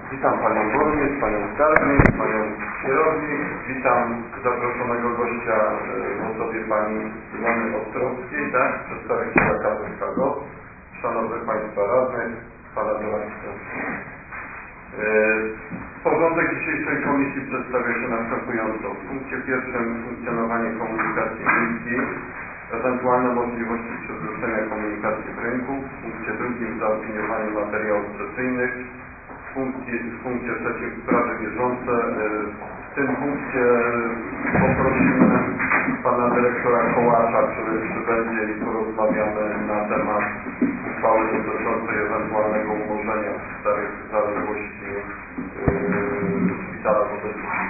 Witam Panią Burmistrz, Panią Skarbnik, Panią Kierownik. Witam zaproszonego gościa w osobie Pani Ilony Ostrowskiej, tak? Przedstawiciela KZKGO, Szanownych Państwa Radnych, Pana Doradcę. Porządek dzisiejszej komisji przedstawia się następująco. W punkcie pierwszym funkcjonowanie komunikacji miejskiej, ewentualne możliwości przywrócenia komunikacji w rynku. W punkcie drugim zaopiniowanie materiałów sesyjnych. W punkcie trzecim sprawy bieżące. W tym punkcie poprosimy Pana Dyrektora Kołacza, który przybędzie i porozmawiamy na temat uchwały dotyczącej ewentualnego umorzenia starych zaległości szpitala Wodeckiego.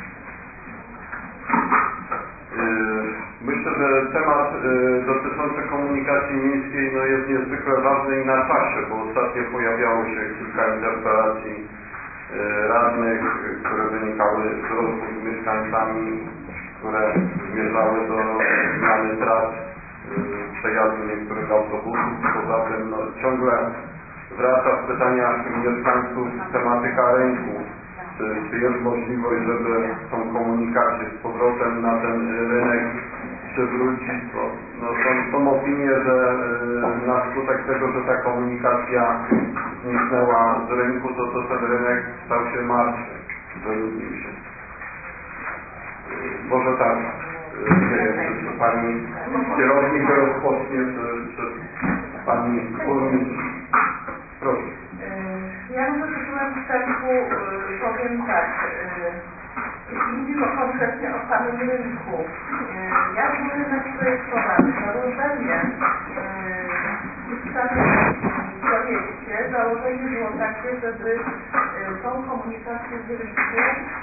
Myślę, że temat dotyczący komunikacji miejskiej jest niezwykle ważny i na czasie, bo ostatnio pojawiało się kilka interpelacji radnych, które wynikały z rozmów z mieszkańcami, które zmierzały do zmiany tras przejazdu niektórych autobusów. Poza tym ciągle wraca w pytaniach mieszkańców tematyka rynku. Czy jest możliwość, żeby tą komunikację z powrotem na ten rynek przywrócić, bo są opinie, że na skutek tego, że ta komunikacja zniknęła z rynku, to ten rynek stał się martwy, wyludnił się. Może tak, nie wiem, czy Pani Kierownik rozpocznie, czy Pani Burmistrz. Proszę. Ja może tytułem wstępu powiem tak, mówimy konkretnie o samym rynku. Jak był rynek projektowany? Założenie w samym projekcie, założenie było takie, żeby tą komunikację z rynku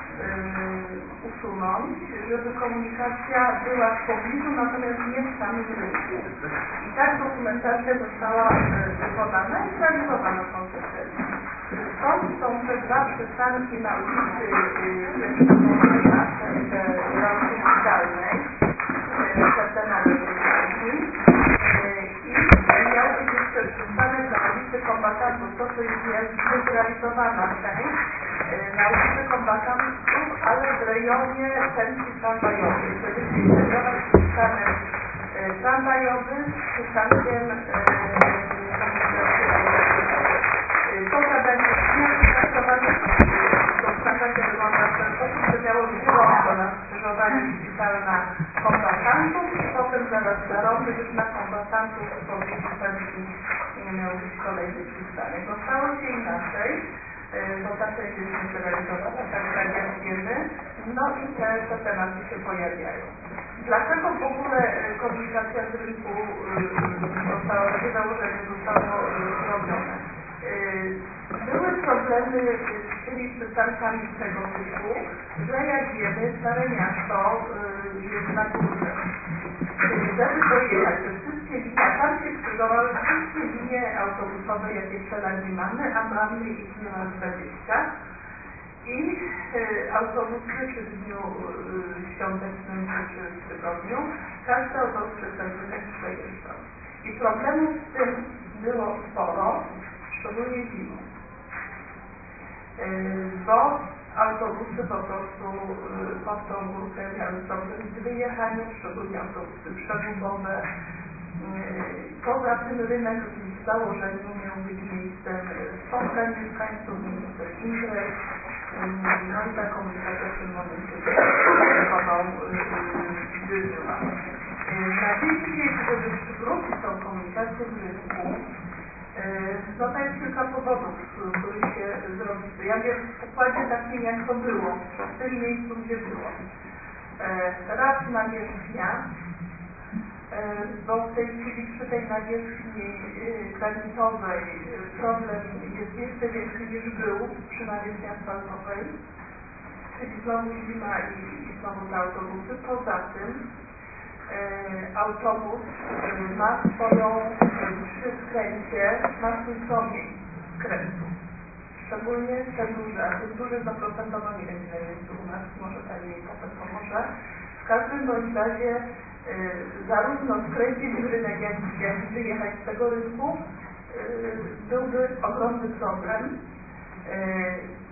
usunąć, żeby komunikacja była w pobliżu, natomiast nie w samym rynku. I tak dokumentacja została wykonana i zrealizowana konsekwentnie. Stąd są te dwa przystanki na ulicy Pieszczególna, w rączki szpitalnej, centenarii i miał być jeszcze przystanek na ulicy Kombatantów. To jest zrealizowana część na ulicy Kombatantów, ale w rejonie pensji tramwajowej. Żeby zintegrować przystanek tramwajowy z przystankiem to zadanie finansowane to transakcja wygląda w ten sposób, że miało być rondo na skrzyżowaniu szpitalna kombatantów i potem zaraz za rondo już na kombatantów w pobliżu pensji miał być kolejny przystanek. No stało się inaczej, bo ta część jest niezrealizowana, tak jak wiemy, no i te tematy się pojawiają. Dlaczego w ogóle komunikacja z rynku została, takie założenie zostało zrobione? Były problemy z tymi przystankami tego typu, że jak wiemy, Stare Miasto jest na górze. Żeby dojechać te wszystkie linie, tam się skrzyżowały wszystkie linie autobusowe, jakie w Szelani mamy, a mamy ich niemal 20. I autobusy czy w dniu świątecznym czy w tygodniu, każdy autobus przez ten rynek przejeżdżał. I problemów z tym było sporo, szczególnie zimą. Bo autobusy po prostu pod tą górkę miały problem z wyjechaniem, szczególnie autobusy przegubowe. Poza tym rynek w założeniu miał być miejscem spotkań mieszkańców, miejscem imprez. No i ta komunikacja w tym momencie była. Na dzień dzisiejszy, żeby przywrócić tą komunikację w rynku, no to jest kilka powodów, których się zrobić. Ja wiem w układzie takim, jak to było, w tym miejscu, gdzie było. Raz nawierzchnia, bo w tej chwili przy tej nawierzchni granitowej problem jest jeszcze większy niż był przy nawierzchni asfaltowej, czyli znowu zima i znowu te autobusy. Poza tym autobus ma swoją przy skręcie, ma swój promień skrętu. Szczególnie te duże, a tych dużych zaprocentowo nie wiem, ile jest u nas, może Pani jej potem pomoże. W każdym bądź razie zarówno skręcić w rynek, jak i wyjechać z tego rynku byłby ogromny problem.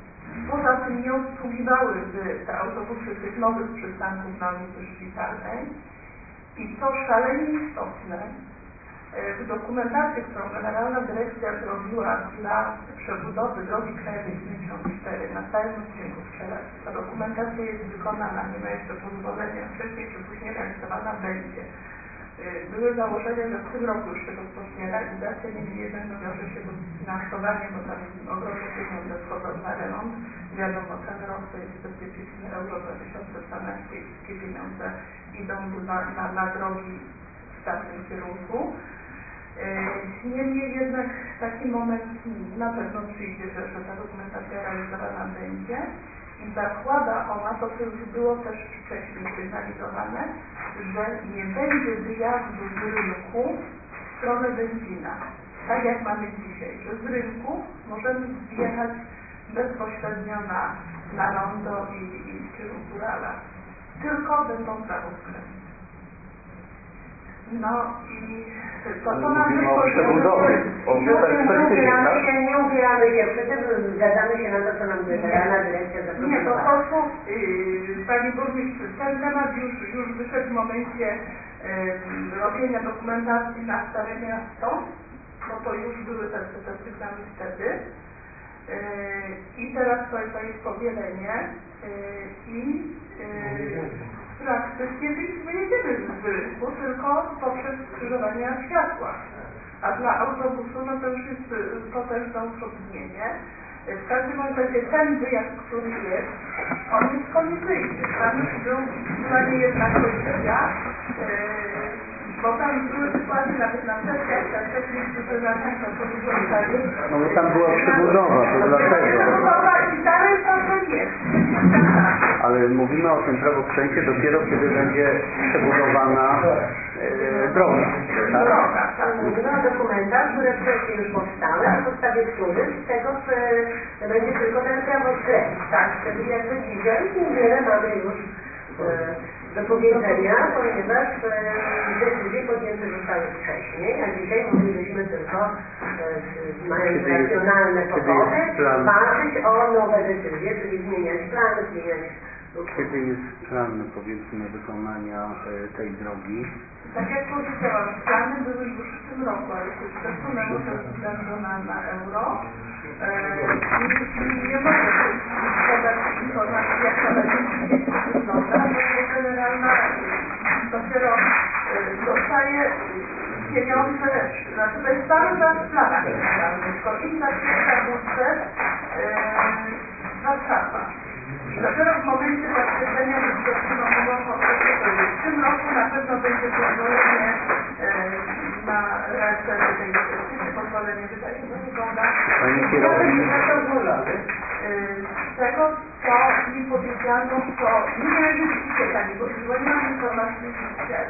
obsługiwałyby te autobusy tych nowych przystanków na ulicy Szpitalnej. I co szalenie istotne, w dokumentacji, którą Generalna Dyrekcja zrobiła dla przebudowy drogi krajowej 54 na całym odcinku Strzelecka, ta dokumentacja jest wykonana, nie ma jeszcze pozwolenia, wcześniej czy później realizowana będzie. Były założenia, że w tym roku już się rozpocznie realizacja, niemniej jednak wiąże się to z finansowaniem, bo tam ogromne pieniądze wchodzą na remont. Wiadomo, ten rok to jest specyficzny Euro 2012 i wszystkie pieniądze idą na drogi w tamtym kierunku. Niemniej jednak taki moment na pewno przyjdzie, że ta dokumentacja realizowana będzie i zakłada ona, to co już było też wcześniej sygnalizowane, że nie będzie wyjazdu z rynku w stronę Będzina. Tak jak mamy dzisiaj, że z rynku możemy zjechać bezpośrednio na rondo i w kierunku Rala. Tylko będą prawoskrętne. No i to nam już nie ubieramy się przy tym, zgadzamy się na to, co nam Generalna Dyrekcja zaproponowała. Nie, po prostu Pani Burmistrz, ten temat już wyszedł w momencie robienia dokumentacji na Stare Miasto, bo to już były te sygnały wtedy. I teraz to jest powielenie i praktycznie wyjedziemy z rynku, tylko poprzez skrzyżowania światła. A dla autobusu no to już jest potężne utrudnienie. W każdym razie ten wyjazd, który jest, on jest konieczny. Tam już była niejedna kolizja, bo tam były sytuacje nawet na sesjach, którzy na to pozwolili. No bo tam była przebudowa, to dlatego. Przebudowa i dalej problem jest. Ale mówimy o tym prawoskręcie dopiero kiedy będzie przebudowana droga. Tak? Mówimy o dokumentach, które wcześniej już powstały, a w podstawie których z tego będzie tylko ten prawoskręt. Tak? Czyli jakby dzisiaj niewiele mamy już do powiedzenia, ponieważ decyzje podjęte zostały wcześniej, a dzisiaj moglibyśmy tylko, mając racjonalne powody, walczyć o nowe decyzje, czyli zmieniać plany, zmieniać... Kiedy jest plan, powiedzmy, wykonania tej drogi? Tak jak powiedziałam, plany były już w tym roku, ale się przesunęło ze względu na euro i nie mogę podać informacji, jak to będzie wygląda, bo Generalna dopiero dostaje pieniądze, znaczy to jest cały czas w planach generalnych, tylko im zapiera budżet Warszawa. I dopiero w momencie zatwierdzenia budżetu mówią o w tym roku na pewno będzie pozwolenie na realizację tej inwestycji, pozwolenie wydaje do wygląda. Z tego, co mi powiedziano, to nie miałem rzeczywiście Pani, bo nie mam informacji dzisiaj.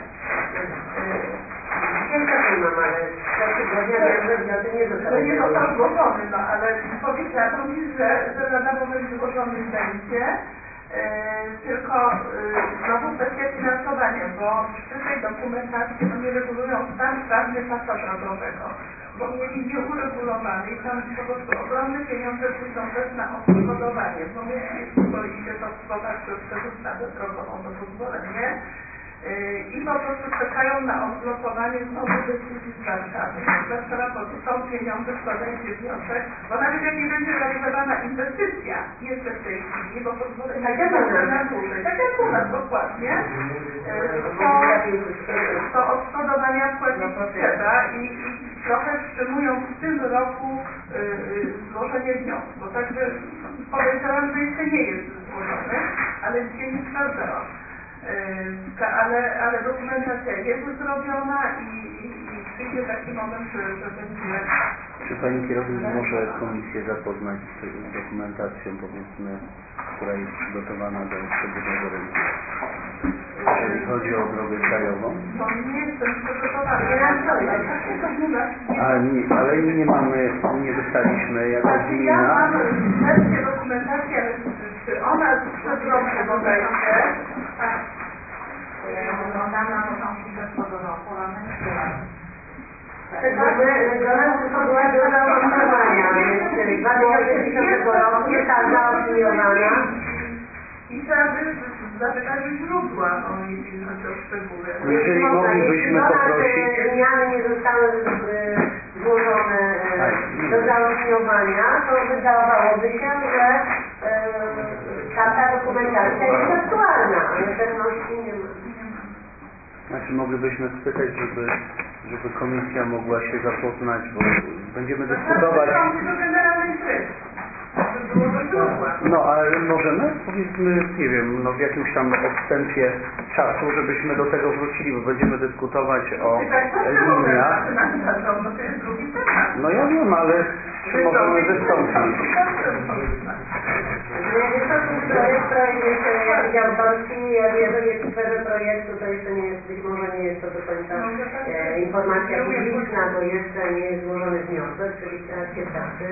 Nie mam, ale w czasie tygodnia nie został zgłoszony, no ale powiedziano mi, że lada moment zgłoszony będzie. Tylko znowu kwestia finansowania, bo przy tej dokumentacji oni regulują stan prawny pasa drogowego, bo mieli nieuregulowany i tam po prostu ogromne pieniądze pójdą też na odszkodowanie, bo musi się to wstrzymać przez ustawę drogową, to pozwolenie. I po prostu czekają na odblokowanie znowu decyzji z Warszawy. Warszawa są pieniądze, składajcie wniosek, bo nawet jak nie będzie realizowana inwestycja jeszcze w tej chwili, bo pozwolenie na dłużej, tak jak u nas dokładnie, to odszkodowania płacić trzeba i trochę wstrzymują w tym roku złożenie wniosku. Także powiedziałam, że jeszcze nie jest złożony, ale dzisiaj nie sprawdzałam. Ale dokumentacja jest zrobiona i przyjdzie taki moment, że będzie... Czy Pani Kierownik może Komisję zapoznać z dokumentacją, powiedzmy, która jest przygotowana do przebudowy rynku? Jeżeli chodzi o drogę krajową? No nie jestem przygotowana. Ale nie dostaliśmy jakoś Ja mam wersję dokumentacji, ale czy ona przed rokiem będzie? Ona na początku zeszłego roku, ona nie była. Ona tylko była do zaopiniowania, więc 2010 roku jest ta zaopiniowana. trzeba by zapytać źródła, jeśli chodzi o szczegóły. Jeżeli moglibyśmy poprosić... Zmiany nie zostały złożone do zaopiniowania, to wydawałoby się, że ta dokumentacja jest aktualna, ale pewności nie ma. Znaczy moglibyśmy spytać, żeby komisja mogła się zapoznać, bo będziemy dyskutować... do generalnej treści. No, ale możemy, powiedzmy, nie wiem, no w jakimś tam odstępie czasu, żebyśmy do tego wrócili, bo będziemy dyskutować o liniach. No ja wiem, ale czy możemy wystąpić? Projekt jest autorski, ja jeżeli jest w sferze projektu, to jeszcze nie jest, być może nie jest to do końca informacja publiczna, bo jeszcze nie jest złożony wniosek, czyli w trakcie pracy.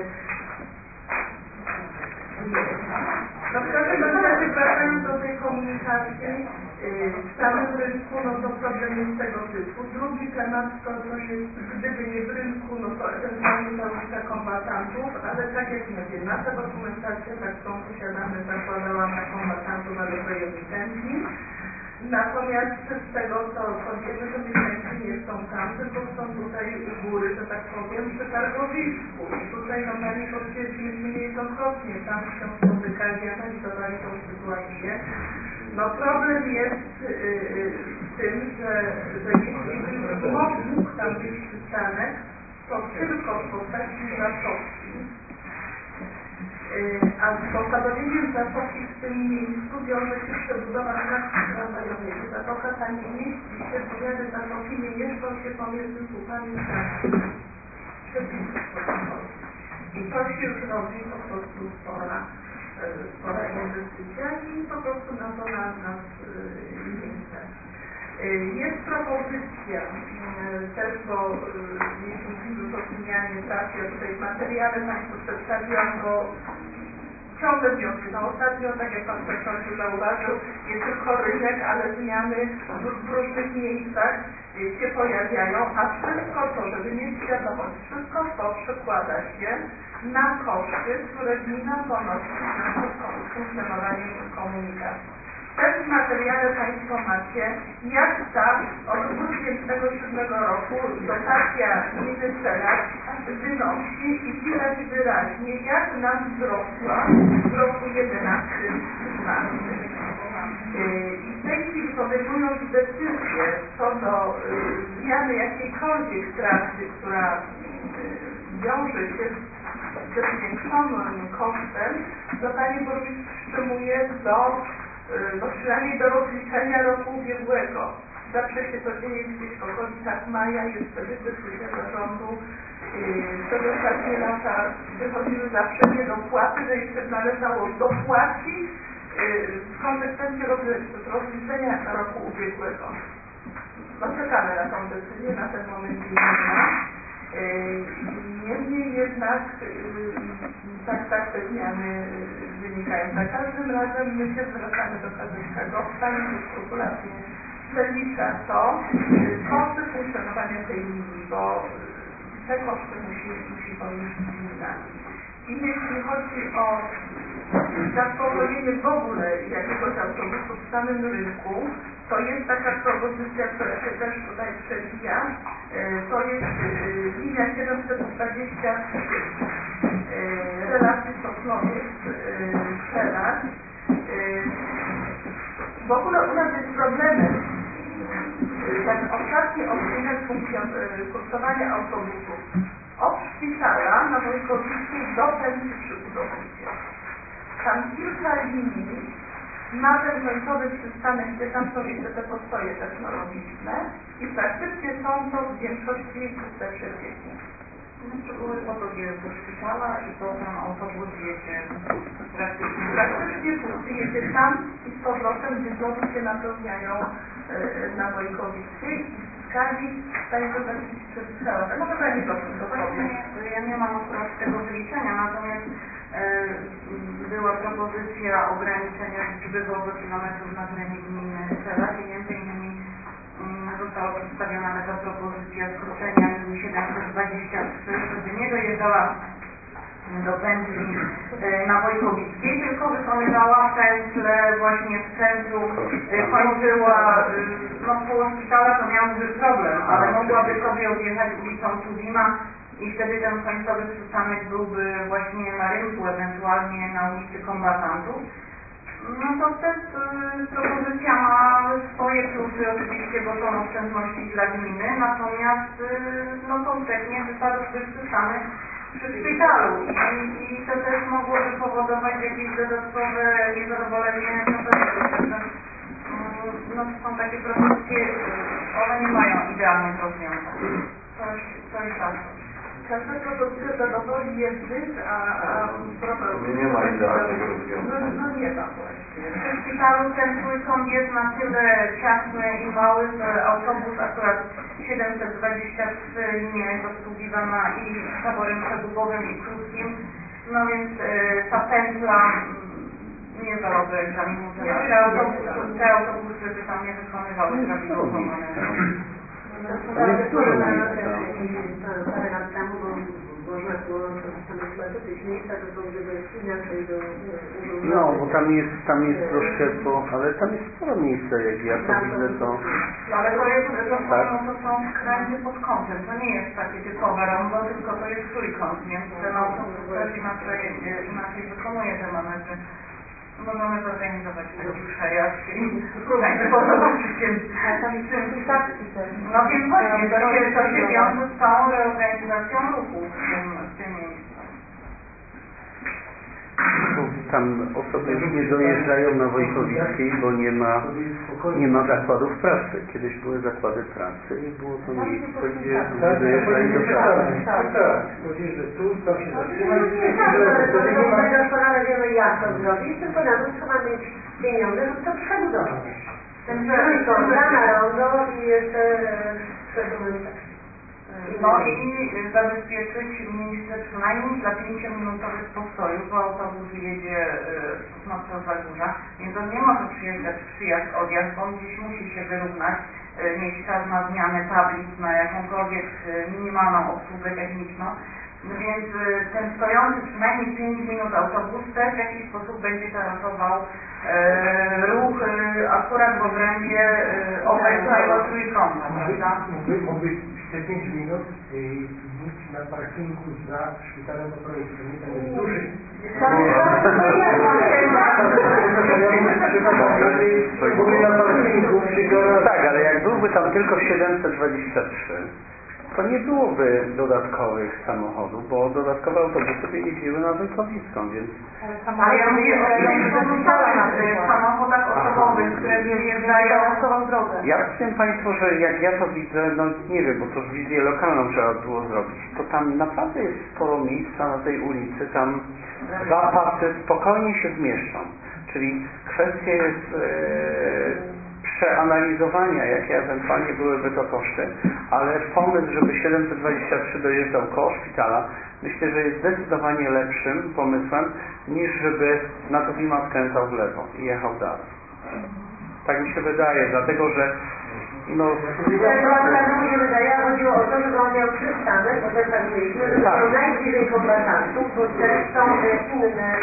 No w każdym razie wracając do tej komunikacji, w samym rynku, no to problem jest tego typu. Drugi temat to jest, gdyby nie w rynku, no to ewentualnie ta ulica kombatantów, ale tak jak mówię, nasza dokumentacja, tak którą posiadamy, zakładała na kombatantów, ale to jest licencji. Natomiast z tego co wiemy, to licencje nie są tam, tylko są tutaj u góry, że tak powiem, przy targowisku. I tutaj no pani potwierdziliśmy niejednokrotnie, tam się spotykali, analizowali tą sytuację. No problem jest w tym, że jeśli by mógł tam być przystanek, to tylko w postaci Zatoki. A z posadowieniem Zatoki w tym miejscu wiąże się przebudowa traktu tramwajowej. Zatoka ta nie mieści się, powiady Zatoki nie mieszczą się pomiędzy słupami traktu. I to się już robi po prostu spora inwestycja i po prostu na to nas nie stać. Jest propozycja też, bo jeśli mówimy o zmianie pracy, ja tutaj w materiale Państwu przedstawiłam, bo ciągle wnioski. No ostatnio, tak jak Pan Przewodniczący zauważył, jest tylko rynek, ale zmiany w różnych miejscach się pojawiają, a wszystko to, żeby mieć świadomość, wszystko to przekłada się na koszty, które gmina ponosi w związku z funkcjonowaniem komunikacji. Też w materiale Państwo macie, jak ta od 2007 roku dotacja gminy Cela wynosi i widać wyraźnie, jak nam wzrosła w roku 11-12. I w tej chwili podejmując decyzję co do zmiany jakiejkolwiek trasy, która wiąże się ze zwiększonym kosztem, to Pani Burmistrz wstrzymuje przynajmniej do rozliczenia roku ubiegłego. Zawsze się to dzieje gdzieś w okolicach maja, jest wtedy dyskusja zarządu. Przez ostatnie lata wychodziły zawsze niedopłaty, że jeszcze należało dopłacić w konsekwencji rozliczenia roku ubiegłego. No czekamy na tą decyzję, na ten moment jej nie ma. Niemniej jednak tak te zmiany wynikają. Za każdym razem my się zwracamy do Kazewskiego, Pani skrupulatnie przelicza to koszty funkcjonowania tej linii, bo te koszty musi ponieść gmina. I jeśli chodzi o zaspokojenie w ogóle jakiegoś autobusu w samym rynku, to jest taka propozycja, która się też tutaj przewija, to jest linia 720 relacji Sosnowiec-Przeraz. W ogóle u nas jest problemem ten ostatni odcinek kursowania autobusów od szpitala na Wojkowickiej do Pętli przy Budownicie. Tam kilka linii ma ten końcowy przystanek, gdzie tam są jeszcze te postoje technologiczne i praktycznie są to w większości puste przebiegi. Szczegóły podobnie do szpitala i potem autobus jedzie praktycznie pusty, jedzie tam i z powrotem, gdzie znowu się napełniają na Wojkowickiej i w skali Pani Burmistrz przepisała. Może Pani to powiedzieć? Ja nie mam akurat tego wyliczenia, natomiast była propozycja ograniczenia liczby wozokilometrów na terenie gminy Cela i między innymi została przedstawiona taka propozycja skrócenia linii 723, żeby nie dojeżdżała do pętli na Wojkowickiej, tylko wykonywała pętlę właśnie w centrum, kończyła, koło szpitala to miał duży problem, ale mogłaby sobie odjechać ulicą Tuwima i wtedy ten końcowy przystanek byłby właśnie na rynku, ewentualnie na ulicy Kombatantów. No to też propozycja ma swoje plusy oczywiście, bo są oszczędności dla gminy, natomiast konkretnie wypadłby przystanek przy szpitalu i to też mogłoby powodować jakieś dodatkowe niezadowolenie pasażerów. Także to są takie propozycje, one nie mają idealnych rozwiązań. To jest tak. Każda propozycja zadowoli jednych, a nie ma idealnych rozwiązań. No nie ma właśnie. W szpitalu ten trójkąt jest na tyle ciasny i mały, że autobus akurat 723 linia jest obsługiwana i taborem przebudowym i krótkim, no więc ta pętla nie zdałaby egzaminu. Te autobusy by tam nie wykonywały prawidłowo manewru. Parę lat temu można było chyba dosyć miejsca, że to gdyby inaczej był no, bo tam jest troszkę, ale tam jest sporo miejsca, jak ja to widzę, to... Ale to jest, to są skręty pod kątem, to nie jest takie typowe rondo, tylko to jest trójkąt, więc ten autobus też inaczej wykonuje te manewry. Możemy zorganizować taki przejazd i zobaczyć się no więc właśnie, to się wiąże z całą reorganizacją ruchu w tym miejscu. Tam osoby już nie dojeżdżają na Wojkowickiej, bo nie ma zakładów pracy. Kiedyś były zakłady pracy i było to miejsce, gdzie dojeżdżali do pracy. Tak, powiedzieli, że tu się zatrzymać. My doskonale wiemy, jak to zrobić, tylko na to trzeba mieć pieniądze, żeby to przebudować. Trójkąt na rondo i jeszcze przebudować. No i zabezpieczyć miejsce przynajmniej dla 5-minutowych postojów, bo autobus jedzie przez Zagórza, więc on nie może przyjeżdżać przyjazd, odjazd, on gdzieś musi się wyrównać, mieć czas na zmianę tablic, na jakąkolwiek minimalną obsługę techniczną. Więc ten stojący przynajmniej 5 minut autobus też w jakiś sposób będzie tarantował ruch akurat w obrębie obecnego trójkąta, prawda? Mógłby te 5 minut być na parkingu za szpitalem okolicznym, nie ten jest duży. Tak, ale jak byłby tam tylko 723, to nie byłoby dodatkowych samochodów, bo dodatkowe autobusy by jeździły na Wojkowicką, więc... Ale ja mówię o tych pozostałych samochodach osobowych, które wyjeżdżają w drogę. Ja powiem Państwu, że jak ja to widzę, no nie wiem, bo to już wizję lokalną trzeba było zrobić, to tam naprawdę jest sporo miejsca na tej ulicy, tam 2 pasy spokojnie się zmieszczą. Czyli kwestia jest przeanalizowania, jakie ewentualnie byłyby to koszty, ale pomysł, żeby 723 dojeżdżał koło szpitala, myślę, że jest zdecydowanie lepszym pomysłem, niż żeby na Tuwima skręcał w lewo i jechał dalej. Tak mi się wydaje, dlatego że Tak mi się wydaje, chodziło o to, żeby on miał przystanek, bo też tak mówiliśmy, że to najbliżej kombatantów, bo też są inne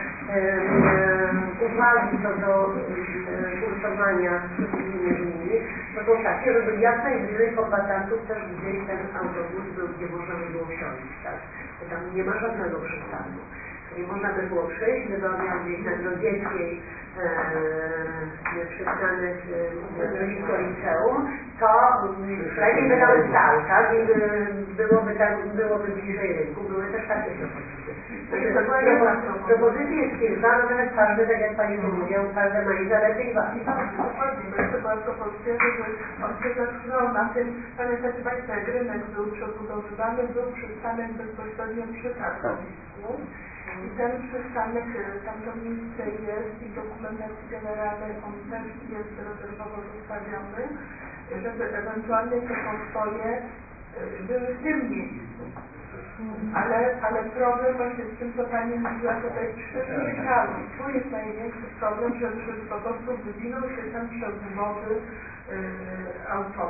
uwagi co do kursowania z innymi linii, to są takie, żeby jak najbliżej kombatantów też gdzieś ten autobus był, gdzie można by było wsiąść, tak? Bo tam nie ma żadnego przystanku. Czyli można by było przyjść, gdyby on miał gdzieś na Grodzieckiej przystanek blisko liceum, to przynajmniej by tam stał, tak? I byłoby bliżej rynku. Były też takie propozycje. Propozycji jest kilka, natomiast każdy, tak jak Pani mówią, każdy ma i zalety i wady. Dokładnie, bo jeszcze była propozycja, żeby on się zatrzymał na tym, pamiętacie Państwo, jak rynek był przebudowywany, był przystanek bezpośrednio przy targowisku. I ten przystanek, tam to miejsce jest i w dokumentacji generalnej on też jest rezerwowo zostawiony, żeby ewentualnie te postoje były w tym miejscu. Ale problem właśnie z tym, co Pani mówiła tutaj przy szpitalu. Tu jest największy problem, żeby po prostu wywinął się ten przebudowy autobus.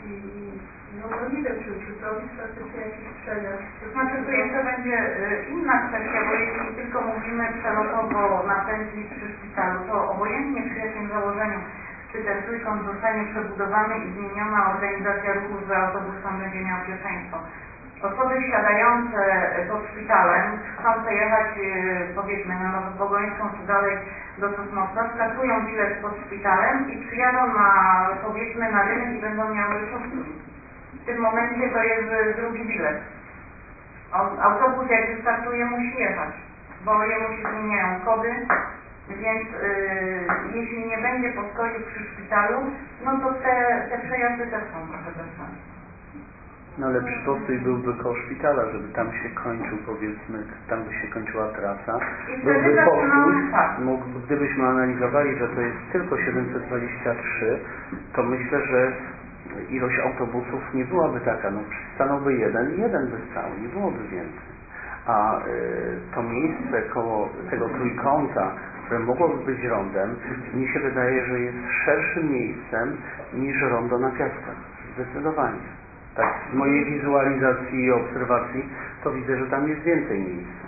i no nie wiem, czy zrobić faktycznie jakiś przejazd. To znaczy tu jeszcze będzie inna kwestia, bo jeśli tylko mówimy przelotowo na pętli przy szpitalu, to obojętnie przy jakim założeniu, czy ten trójkąt zostanie przebudowany i zmieniona organizacja ruchu, że autobus tam będzie miał pierwszeństwo. Osoby siadające pod szpitalem, chcące jechać powiedzmy na Nową Pogońską czy dalej do Sosnowca, skakują bilet pod szpitalem i przyjadą na powiedzmy na rynek i będą miały szopki. W tym momencie to jest drugi bilet. Autobus jak wystartuje musi jechać, bo jemu się zmieniają kody, więc jeśli nie będzie postoju przy szpitalu, no to te przejazdy też są trochę bez sensu. No ale postój byłby koło szpitala, żeby tam się kończył, powiedzmy, tam by się kończyła trasa. Byłby postój, gdybyśmy analizowali, że to jest tylko 723, to myślę, że ilość autobusów nie byłaby taka, no stanąłby jeden by stał, nie byłoby więcej. A to miejsce koło tego trójkąta, które mogłoby być rondem, mi się wydaje, że jest szerszym miejscem niż rondo na Piastach. Zdecydowanie. Tak, z mojej wizualizacji i obserwacji to widzę, że tam jest więcej miejsca.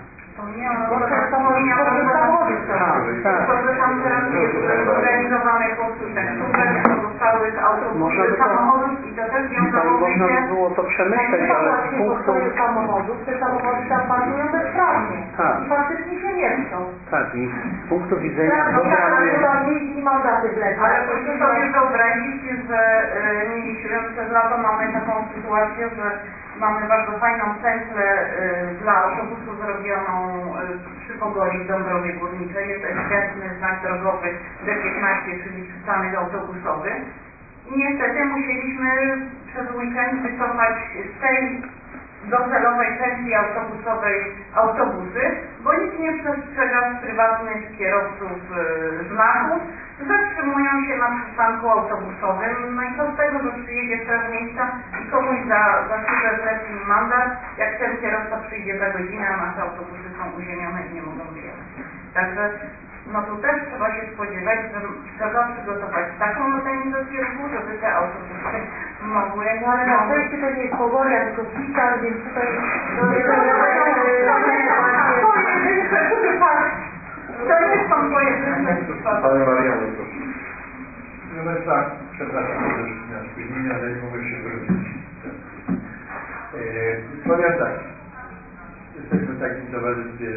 Tylko, że tam teraz jest zorganizowany postój taksówek, pozostałych autobusów, samochodów i to też wiązało się... Można było to przemyśleć, ale z punktu... samochodów, te samochody tam parkują bezprawnie. I faktycznie się mieszczą. Tak, i z punktu widzenia dobrania... Ale proszę sobie wyobrazić, że mieliśmy przez lato mamy taką sytuację, że mamy bardzo fajną pętlę dla autobusu zrobioną przy Pogori w Dąbrowie Górniczej. Jest ewidentny znak drogowy D15, czyli przystanek autobusowy. I niestety musieliśmy przez weekend wycofać z tej docelowej pętli autobusowej autobusy, bo nikt nie przestrzega z prywatnych kierowców znaków, zatrzymują się na przystanku autobusowym, no i co z tego, że przyjedzie straż miejska i komuś za szybę zleci mandat, jak ten kierowca przyjdzie za godzinę, a nasze autobusy są uziemione i nie mogą wyjechać. Także no tu też trzeba się spodziewać, że trzeba przygotować taką organizację ruchu, żeby te autobusy mogły... No ale na szczęście to nie jest Pogoria, tylko szpital, więc tutaj... To nie są pojedyncze przypadki. Panie Marianie, proszę. Proszę Państwa, przepraszam też na spóźnienie, ale nie mogę się wrócić. Powiem tak, jesteśmy w takim towarzystwie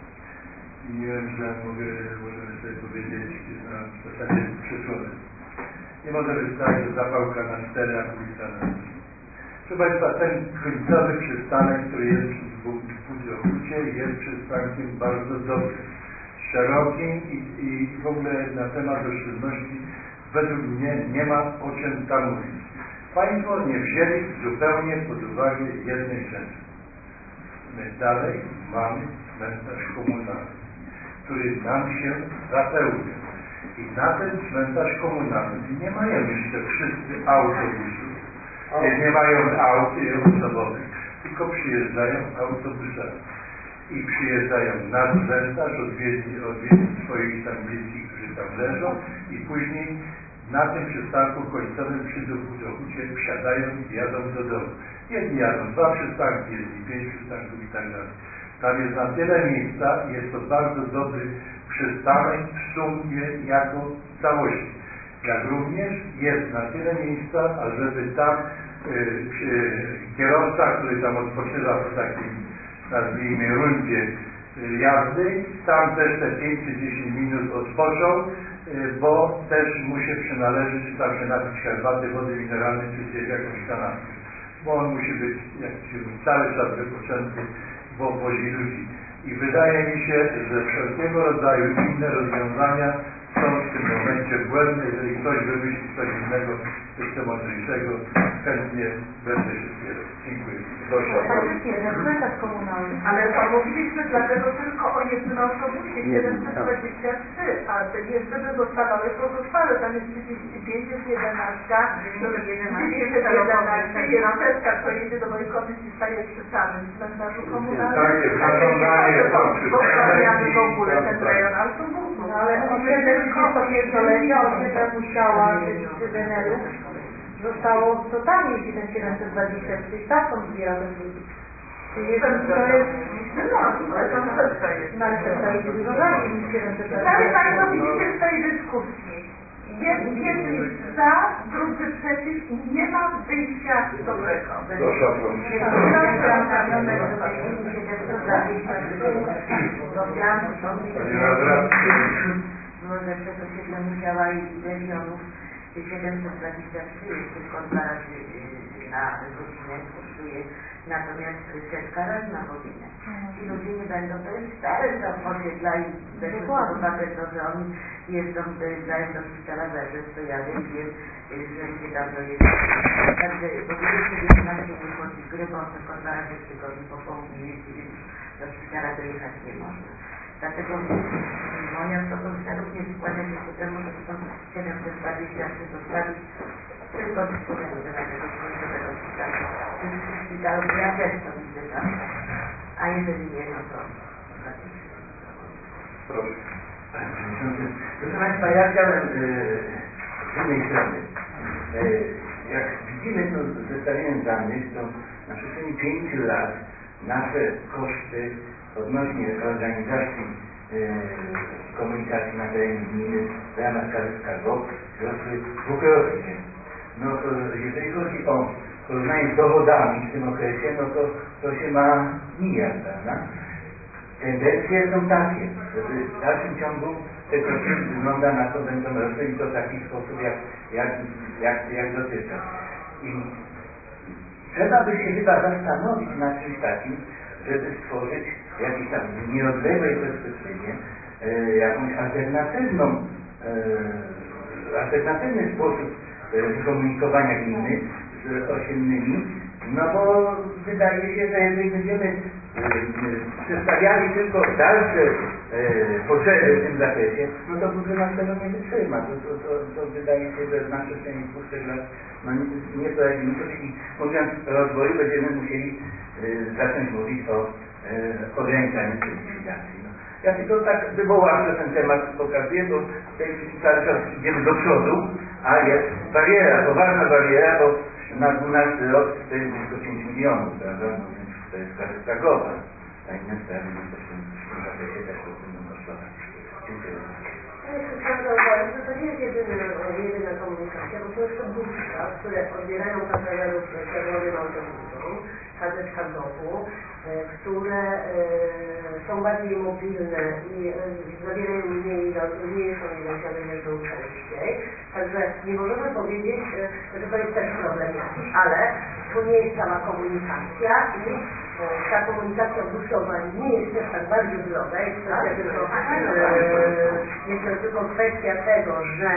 i nie wiem, że możemy sobie powiedzieć w zasadzie przyszłość. Nie może być tak, że zapałka na 4, a ulica na 3. Proszę Państwa, ten końcowy przystanek, który jest w Budzochucie, jest przystankiem bardzo dobrym, szerokim i w ogóle na temat oszczędności według mnie nie ma o czym tam mówić. Państwo nie wzięli zupełnie pod uwagę jednej rzeczy. My dalej mamy cmentarz komunalny, który nam się zapełnia. I na ten cmentarz komunalny nie mają jeszcze wszyscy autobusów, nie mają aut osobowych, tylko przyjeżdżają autobusami. I przyjeżdżają na cmentarz, odwiedzić swoich tam dzieci, którzy tam leżą i później na tym przystanku końcowym przy Budzochucie wsiadają i jadą do domu. Jedni jadą 2 przystanki, jedni 5 przystanków i tak dalej. Tam jest na tyle miejsca i jest to bardzo dobry przystanek w sumie jako całości. Jak również jest na tyle miejsca, ażeby tam kierowca, który tam odpoczywa po takim, nazwijmy, rundzie jazdy, tam też te 5 czy 10 minut odpoczął, bo też mu się przynależy, czy tam się napić herbaty, wody mineralnej, czy zjeść jakąś kanapkę. Bo on musi być, jak się mówi, cały czas wypoczęty w obozie ludzi. I wydaje mi się, że wszelkiego rodzaju inne rozwiązania są w tym momencie błędne. Jeżeli ktoś wymyśli coś innego, jeszcze mądrzejszego, chętnie będę się wspierał. Dziękuję. Proszę. Cmentarz komunalny. Ale mówiliśmy dlatego tylko o jednym autobusie 723, a te jeszcze by zostawały pozostałe. Tam jest 35, jest 11, jest 11, jest setka, co jedzie do mojej komisji, staje przy samym cmentarzu komunalnym. Tak jest, zarządzanie zostawiamy w ogóle ten rejon autobusu. Ale o 7 25-lecia opieka musiała być w Wenelu. zostało totalnie już 1720, czyli tak on zbiera ten ludzi. Czyli to jest... ale to serca jest. No ale serca jest dużo rzadziej niż 720. Prawie Państwo widzicie w tej dyskusji. Jedni za, drudzy przeciw i nie ma wyjścia dobrego. Było zawsze to się domyślała i legionów 723 jest tylko 2 razy na godzinę kosztuje, natomiast setka raz na godzinę. Ci ludzie nie będą, to jest stare to osiedla i weszły to, że oni jeżdżą, dojeżdżają do szpitala Werzec, to ja wiem, że gdzie tam dojeżdżają. Także po 2011 nie chodzi w grę, bo tylko 2 razy w tygodniu po południu jeździ, więc do szpitala dojechać nie można. Dlatego moja propozycja również skłania się ku temu, że są 723 zostawić tylko dysponenty na tego końcowego szpitala. W szpitalu ja też to widzę tam, a jeżeli nie, no to Proszę. Proszę Państwa, ja chciałem z jednej strony, jak widzimy to zestawieniem danych, to na przestrzeni 5 lat nasze koszty odnośnie organizacji komunikacji na terenie gminy w ramach skarbowych wzrosły dwukrotnie. No, jeżeli chodzi o porównanie z dochodami w tym okresie, no to się ma nijak, prawda? Tendencje są takie, że w dalszym ciągu te koszty wygląda na to będą rosły i to w taki sposób jak dotychczas. I trzeba by się chyba zastanowić nad czymś takim, żeby stworzyć jakiś tam w nieodległej perspektywie jakąś alternatywny sposób komunikowania gminy z osiennymi, no bo wydaje się, że jeżeli będziemy przedstawiali tylko dalsze potrzeby w tym zakresie, no to budżet nas tego nie wytrzyma. To wydaje się, że na przestrzeni 2-3 lat no, nie poradzimy sobie i mówiąc o rozwoju będziemy musieli zacząć mówić o ograniczaniu tej likwidacji. No. Ja tylko tak wywoławczo ten temat pokazuję, bo w tej chwili cały czas idziemy do przodu, a jest bariera, poważna bariera, bo na 12 rok to jest blisko 5 milionów, prawda? No więc to jest sprawa stragowa. A inne sprawy no, to w tym zakresie też będą kosztować. Dziękuję bardzo. Ja jeszcze chciałam zauważyć, że to nie jest jedyna komunikacja, bo są jeszcze buska, które odbierają pasażerów czerwonym autobusem, kadeczka domu, które są bardziej mobilne i zabierają mniejszą ilość, ale jeżdżą częściej. Także nie możemy powiedzieć, że to jest też problem jakiś, ale to nie jest cała komunikacja i ta komunikacja busowa nie jest też tak bardzo droga, jest to tylko kwestia tego, że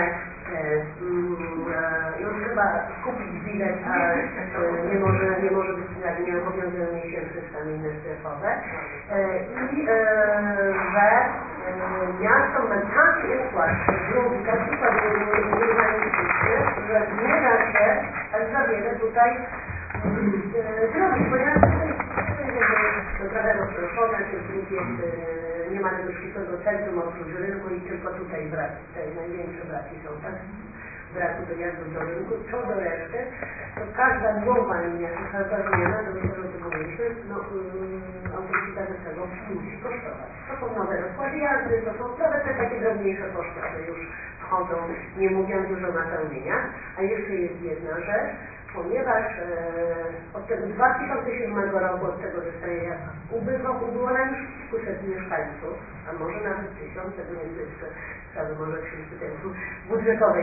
już trzeba kupić bilet, a nie może być nie obowiązują miesięczne stany inne strefowe i że miasto ma taki układ dróg, taki układ urbanistyczny, że nie da się tak za wiele tutaj zrobić, ponieważ to trochę rozproszone, ten dróg jest, nie ma tego ścisłego centrum oprócz rynku i tylko tutaj braki, te największe braki są, tak? Braku dojazdu do rynku, co do reszty, to każda nowa linia, czy każda zmiana, to myślę, że o tym mówiliśmy, no autobusika do tego musi kosztować. To są nowe rozkłady jazdy, to są nawet te takie drobniejsze koszty, które już wchodzą, nie mówiąc już o napełnieniach, a jeszcze jest jedna rzecz, ponieważ od tego 2007 roku, od tego zestawienia ubyło nam już kilkuset mieszkańców, a może nawet 1000, nie wiem, to jeszcze sprawy może przyjść tutaj budżetowej,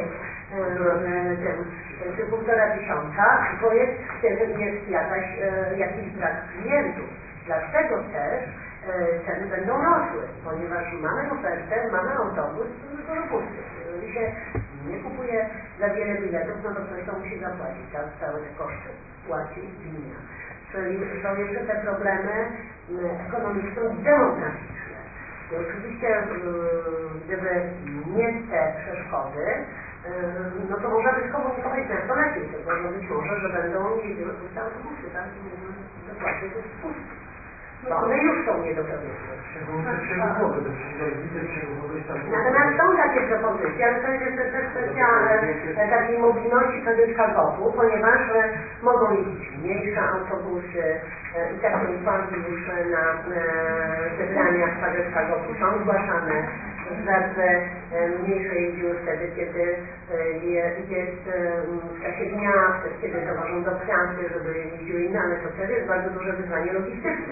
czy 1500, bo jest jakiś brak klientów. Dlatego też ceny będą rosły, ponieważ mamy ofertę, mamy autobus dużo pusty. Jeżeli się nie kupuje za wiele biletów, no to ktoś to musi zapłacić, całe te koszty płaci gmina. Czyli są jeszcze te problemy ekonomiczno-demograficzne. I oczywiście gdyby nie te przeszkody, no to można by skomunikować miasto lepiej, tylko że być może, że będą jeździły puste autobusy, tak? Dokładnie to jest puste. Bo one już są niedopełnione. Szczególnie przegubowe, to przecież jak widzę przegubowe tam... Natomiast są takie takie propozycje, ale to jest jeszcze też kwestia takiej mobilności PZKGOP-u, ponieważ mogą jeździć mniejsze autobusy i takie układy już na zebraniach PZKGOP-u są zgłaszane, że mniejsze jeździły wtedy, kiedy jest w czasie dnia, wtedy kiedy dowożą do pracy, żeby jeździły inne, ale to wtedy jest bardzo duże wyzwanie logistyczne.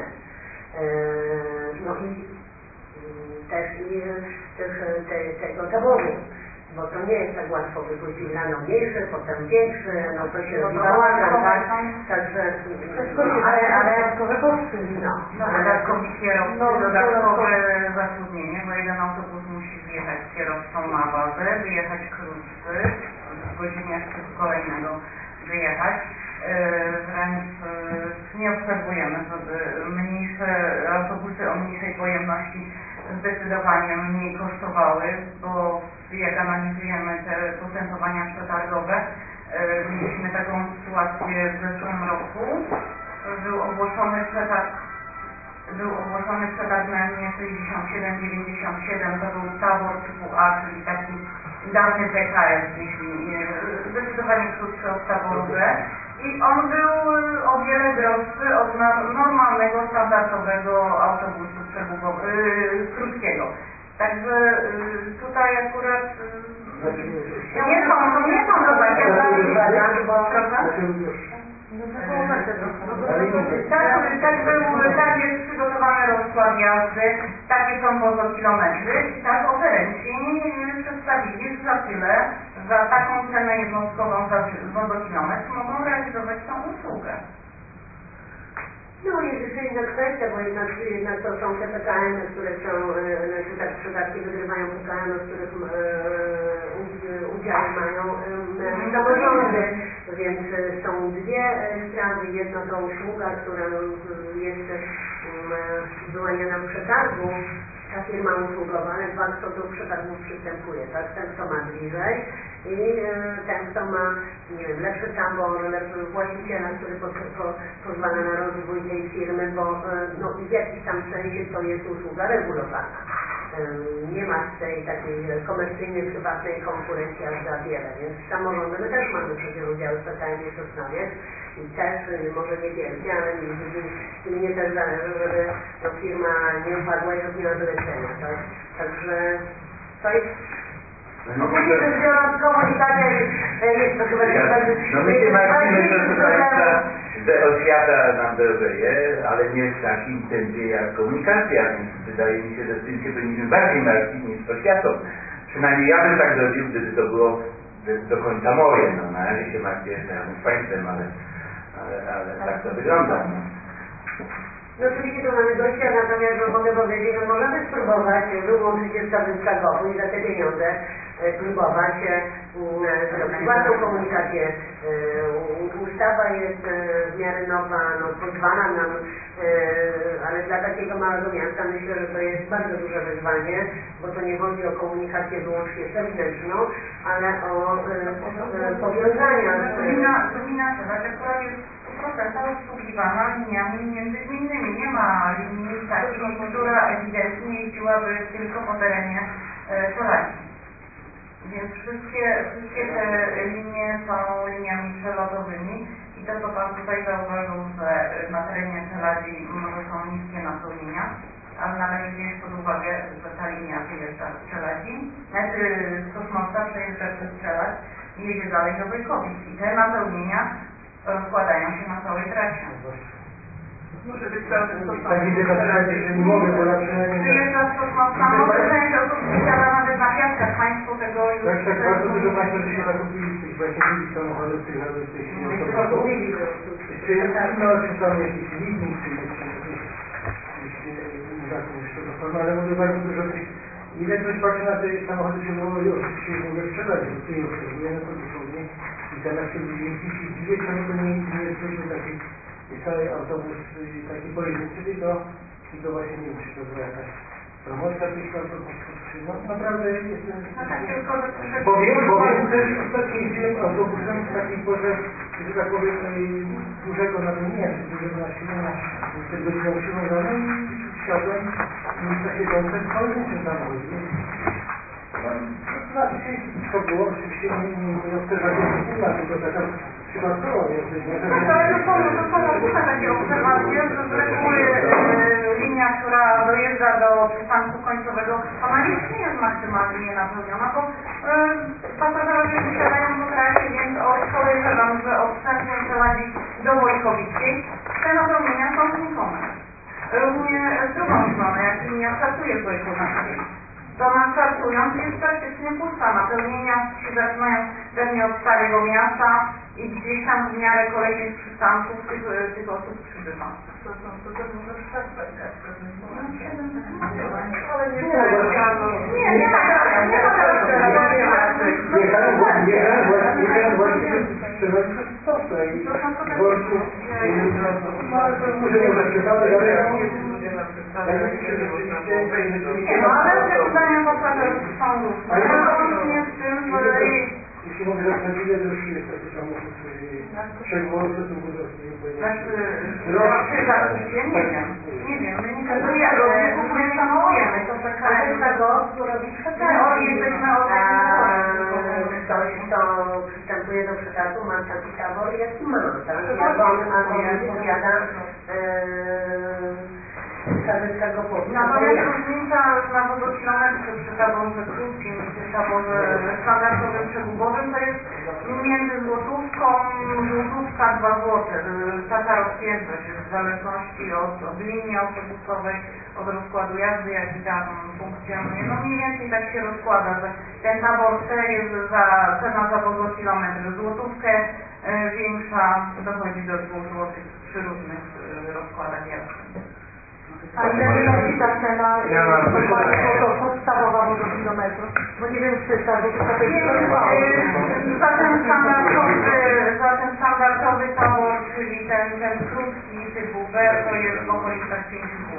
No i też tego taboru, bo to nie jest tak łatwo wypuścić rano mniejszy, potem większy, no to się robi bałagan, tak? Także, ale dodatkowe koszty, dodatkowi kierowcy, dodatkowe zatrudnienie, bo jeden autobus musi wjechać z kierowcą na bazę, wyjechać krótszy, w godzinie kolejnego wyjechać. Wręcz nie obserwujemy, żeby mniejsze autobusy o mniejszej pojemności zdecydowanie mniej kosztowały, bo jak analizujemy te postępowania przetargowe, mieliśmy taką sytuację w zeszłym roku. Był ogłoszony przetarg na linię 67-97, to był tabor typu A, czyli taki dawny PKS, zdecydowanie krótszy od taboru B. I on był o wiele droższy od normalnego, standardowego autobusu krótkiego. Także tutaj akurat nie są to takie tak jest przygotowany rozkład jazdy, takie są wozokilometry i tak oferenci przedstawili, że za tyle, za taką cenę jednostkową za wozokilometr mogą realizować tą usługę. No jest jeszcze inna kwestia, bo jednak to są te PKM-y, które są, znaczy tak przypadki wygrywają PKM-y, w których udziały mają samorządy, więc są dwie sprawy. Jedno to usługa, która jest wyłaniana w przetargu, ta firma usługowa, ale dwa, kto do przetargów przystępuje, tak? Ten, kto ma bliżej i ten, kto ma, nie wiem, lepszy tabor, lepszy właściciela, który pozwala na rozwój tej firmy, bo no, w jakimś tam sensie to jest usługa regulowana. Nie ma tej takiej komercyjnej, prywatnej konkurencji aż za wiele, więc samorządy, my też mamy przecież udział w PKM-ie Sosnowiec i też, może niewielkie, ale mnie też zależy, żeby no, firma nie upadła i żeby miała wylecenia, tak? Także to jest ogólnie rzecz biorąc komunikacja jest to chyba no my się martwimy, proszę Państwa, że oświata nam drożeje, ale nie w takim tempie jak komunikacja, więc wydaje mi się, że tym się powinniśmy bardziej martwić niż oświatą. Przynajmniej ja bym tak zrobił, gdyby to było do końca moje. No na razie się martwię z Państwem, ale tak to wygląda. No oczywiście to mamy gościa, natomiast mogę powiedzieć, że możemy spróbować wyłączyć się z PZKGOP-u i za te pieniądze próbować zrobić łatwą komunikację. Ustawa jest w miarę nowa, no pozwala nam, ale dla takiego małego miasta myślę, że to jest bardzo duże wyzwanie, bo to nie chodzi o komunikację wyłącznie zewnętrzną, ale o powiązania. Gmina Czeladź akurat jest 100% obsługiwana liniami międzygminnymi. Nie ma linii takiej, która ewidentnie jeździłaby tylko po terenie Czeladzi. Więc wszystkie te linie są liniami przelotowymi i to, co Pan tutaj zauważył, że na terenie Czeladzi może są niskie napełnienia, ale należy wziąć pod uwagę, że ta linia wyjeżdża z Czeladzi, z Sosnowca przejeżdża przez Czeladź i jedzie dalej do Wojkowic i te napełnienia rozkładają się na całej trasie. Może być pełny Przyjeżdża z Sosnowca, może część osób wysiada nawet na Piastkach. Państwo tego już... Tak, bardzo dużo Państwo żeśmy nakupili tych właśnie drugich samochodów, tych autobusów. Czy mówimy o tym, są jakiś leasing, czy jakieś nie taką jeszcze to formę, ale mówię bardzo dużo tych... Ile ktoś patrzy na te samochody przewołowe, oczywiście mogę sprzedać, bo tu je obserwuję na to dosłownie i teraz się dzięki się dziwię, czemu to nie jesteśmy taki cały autobus, taki pojedynczy, tylko właśnie nie wiem, czy to była jakaś promocja tych autobusów, czy no naprawdę jestem... Powiem też, ostatnio jeździłem autobusem w takiej porze, że tak powiem, dużego napełnienia, czy dużego nasilenia przed godziną 7 rano i wsiadłem w czasie końca w pojedynczym samochodzie. obserwacji to było oczywiście nie obserwacja wspólna, tylko taka przypadkowa między Tak, ale to są różne takie obserwacje, że z reguły linia, która dojeżdża do przystanku końcowego, ona nie jest maksymalnie nienapełniona, bo pasażerowie wysiadają po trasie, więc podejrzewam, że od wstępnej Przełazi do Wojkowickiej te napełnienia są znikome. Równie w drugą stronę, jak linia startuje z Wojkowickiej. To ona startując jest praktycznie pusta. Napełnienia się zaczynają pewnie od Starego Miasta i gdzieś tam w miarę kolejnych przystanków tych osób przybywa. To też może przestać. Ale nie Nie ma Jechałem właśnie przez stopę i dworcu no ale to może przypadek, ale ja myślę, że rzeczywiście no ale oczekiwania pasażerów są różne. Łącznie z tym, że jeśli mogę zapytać, ile droższy jest taki samochód przedwolcy, to po prostu nie powinien nie wiem, my nie kupujemy, to PKM. My jesteśmy ktoś, kto przystępuje do przetargu, ma taki tabor, jaki ma, tak? Albo wypowiada karetka go powinna. Natomiast różnica na wodokilometrze przy taborze krótkim i przy taborze standardowym przegubowym to jest między złotówką, złotówka 2 złote. Taka rozpiętość jest w zależności od linii autobusowej, od rozkładu jazdy, jaki tam funkcjonuje. No mniej więcej tak się rozkłada, że ten tabor C jest cena za wodokilometr złotówkę, większa dochodzi do 2 złotych przy różnych rozkładach jazdy. A ile wynosi ta cena podstawowa wodokilometru? Bo nie wiem, czy ta złotówka to jest za ten standardowy tabor, czyli ten krótki typu B, to jest w okolicach 5 zł.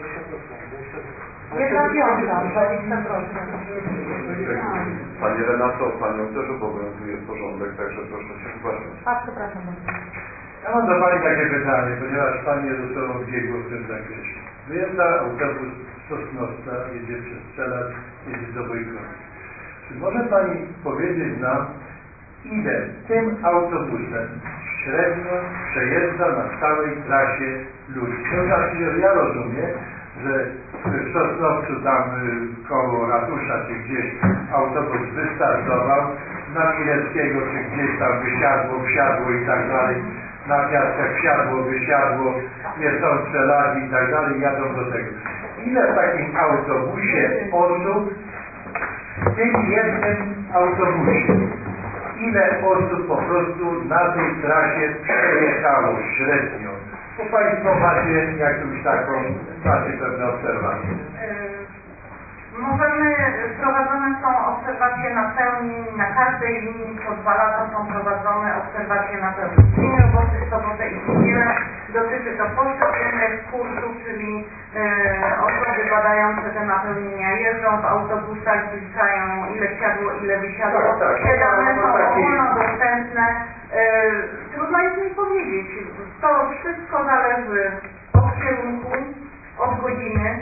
1/5, 20%. Pani Renato, Panią też obowiązuje porządek, także proszę się zgłaszać. A, przepraszam bardzo. Ja mam do Pani takie pytanie, ponieważ Pani je ze sobą biegło w tym zakresie. Wyjeżdża autobus z Sosnowca, jedzie przez Strzelec, jedzie do Wojkowic. Czy może Pani powiedzieć nam, ile tym autobusem średnio przejeżdża na całej trasie ludzi? To znaczy, że ja rozumiem, że w Sosnowcu tam koło ratusza czy gdzieś autobus wystartował, na Mileckiego czy gdzieś tam wsiadło i tak dalej, na Piaskę wsiadło, wysiadło, są przelagi i tak dalej, jadą do tego. Ile w takim autobusie osób, w tym jednym autobusie, ile osób po prostu na tej trasie przejechało średnio? Bo Państwo macie jakąś taką, macie pewne obserwacje. Prowadzone są obserwacje napełnień, na każdej linii co 2 lata są prowadzone obserwacje napełnień. Dzień roboczy, sobotę i niedzielę. Dotyczy to poszczególnych kursów, czyli osoby badające te napełnienia jeżdżą w autobusach, zliczają ile wsiadło, ile wysiadło. Te dane są ogólnodostępne. Trudno jest mi powiedzieć. To wszystko zależy od kierunku, od godziny.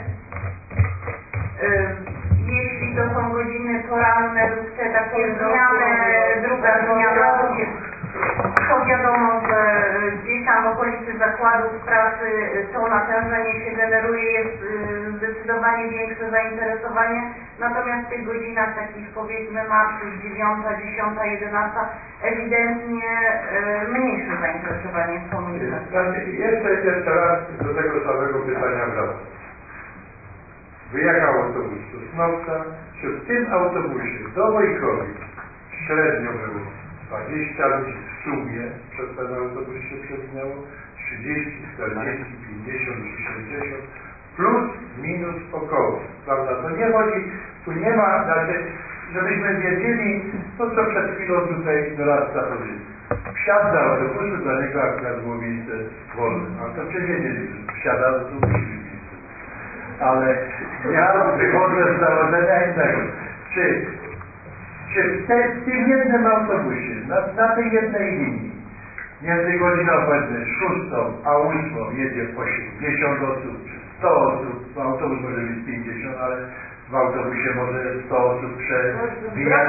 Jeśli to są godziny poranne lub te takie zmiany, druga zmiana, to wiadomo, że gdzieś tam w okolicy zakładów pracy to natężenie się generuje, jest zdecydowanie większe zainteresowanie, natomiast w tych godzinach takich powiedzmy marszu 9, 10, 11 ewidentnie mniejsze zainteresowanie w komunikacji. Znaczy, jeszcze raz do tego samego pytania wracam. Wyjechał autobus z Sosnowca, czy w tym autobusie do Wojkowic średnio było 20 ludzi w sumie, przez ten autobus się przewinęło, 30, 40, 50, 60, plus, minus, około, prawda? To nie chodzi, tu nie ma, znaczy, żebyśmy wiedzieli, to co przed chwilą tutaj doradca powiedział. Wsiadł do autobusu, dla niego akurat było miejsce wolne, a to przewiedzieli, że wsiadał, to musi być miejsce. Ale ja wychodzę z założenia innego. Czy w tym jednym autobusie, na tej jednej linii, między godziną powiedzmy 6 a 8 jedzie 80 osób, czy 100 osób, bo autobus może mieć 50, ale w autobusie może 100 osób przewijać.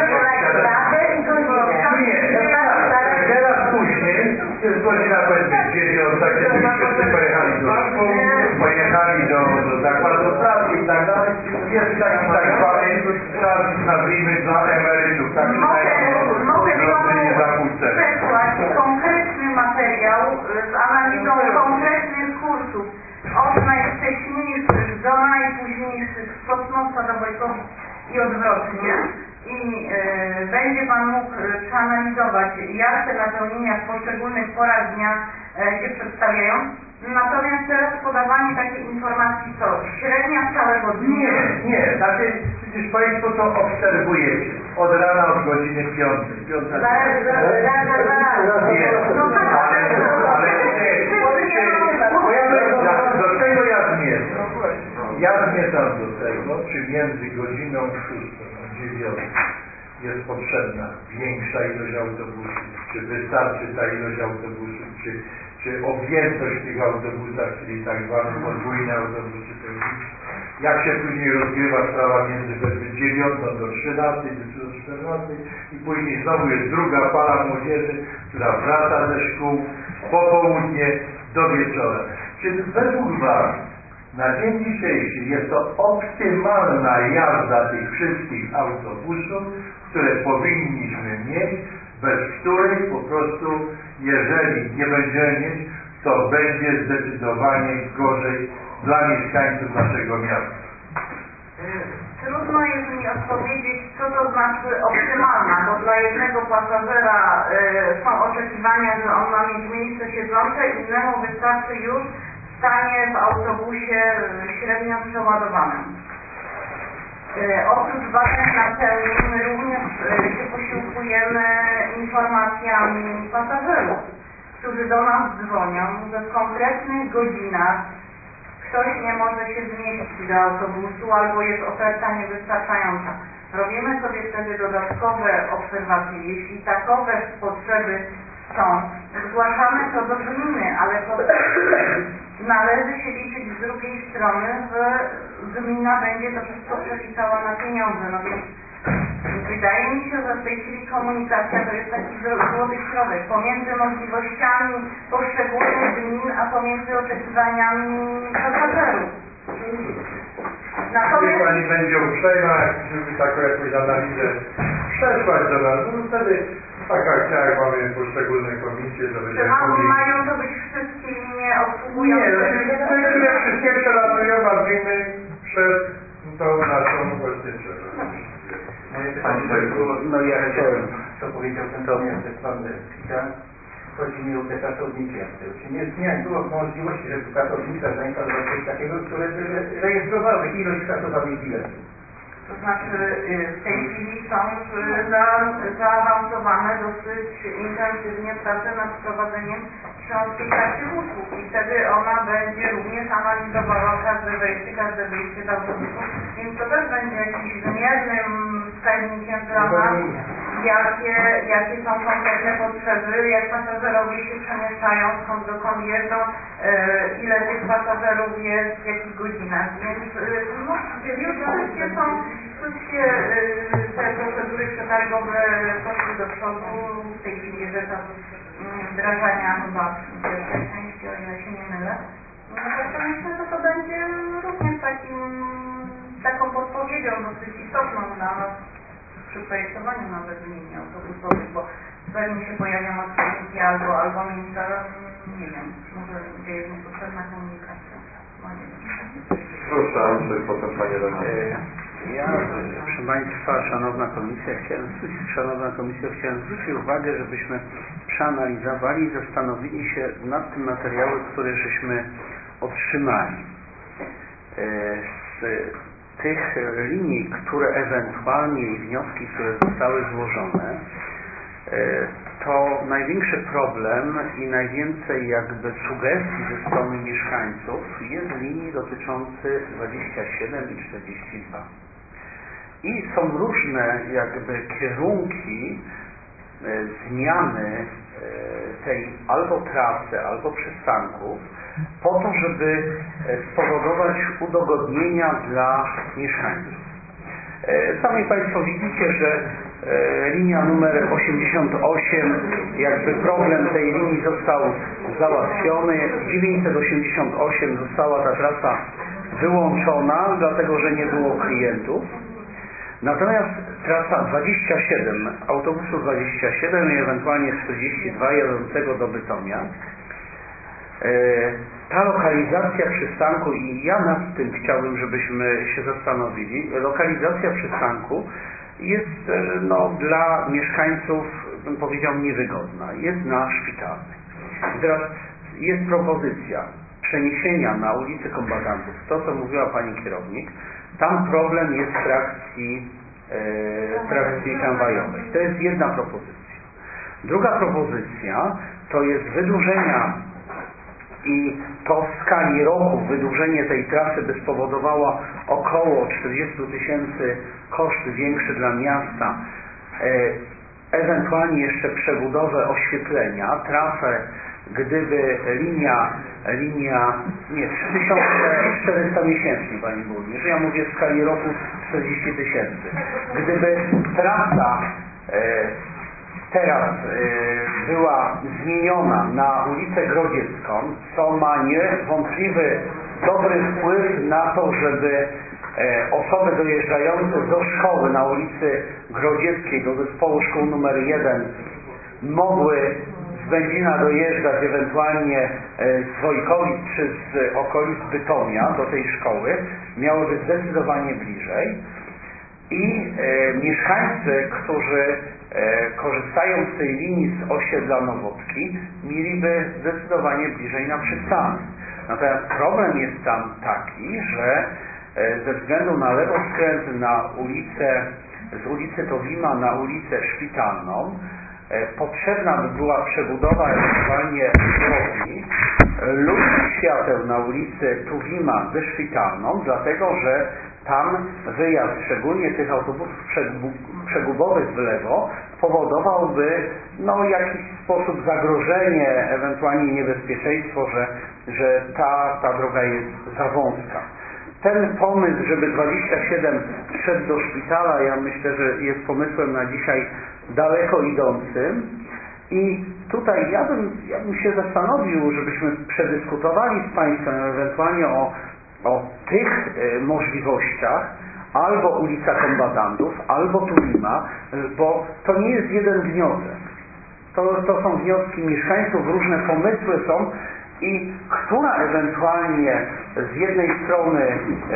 Nie, teraz później, jest godzina powiedzmy 9, kiedy wszyscy pojechali do szkół, pojechali do zakładu pracy i tak dalej. Jest taki tak zwany czas, nazwijmy, dla emerytów. Mogę Panu przesłać konkretny materiał z analizą konkretnych kursów, od najwcześniejszych do najpóźniejszych z Kosmosa do Wojkowic i odwrotnie. I będzie Pan mógł przeanalizować, jak te napełnienia w poszczególnych porach dnia się przedstawiają. Natomiast teraz podawanie takiej informacji, co średnia całego dnia. Nie, znaczy przecież Państwo to obserwujecie od rana, od godziny 5. Do czego ja zmierzam? Ja zmierzam do tego, czy między godziną 6 a 9 jest potrzebna większa ilość autobusów, czy wystarczy ta ilość autobusów, czy objętość w tych autobusach, czyli tak zwane podwójne autobusy, jak się później rozgrywa sprawa między 9 do 13 czy do 14 i później znowu jest druga fala młodzieży, która wraca ze szkół po południe do wieczora. Czy według Was na dzień dzisiejszy jest to optymalna jazda tych wszystkich autobusów, które powinniśmy mieć, bez których po prostu, jeżeli nie będziemy mieć, to będzie zdecydowanie gorzej dla mieszkańców naszego miasta. Trudno jest mi odpowiedzieć, co to znaczy optymalna, bo dla jednego pasażera są oczekiwania, że on ma mieć miejsce siedzące, innemu wystarczy już stanie w autobusie średnio przeładowanym. Oprócz badań napełnień my również się posiłkujemy informacjami pasażerów, którzy do nas dzwonią, że w konkretnych godzinach ktoś nie może się zmieścić do autobusu albo jest oferta niewystarczająca. Robimy sobie wtedy dodatkowe obserwacje. Jeśli takowe potrzeby są, zgłaszamy to do gminy, ale należy się liczyć z drugiej strony, że gmina będzie to wszystko przeliczała na pieniądze. No więc wydaje mi się, że w tej chwili komunikacja to jest taki złoty środek pomiędzy możliwościami poszczególnych gmin, a pomiędzy oczekiwaniami pasażerów. Natomiast Pani będzie uprzejma, żeby taką jakąś analizę przesłać do nas, no wtedy tak jak mamy poszczególne komisje, to będziemy mogli... Mają to być wszystkie linie obsługujące? Nie, wszystkie przelatują, a gminy przez tą naszą właścicielę. Moje pytanie było, ja chciałem, co powiedział ten pan Pita. Chodzi mi o te pracowniki aktyw. Czy nie było możliwości, żeby pracownika zainstalować coś takiego, które by rejestrowały ilość kasowanych biletów? To znaczy w tej chwili są już zaawansowane dosyć intensywnie prace nad wprowadzeniem śląskiej karty usług i wtedy ona będzie również analizowała każde wejście, każde wyjście z autobusu, więc to też będzie jakimś wymiernym wskaźnikiem dla nas, jakie są konkretne potrzeby, jak pasażerowie się przemieszczają, skąd dokąd jeżdżą, ile tych pasażerów jest, w jakich godzinach, więc no, już wszystkie te procedury przetargowe poszły do przodu. W tej chwili jest etap wdrażania chyba pierwszej części, o ile się nie mylę. Także myślę, że to będzie również taką podpowiedzią dosyć istotną dla nas przy projektowaniu nawet linii autobusowych, bo pewnie się pojawią odcinki albo miejsca, nie wiem, może gdzie jest niepotrzebna komunikacja. Proszę, Andrzej, potem Panie Renata. Ja, proszę Państwa, Szanowna Komisja, chciałem zwrócić uwagę, żebyśmy przeanalizowali i zastanowili się nad tym materiałem, który żeśmy otrzymali. Z tych linii, które ewentualnie i wnioski, które zostały złożone, to największy problem i najwięcej jakby sugestii ze strony mieszkańców jest linii dotyczących 27 i 42. I są różne jakby kierunki zmiany tej albo trasy, albo przystanków po to, żeby spowodować udogodnienia dla mieszkańców. Sami Państwo widzicie, że linia numer 88, jakby problem tej linii został załatwiony. 988 została ta trasa wyłączona, dlatego że nie było klientów. Natomiast trasa 27, autobusu 27 i ewentualnie 42 jadącego do Bytomia, ta lokalizacja przystanku, i ja nad tym chciałbym, żebyśmy się zastanowili, lokalizacja przystanku jest dla mieszkańców, bym powiedział, niewygodna. Jest na Szpitalnej. I teraz jest propozycja przeniesienia na ulicę Kombatantów, to co mówiła Pani kierownik. Tam problem jest w trakcji tramwajowej. To jest jedna propozycja. Druga propozycja to jest wydłużenia, i to w skali roku wydłużenie tej trasy by spowodowało około 40 000 koszt większy dla miasta, ewentualnie jeszcze przebudowę oświetlenia, trasę, gdyby linia 3400 miesięcznie, Pani Burmistrz, ja mówię w skali roku 40 000. Gdyby trasa teraz była zmieniona na ulicę Grodziecką, co ma niewątpliwy dobry wpływ na to, żeby osoby dojeżdżające do szkoły na ulicy Grodzieckiej, do zespołu szkół numer 1 mogły z Będzina dojeżdżać ewentualnie z Wojkowic czy z okolic Bytomia do tej szkoły, miałyby zdecydowanie bliżej i mieszkańcy, którzy korzystają z tej linii z osiedla Nowotki, mieliby zdecydowanie bliżej na przystanek. Natomiast problem jest tam taki, że ze względu na lewoskręt na ulicę, z ulicy Towima na ulicę Szpitalną, potrzebna by była przebudowa ewentualnie drogi lub świateł na ulicy Tuwima ze Szpitalną, dlatego że tam wyjazd, szczególnie tych autobusów przegubowych w lewo, powodowałby w jakiś sposób zagrożenie, ewentualnie niebezpieczeństwo, że ta droga jest za wąska. Ten pomysł, żeby 27 szedł do szpitala, ja myślę, że jest pomysłem na dzisiaj daleko idącym i tutaj ja bym się zastanowił, żebyśmy przedyskutowali z Państwem ewentualnie o tych możliwościach, albo ulica Kombatantów, albo Tuwima, bo to nie jest jeden wniosek. To są wnioski mieszkańców, różne pomysły są i która ewentualnie z jednej strony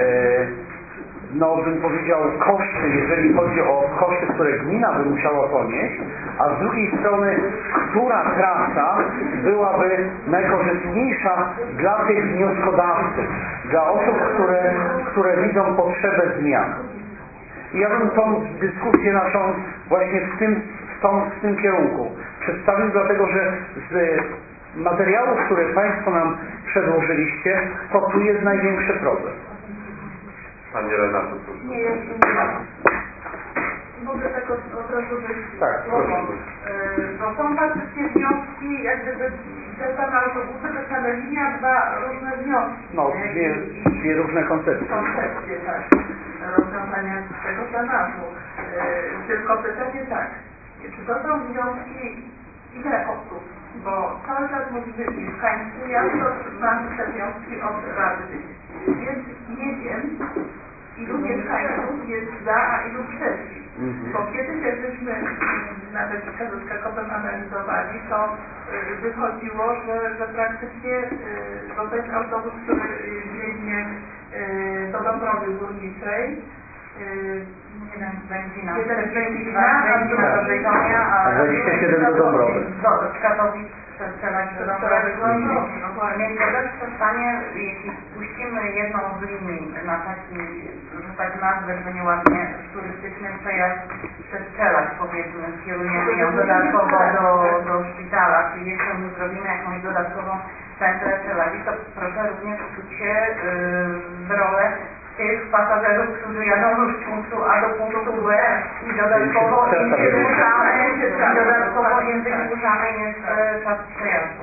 bym powiedział koszty, jeżeli chodzi o koszty, które gmina by musiała ponieść, a z drugiej strony, która trasa byłaby najkorzystniejsza dla tych wnioskodawców, dla osób, które widzą potrzebę zmian. I ja bym tą dyskusję naszą właśnie w tym kierunku przedstawił, dlatego że z materiałów, które Państwo nam przedłożyliście, to tu jest największy problem. Pani Renato, proszę. Nie, jeszcze nie. Mogę tak od razu być. Tak, proszę. Bo są faktycznie wnioski, jak gdyby te same autobusy, te same linia, dwa różne wnioski. Dwie różne koncepcje. Koncepcje, tak. Rozwiązania tego tematu. Tylko pytanie tak, czy to są wnioski, ile osób? Bo cały czas mówimy mieszkańcy, ja mam te wnioski od radnych. Więc nie wiem, ilu mieszkańców jest za, a ilu przeciw. Bo kiedyś jak żeśmy nawet z Kakopem analizowali, to wychodziło, że praktycznie ten autobus, który biegnie do Dąbrowy Górniczej, jeden z Będzina do Bytomia, a 27 do Dąbrowy. Z Katowic strzelać do Dąbrowy Górniczej. Więc to się stanie, jeśli puścimy jedną z linii na taki, że tak nazwę, że nieładnie, turystyczny przejazd przez Czelać, powiedzmy, skierujemy ją dodatkowo do szpitala, czyli jeszcze my zrobimy jakąś dodatkową centrę Czelagi, to proszę również wczuć się w rolę tych pasażerów, którzy jadą z punktu A do punktu B i dodatkowo im wydłużamy jeszcze czas przejazdu.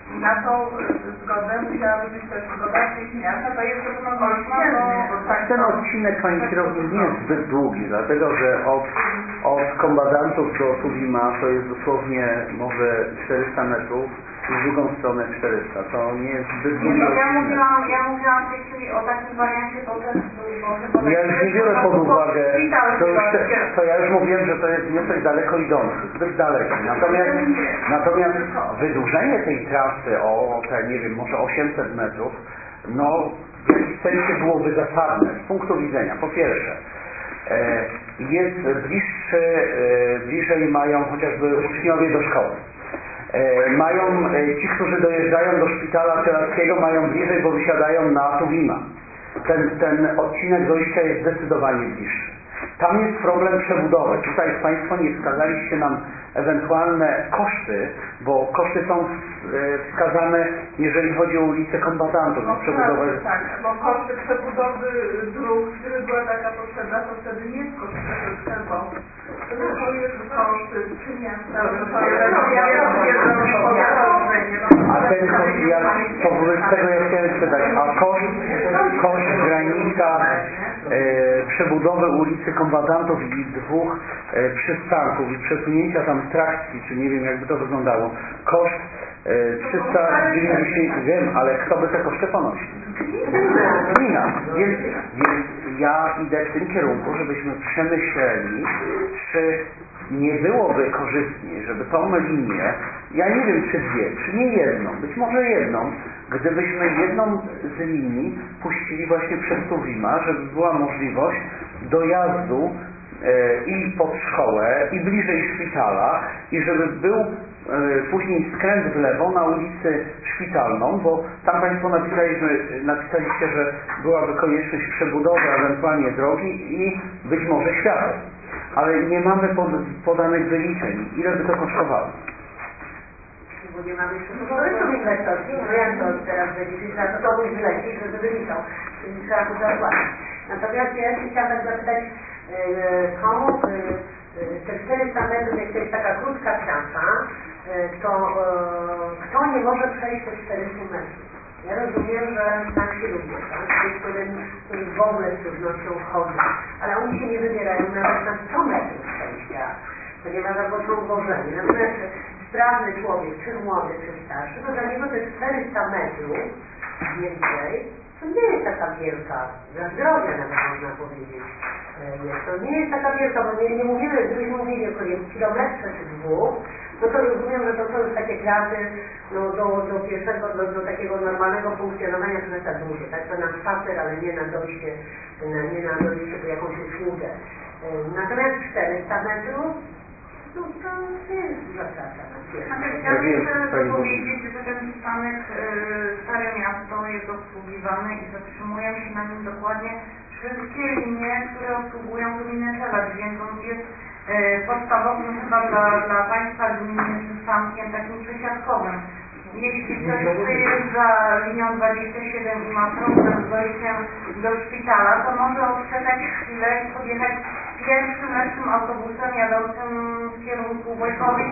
Na tą zgodę musiałaby być też zgoda miasta, to jest równoważnie. Ten odcinek, pani kierownik, nie jest zbyt długi, dlatego że od kombatantów do Tuwima to jest dosłownie może 400 metrów, w drugą stronę 400. To nie jest zbyt długi odcinek. Ja mówiłam w tej chwili o takim wariancie bo ja już nie biorę pod uwagę, to ja już mówiłem, że to jest wniosek daleko idący, zbyt daleki. Natomiast wydłużenie tej trasy o te, nie wiem, może 800 metrów, no w jakimś sensie byłoby zasadne z punktu widzenia. Po pierwsze, jest bliżej mają chociażby uczniowie do szkoły. Mają ci, którzy dojeżdżają do szpitala Czeladskiego, mają bliżej, bo wysiadają na Tuwima. Ten odcinek dojścia jest zdecydowanie bliższy. Tam jest problem przebudowy. Tutaj Państwo nie wskazaliście nam ewentualne koszty, bo koszty są wskazane, jeżeli chodzi o ulicę Kombatantów. Tak, bo koszty przebudowy dróg, gdyby była taka potrzeba, to wtedy nie jest koszt przeszkodą. To jest koszty czy miasta. A ten koszt, wobec tego ja chciałem spytać, a koszt w granicach przebudowy ulicy Kombatantów i 2 przystanków i przesunięcia tam trakcji, czy nie wiem jakby to wyglądało, koszt 390, wiem, ale kto by te koszty ponosił? Gmina. Więc ja idę w tym kierunku, żebyśmy przemyśleli, czy nie byłoby korzystniej, żeby tą linię, ja nie wiem czy 2, czy nie jedną, być może jedną, gdybyśmy jedną z linii puścili właśnie przez Tuwima, żeby była możliwość dojazdu i pod szkołę, i bliżej szpitala, i żeby był później skręt w lewo na ulicy Szpitalną, bo tam Państwo napisaliście, że byłaby konieczność przebudowy ewentualnie drogi i być może świateł. Ale nie mamy podanych wyliczeń. Ile by to kosztowało? Bo nie mamy przebudowy inwestorskiej, no jak to teraz będzie, czyli trzeba to komuś wlecieć, żeby wyliczał, czyli trzeba to zapłacić. Natomiast ja chciałam tak zapytać, komu te 400 metrów, jak to jest taka krótka trasa, to kto nie może przejść te 400 metrów? Ja rozumiem, że starsi ludzie, tak? Którym w ogóle z trudnością chodzą, ale oni się nie wybierają nawet na 100 metrów przejścia, ponieważ albo są włożeni. Natomiast sprawny człowiek, czy młody, czy starszy, to dla niego te 400 metrów więcej, to nie jest taka wielka, dla zdrowia nawet można powiedzieć. To nie jest taka wielka, bo nie mówimy, gdybyśmy mówili o kilometrze czy 2, no to rozumiem, że to są już takie klasy do pierwszego, do takiego normalnego funkcjonowania trochę duże, tak? To na spacer, ale nie na dojście, nie na dojście po jakąś usługę. Natomiast 400 metrów, no to jest duża trasa. Chciałabym jeszcze dopowiedzieć, że ten przystanek Stare Miasto jest obsługiwany i zatrzymują się na nim dokładnie wszystkie linie, które obsługują gminę Czeladź, więc on jest podstawowym chyba dla Państwa gminy przystankiem takim przesiadkowym. Jeśli ktoś przyjeżdża linią 27 i ma problem z dojściem do szpitala, to może odczekać chwilę i podjechać pierwszym lepszym autobusem jadącym w kierunku Wojkowic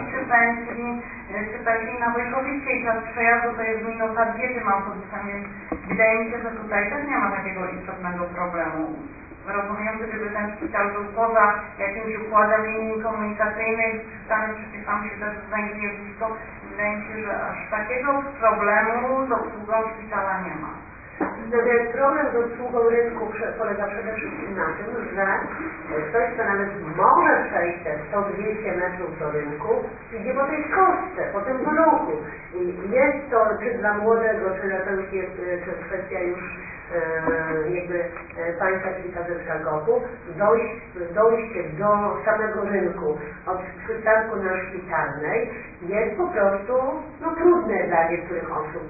czy Pędzli na Wojkowickiej. Czas przejazdu to jest minuta 2 tym autobusem, więc wydaje mi się, że tutaj też nie ma takiego istotnego problemu. Rozumiem, gdyby ten szpital był poza jakimś układem linii komunikacyjnych, przystanek przecież tam się też znajduje blisko. Wydaje mi się, że aż takiego problemu z obsługą szpitala nie ma. Problem z obsługą rynku polega przede wszystkim na tym, że ktoś, kto nawet może przejść te 100-200 metrów do rynku, idzie po tej kostce, po tym bruku. I jest to, czy dla młodego, czy to już jest kwestia już jakby państwa, czyli KZK GOP-u, dojście do samego rynku od przystanku na Szpitalnej jest po prostu trudne dla niektórych osób.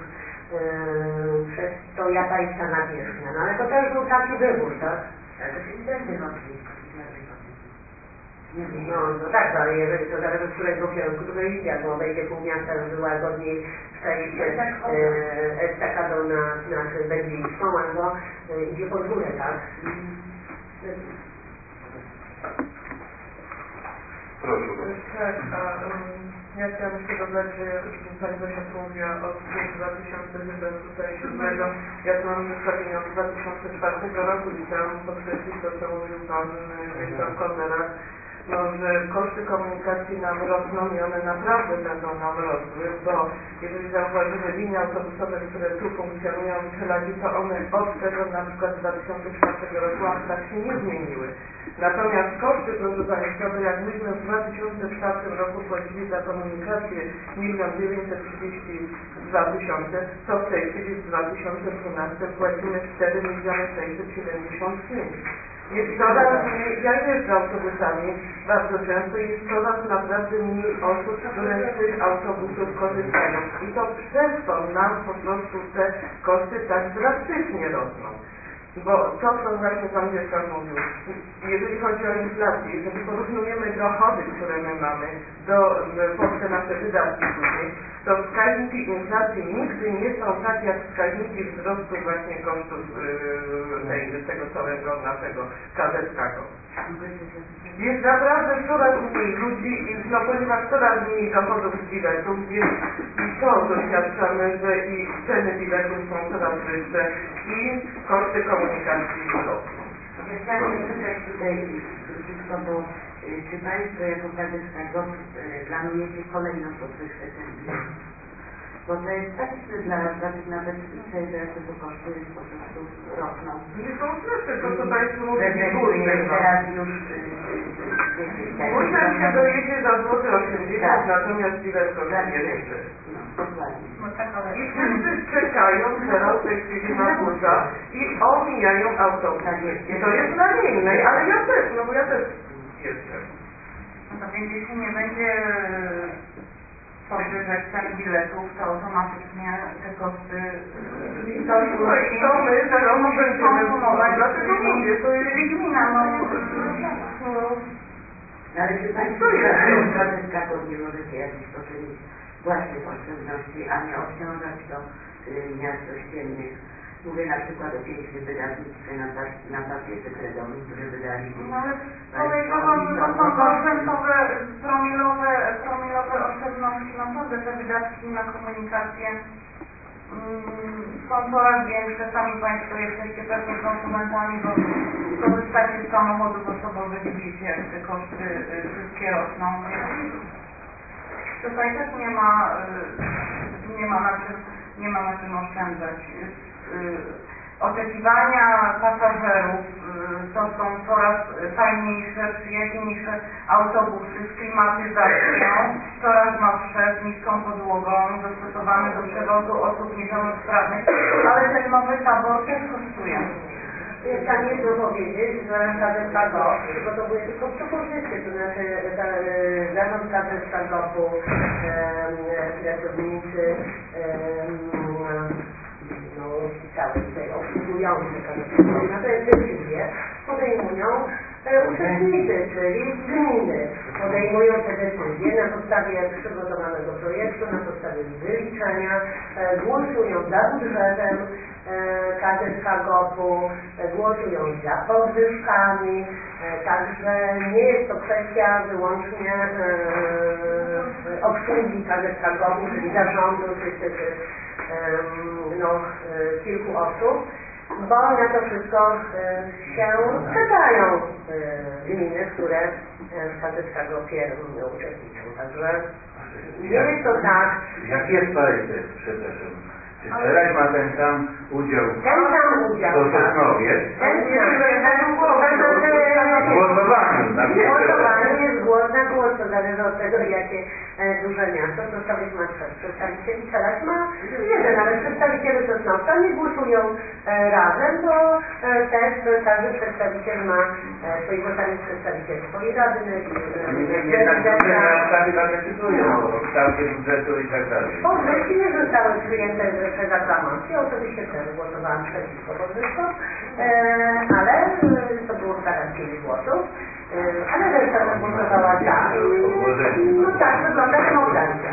Przez to jaka jest ta nawierzchnia. No ale to też był taki wybór, tak? Ale to się będzie no tak, ale jeżeli to zależy z którego kierunku to idzie, albo obejdzie pół miasta, żeby łagodniej przejść estakadą na Będzińską, albo idzie pod górę, tak? Proszę. Ja chciałam jeszcze dodać, że Pani Zosiu mówiła o 2007, ja tu mam zestawienie od 2004 roku i chciałam podkreślić to, co mówił Pan Wiktor Kondera, no, że koszty komunikacji nam rosną i one naprawdę będą nam rosły, bo jeżeli zauważymy linie autobusowe, które tu funkcjonują w Żelazi, to one od tego na przykład 2004 roku aż tak się nie zmieniły. Natomiast koszty, proszę Państwa, to jak myśmy w 2004 roku płacili za komunikację 1 932 000, to w tej chwili w 2012 płacimy 4 675 000. Jest coraz mniej, ja jeżdżę autobusami bardzo często, jest coraz naprawdę mniej osób, które z tych autobusów korzystają. I to przez to nam po prostu te koszty tak drastycznie rosną. Bo to, co właśnie Pan Wieszczak mówił, jeżeli chodzi o inflację, jeżeli porównujemy dochody, które my mamy, pod te nasze wydatki później, to wskaźniki inflacji nigdy nie są tak jak wskaźniki wzrostu właśnie kosztów tego całego naszego KZK-go. Jest naprawdę coraz mniej ludzi, no ponieważ coraz mniej dochodów z biletów jest i to doświadczamy, że i ceny biletów są coraz wyższe i koszty komunikacji rosną. Ja chciałam zapytać tutaj króciutko, bo czy Państwo jako KZK planujecie kolejną podwyżkę cen biletów? Bo to jest taki dla tych nawet przejeżdżających, bo koszty po prostu rosną. Nie są rzeczy, to co Państwo mówili, teraz już Bursa się dojedzie za złoty 80, natomiast bilet kosztuje więcej. Dokładnie. I wszyscy czekają teraz w tej chwili na bursa i omijają autobus. I to jest na innej, ale ja też, no bo ja też jestem. No to więc jeśli nie będzie podwyżek cen biletów, to automatycznie te koszty to my zaraz będziemy konsumować, dlatego mówię, to jest gmina, no. Ale czy Państwo nie możecie jakiś poczynić własnych oszczędności, a nie obciążać to miast ościennych? Mówię na przykład o pięknym wydawnictwie na pakiecie kredowym, które wydali. No ale podejrzewam, że to są procentowe, promilowe oszczędności. Naprawdę te wydatki na komunikację są coraz większe. Sami Państwo jesteście pewnie konsumentami, bo korzystacie z samochodów osobowych, widzicie jak te koszty wszystkie rosną. Tutaj też nie ma na czym oszczędzać. Oczekiwania pasażerów to są coraz fajniejsze, przyjaźniejsze autobusy z klimatyzacją, coraz nowsze, z niską podłogą, dostosowane do przewozu osób niepełnosprawnych, ale ten nowy tabor też kosztuje. Chciałam jedno powiedzieć, że KZK przygotowuje tylko propozycje, to znaczy zarząd KZK-u, pracownicy, cały tutaj obsługujący na te decyzje podejmują uczestnicy, czyli gminy. Podejmują te decyzje na podstawie przygotowanego projektu, na podstawie wyliczenia, głosują za budżetem KZK-u, głosują za podwyżkami, także nie jest to kwestia wyłącznie obsługi KZK-u, czyli zarządu kilku osób, bo na to wszystko się zgadzają gminy, które w KZK-u uczestniczą. Także nie jest to tak. Jak jest parytet, przepraszam. Czy teraz ma ten sam udział w Sosnowiec? Głosowanie jest głos na głos, to zależy od tego, jakie duże miasto. Sosnowiec ma 3 przedstawicieli, Żelaz ma 1, ale przedstawiciele Sosnowca nie głosują razem, bo też każdy przedstawiciel ma swoich lokalnych przedstawicieli, swojej rady jednak miastami decydują o kształcie budżetu i tak dalej. Podwyżki nie zostały przyjęte przez aklamację, oczywiście też głosowałam przeciwko podwyżkom, ale to było gwarancyjnych głosów, ale reszta zagłosowała za i no tak wygląda demokracja.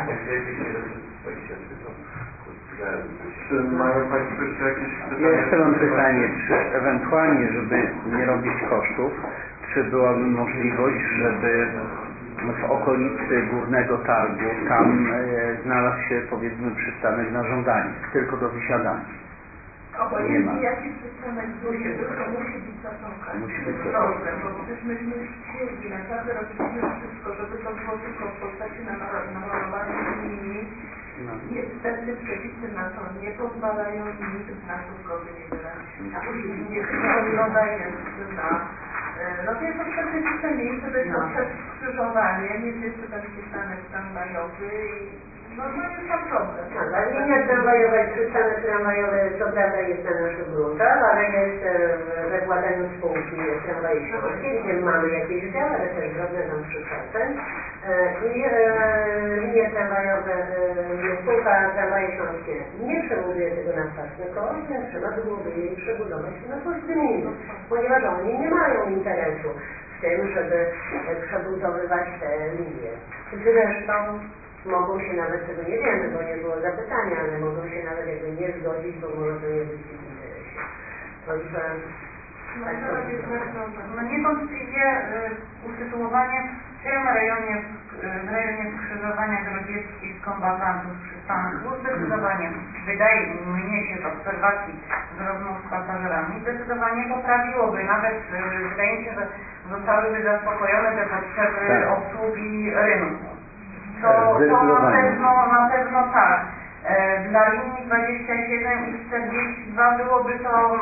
Czy mają Państwo jeszcze jakieś pytania? Ja jeszcze mam pytanie, czy ewentualnie, żeby nie robić kosztów, czy byłaby możliwość, żeby w okolicy Górnego Targu, tam znalazł się, powiedzmy, przystanek na żądanie, tylko do wysiadania. Obojętnie jaki przystanek musi być, to musi być zaczątka. Musi być Dobrze, bo przecież myśmy chcieli, naprawdę robiliśmy wszystko, żeby to było tylko w postaci namalowania linii. Niestety przepisy na to nie pozwalają i nikt z nas zgody nie wyrazi. A później chyba wygląda jest na... No to jest to specyficzne miejsce, to jest to przed skrzyżowaniem, jest jeszcze ten przystanek tramwajowy i normalnie jest tam problem. Tak, linia tramwajowa i przystanek tramwajowy co prawda jest na naszych gruntach, ale jest we władaniu spółki Tramwaje Śląskie, gdzie mamy jakieś działy, ale też drobne tam 3%. I linie tramwajowe, spółka Tramwaje Śląskie nie przebuduje tego na własny koszt, więc trzeba byłoby jej przebudować na koszt gminy, ponieważ oni nie mają interesu w tym, żeby przebudowywać te linie. Zresztą mogą się nawet, tego nie wiemy, bo nie było zapytania, ale mogą się nawet jakby nie zgodzić, bo może to nie być w ich interesie. Także tak to no niewątpliwie usytuowanie w tym rejonie, w rejonie skrzyżowania Grodziecki z kombatantów przystanek zdecydowanie, wydaje mnie się z obserwacji z rozmów z pasażerami, zdecydowanie poprawiłoby. Nawet wydaje mi się, że zostałyby zaspokojone te potrzeby obsługi rynku. To na pewno tak. Dla linii 27 i 42 byłoby to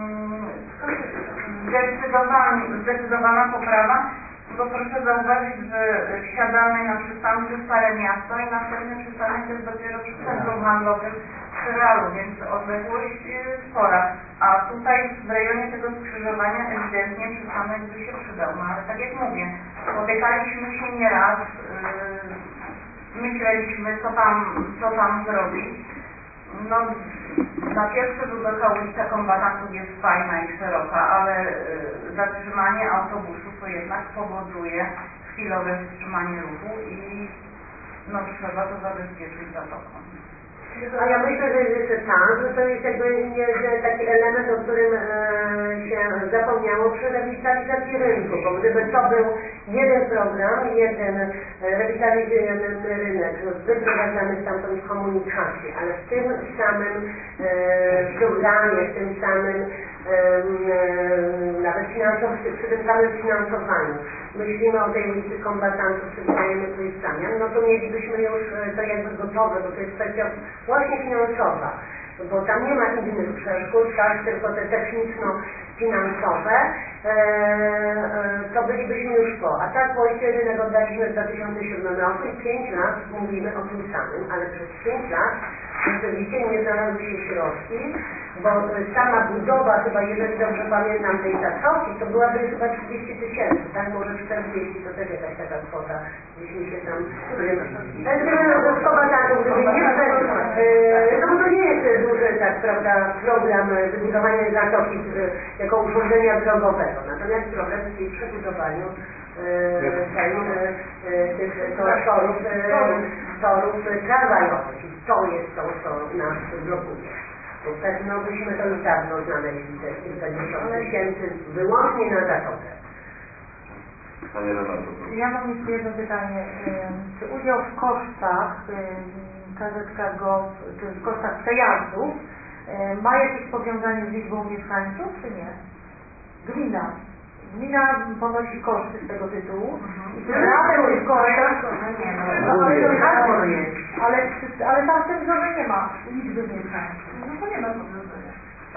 zdecydowana poprawa, bo proszę zauważyć, że wsiadamy na przystanku Stare Miasto i następny przystanek jest dopiero przy centrum handlowym w Realu, więc odległość spora. A tutaj w rejonie tego skrzyżowania ewidentnie przystanek by się przydał. No ale tak jak mówię, spotykaliśmy się nieraz, myśleliśmy co tam zrobić. No, na pierwszy rzut oka ulica Kombatantów jest fajna i szeroka, ale zatrzymanie autobusu to jednak powoduje chwilowe wstrzymanie ruchu i no trzeba to zabezpieczyć zatoką. A ja myślę, że jest jeszcze tak, że to jest jakby taki element, o którym się zapomniało przy rewitalizacji rynku, bo gdyby to był jeden program, jeden rewitalizujemy rynek, wyprowadzamy stamtąd komunikację, ale w tym samym programie, w tym samym nawet przy tym samym finansowaniu myślimy o tej ulicy Kombatantów, czy wydajemy tu ich zamian, no to mielibyśmy już to jakby gotowe, bo to jest kwestia właśnie finansowa, bo tam nie ma innych przeszkód, tak, tylko te techniczno-finansowe, to bylibyśmy już po. A tak właściwie rynek oddaliśmy w 2007 roku i 5 lat mówimy o tym samym, ale przez 5 lat rzeczywiście nie znalazły się środki, bo sama budowa, chyba jeżeli dobrze pamiętam, tej zatoki, to byłaby chyba 30 000, tak? Może 40, to też jakaś taka kwota, gdzieś mi się tam... Gdyby nie to nie jest duży, tak, prawda, program wybudowania zatoki jako urządzenia drogowego, natomiast problem jest w przebudowaniu tych torów tramwajowych i to jest to, co nas blokuje. Bo pewno byśmy to już dawno znaleźli te kilkadziesiąt tysięcy wyłącznie na zatokę. Ja mam jeszcze jedno pytanie. Czy udział w kosztach KZK czy w kosztach przejazdów ma jakieś powiązanie z liczbą mieszkańców, czy nie? Gmina. Gmina ponosi koszty z tego tytułu i czy razem w kosztach... Ale tam w tym wzorze nie ma liczby mieszkańców. No to nie ma powiązania.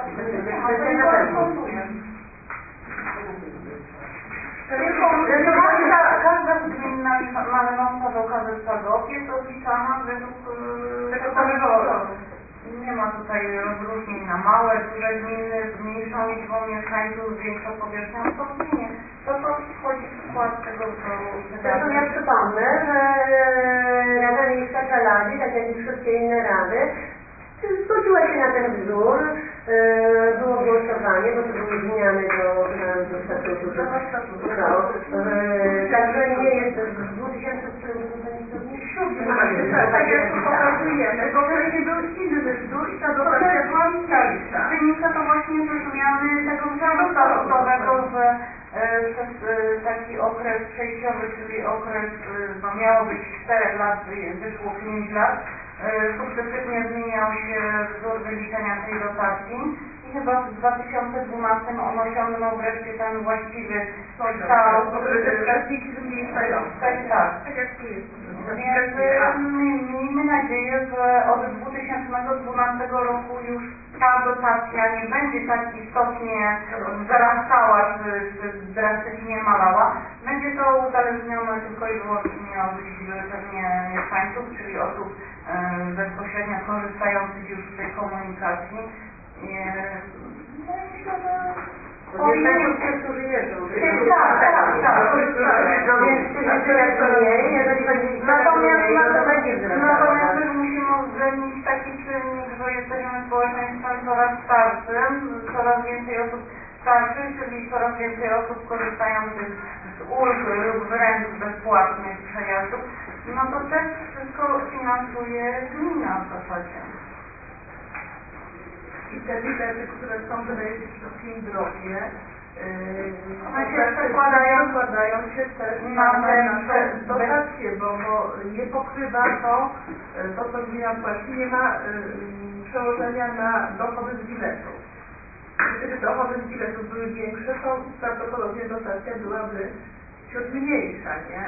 Każda gminna należąca do KZK jest obliczana według tego wzoru. Nie ma tutaj rozróżnień na małe, duże gminy z mniejszą liczbą mieszkańców, z większą powierzchnią, to gminie. To wchodzi w skład tego wzoru. Zresztą ja przypomnę, że Rada Miejska Czeladzi, tak jak i wszystkie inne rady, zgodziła się na ten wzór, było głosowanie, bo to były zmiany do statutu. Także nie jest w 2007 tak jak tu pokazujemy, bo wcześniej był inny wzór i ta dotacja była mniejsza. Wynika to właśnie ze zmiany tego wzoru statutowego w przez taki okres przejściowy, czyli okres, no miało być 4 lat, wyszło 5 lat, sukcesywnie zmieniał się wzór wyliczenia tej dotacji i chyba w 2012 on osiągnął wreszcie ten właściwy kształt. Więc miejmy nadzieję, że od 2012 roku już ta dotacja nie będzie tak istotnie wzrastała czy drastycznie malała. Będzie to uzależnione tylko i wyłącznie od liczby pewnie mieszkańców, czyli osób bezpośrednio korzystających już z tej komunikacji. No i myślę, że którzy jeżdżą. Tak. No więc mniej, jeżeli będzie Natomiast też musimy uwzględnić taki czynnik, że jesteśmy społeczeństwem coraz starszym, coraz więcej osób starszych, czyli coraz więcej osób korzystających z ulg lub wręcz bezpłatnych przejazdów, no to też wszystko finansuje gmina w zasadzie. I te bilety, które są, wydaje się, wszystkim drogie, one się przekładają się też na nasze dotacje, bo nie pokrywa to, co gmina płaci, nie ma przełożenia na dochody z biletów. Gdyby dochody z biletów były większe, to prawdopodobnie dotacja byłaby ciut mniejsza, nie?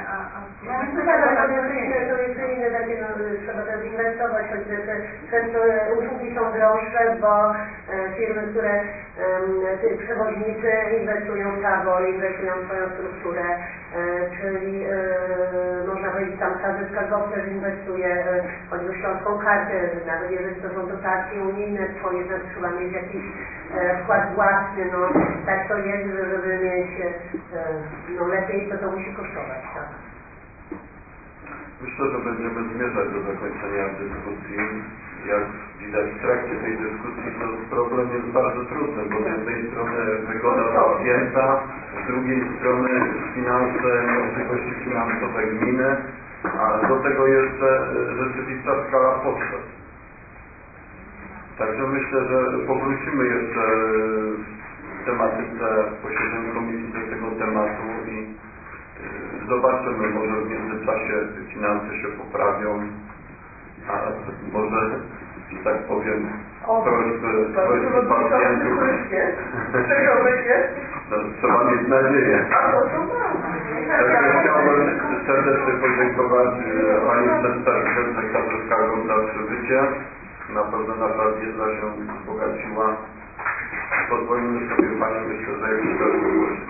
To jeszcze inne takie, no, trzeba też inwestować, choćby często usługi są droższe, bo firmy, które przewoźnicy inwestują w tabor, inwestują w swoją strukturę, czyli można powiedzieć, tam każdy skarbowca inwestuje choćby śląską kartę, nawet jeżeli to są dotacje unijne, to jednak trzeba mieć jakiś wkład własny, no tak to jest, żeby mieć no lepiej, to musi kosztować, tak. Myślę, że będziemy zmierzać do zakończenia dyskusji. Jak widać w trakcie tej dyskusji, to problem jest bardzo trudny, bo z jednej strony wygoda pacjenta, z drugiej strony finanse, możliwości finansowe gminy, a do tego jeszcze rzeczywista skala potrzeb. Także myślę, że powrócimy jeszcze w tematyce posiedzeń komisji do tego tematu i zobaczymy, może w międzyczasie finanse się poprawią, a może, że tak powiem, prośby pacjentów. Czego będzie? No, trzeba mieć nadzieję. Także chciałbym serdecznie podziękować pani przedstawicielce KZK za przybycie. Na pewno nasza wiedza się wzbogaciła. Pozwolimy sobie panią jeszcze zająć zgłosić.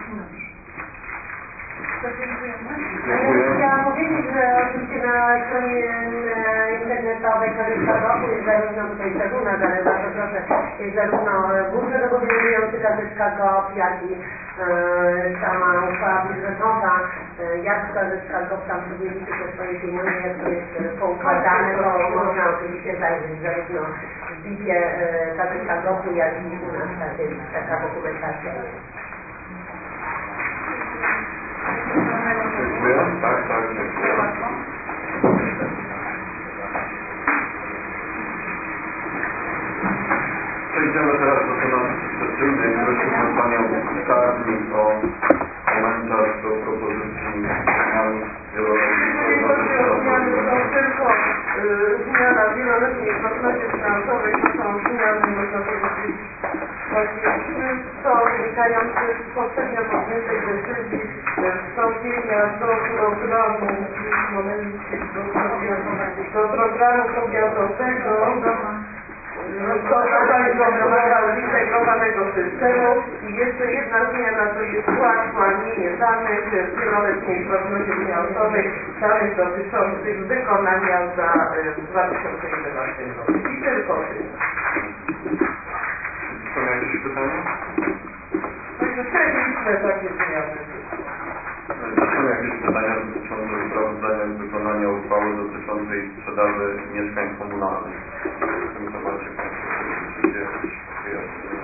Ja chciałam powiedzieć, że oczywiście na stronie internetowej KZK jest zarówno tutaj Czerwona, ale bardzo proszę, jest zarówno budżet obowiązujący KZK, jak i sama uchwała budżetowa, jak KZK tam sobie te swoje pieniądze, jak to jest poukładane, to można oczywiście zajrzeć zarówno w BIP-ie KZK, jak i u nas taka dokumentacja jest. Dziękuję. Tak, dziękuję. Przejdziemy teraz do tematu sesyjnej. Prosimy panią skarbnik o komentarz do propozycji zmian wieloletnich Zmiany są tylko zmiana wieloletniej płatności finansowej, to są zmiany, można powiedzieć, właśnie czysto wynikające z poprzednio podjętej decyzji wstąpienia do programu powiatowego zintegrowanego systemu i jeszcze jedna zmiana to jest uaktualnienie danych w wieloletniej płatności finansowej, danych dotyczących wykonania za 2011 roku. I tylko tyle. Są jakieś pytania? Także przewidzieliśmy takie zmiany. Czy są jakieś pytania dotyczące sprawozdania z wykonania uchwały dotyczącej sprzedaży mieszkań komunalnych? W tym temacie Państwo chcecie jakieś wyjaśnienia?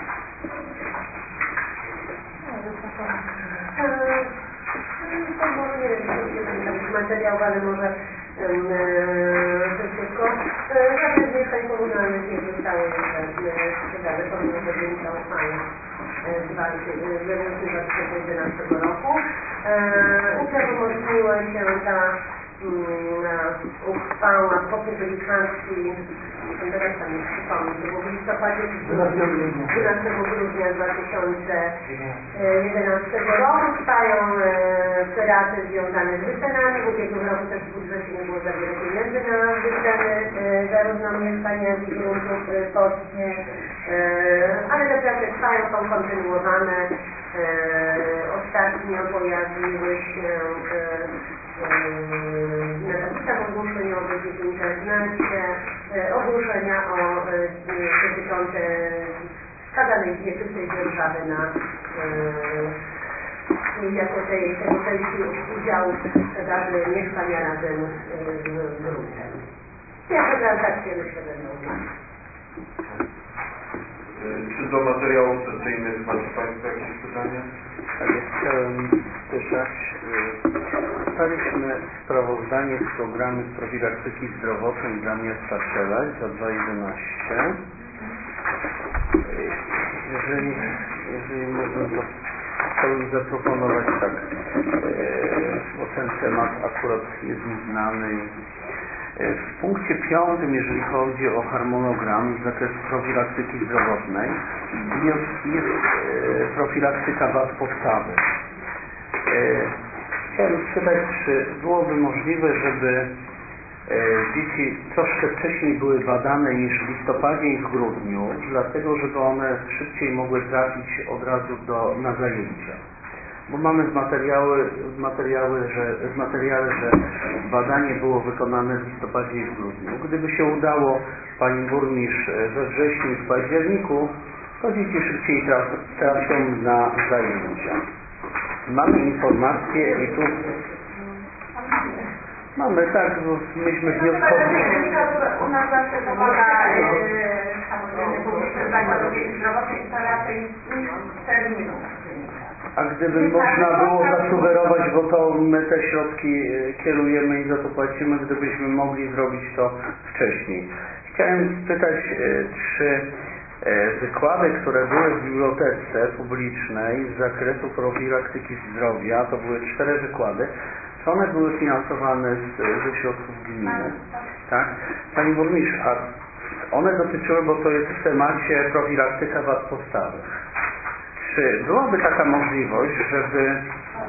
To może nie wiem, czy materiał, ale może szybciutko. Żadnych mieszkań komunalnych nie zostało jeszcze sprzedane, pomimo że byli zaufane w 2011 roku. Uprawomocniła się ta uchwała po publikacji, teraz tam nie przypomnę, to było w listopadzie 12 grudnia 2011 roku. Trwają prace związane z wycenami. W ubiegłym roku też w budżecie nie było za wiele pieniędzy na wyceny zarówno mieszkań, jak i gruntów polskich, ale te prace trwają, są kontynuowane. Ostatnio pojawiły się na zapisach ogłoszeniowych w internecie ogłoszenia dotyczące wskazanej pieczycy i dzierżawy na jako tego części udziału w sprzedaży mieszkania razem z gruntem. Jako transakcje myślę będą. Czy do materiałów sesyjnych macie Państwo jakieś pytania? Tak, ja chciałem spytać. Dostaliśmy sprawozdanie z programu profilaktyki zdrowotnej dla miasta Szelać za 2011. Jeżeli mógłbym, to chciałbym zaproponować tak, bo ten temat akurat jest mi znany. W punkcie 5, jeżeli chodzi o harmonogram z zakresu profilaktyki zdrowotnej, jest profilaktyka wad podstawy. Chciałem spytać, czy byłoby możliwe, żeby dzieci troszkę wcześniej były badane niż w listopadzie i w grudniu, dlatego żeby one szybciej mogły trafić od razu na zajęcia. Bo mamy w materiale, że badanie było wykonane w listopadzie i w grudniu. Gdyby się udało Pani Burmistrz we wrześniu i w październiku, to dzieci szybciej trafią na zajęcia. Mamy informacje i tu mamy tak, bo myśmy wnioskowali. U nas zawsze pomaga samodzielny publiczny zakład opieki zdrowotnej i to raczej niż terminu. A gdyby można było zasugerować, bo to my te środki kierujemy i za to płacimy, gdybyśmy mogli zrobić to wcześniej. Chciałem spytać, czy wykłady, które były w bibliotece publicznej z zakresu profilaktyki zdrowia, to były 4 wykłady, czy one były finansowane ze środków gminy? Tak? Pani Burmistrz, a one dotyczyły, bo to jest w temacie profilaktyka wad podstawowych. Czy byłaby taka możliwość, żeby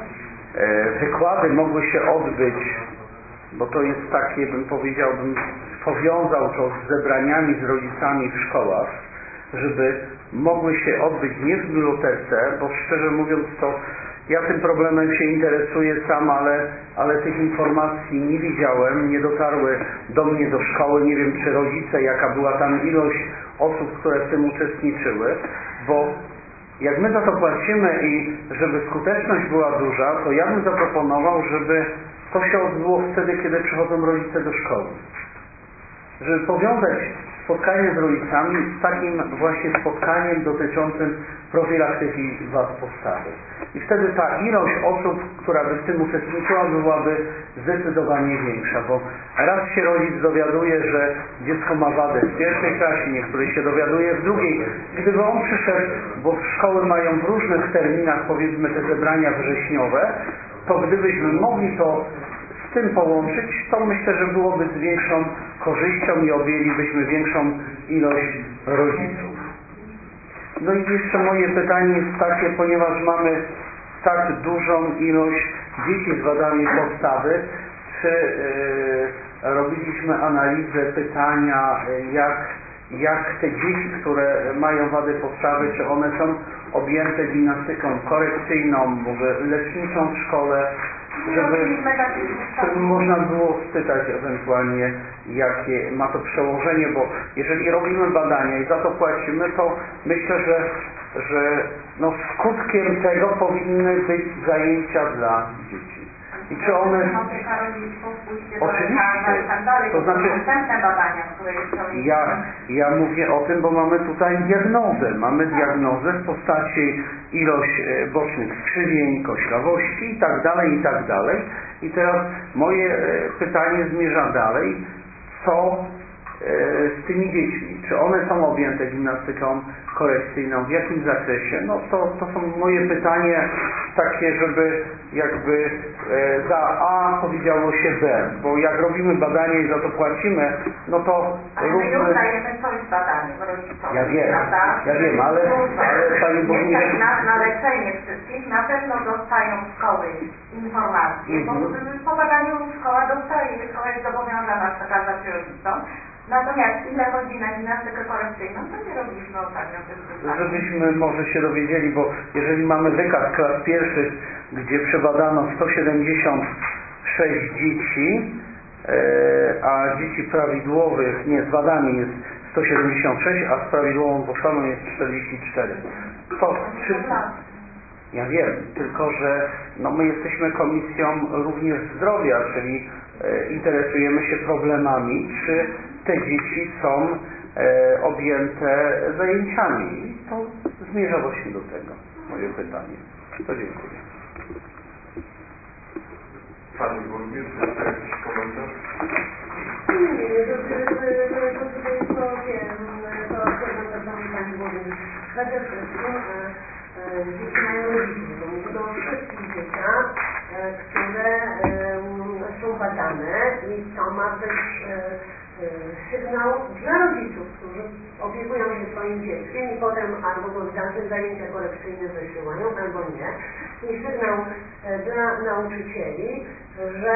wykłady mogły się odbyć, bo to jest takie, bym powiązał to z zebraniami z rodzicami w szkołach, żeby mogły się odbyć nie w bibliotece, bo szczerze mówiąc to ja tym problemem się interesuję sam, ale tych informacji nie widziałem, nie dotarły do mnie do szkoły, nie wiem czy rodzice, jaka była tam ilość osób, które w tym uczestniczyły, bo jak my za to płacimy i żeby skuteczność była duża, to ja bym zaproponował, żeby to się odbyło wtedy, kiedy przychodzą rodzice do szkoły. Żeby powiązać spotkanie z rodzicami z takim właśnie spotkaniem dotyczącym profilaktyki wad podstawy. I wtedy ta ilość osób, która by w tym uczestniczyła, byłaby zdecydowanie większa, bo raz się rodzic dowiaduje, że dziecko ma wadę w pierwszej klasie, niektóry się dowiaduje w drugiej. Gdyby on przyszedł, bo szkoły mają w różnych terminach, powiedzmy te zebrania wrześniowe, to gdybyśmy mogli to z tym połączyć, to myślę, że byłoby z większą korzyścią i objęlibyśmy większą ilość rodziców. No i jeszcze moje pytanie jest takie, ponieważ mamy tak dużą ilość dzieci z wadami podstawy, czy robiliśmy analizę pytania, jak te dzieci, które mają wady podstawy, czy one są objęte gimnastyką korekcyjną, leczniczą w szkole, żeby można było spytać ewentualnie, jakie ma to przełożenie, bo jeżeli robimy badania i za to płacimy, to myślę, że no skutkiem tego powinny być zajęcia dla dzieci. I czy one... Oczywiście, to znaczy ja mówię o tym, bo mamy tutaj diagnozę. Mamy diagnozę w postaci ilość bocznych skrzywień, koślawości i tak dalej, i tak dalej. I teraz moje pytanie zmierza dalej. Co z tymi dziećmi. Czy one są objęte gimnastyką korekcyjną, w jakim zakresie? No to są moje pytanie takie, żeby jakby za A powiedziało się B, bo jak robimy badanie i za to płacimy, no to ale my już dajemy coś badanie rodzicowi. Ja wiem, ale Pani Burmistrz... Nie stać na leczenie wszystkich, na pewno dostają szkoły informacje, bo po badaniu szkoła jest zobowiązana przekazać rodzicom. Natomiast ile chodzi na gimnastykę korekcyjną, to nie robiliśmy ostatnio tych wypadków. Żebyśmy może się dowiedzieli, bo jeżeli mamy wykaz klas pierwszych, gdzie przebadano 176 dzieci, a dzieci prawidłowych, nie, z wadami jest 176, a z prawidłową poszlaną jest 44. To ja wiem, tylko że no my jesteśmy komisją również zdrowia, czyli interesujemy się problemami, czy te dzieci są objęte zajęciami. To zmierza właśnie do tego moje pytanie. To dziękuję. Pani Burmistrz, jeszcze jakiś komentarz? Nie, to Pani Burmistrz. Przede wszystkim dzieci mają rodziców, bo mówimy o wszystkich dzieciach, które są badane i to ma być sygnał dla rodziców, którzy opiekują się swoim dzieckiem i potem albo go w dalsze zajęcia korekcyjne wysyłają, albo nie. I sygnał dla nauczycieli, że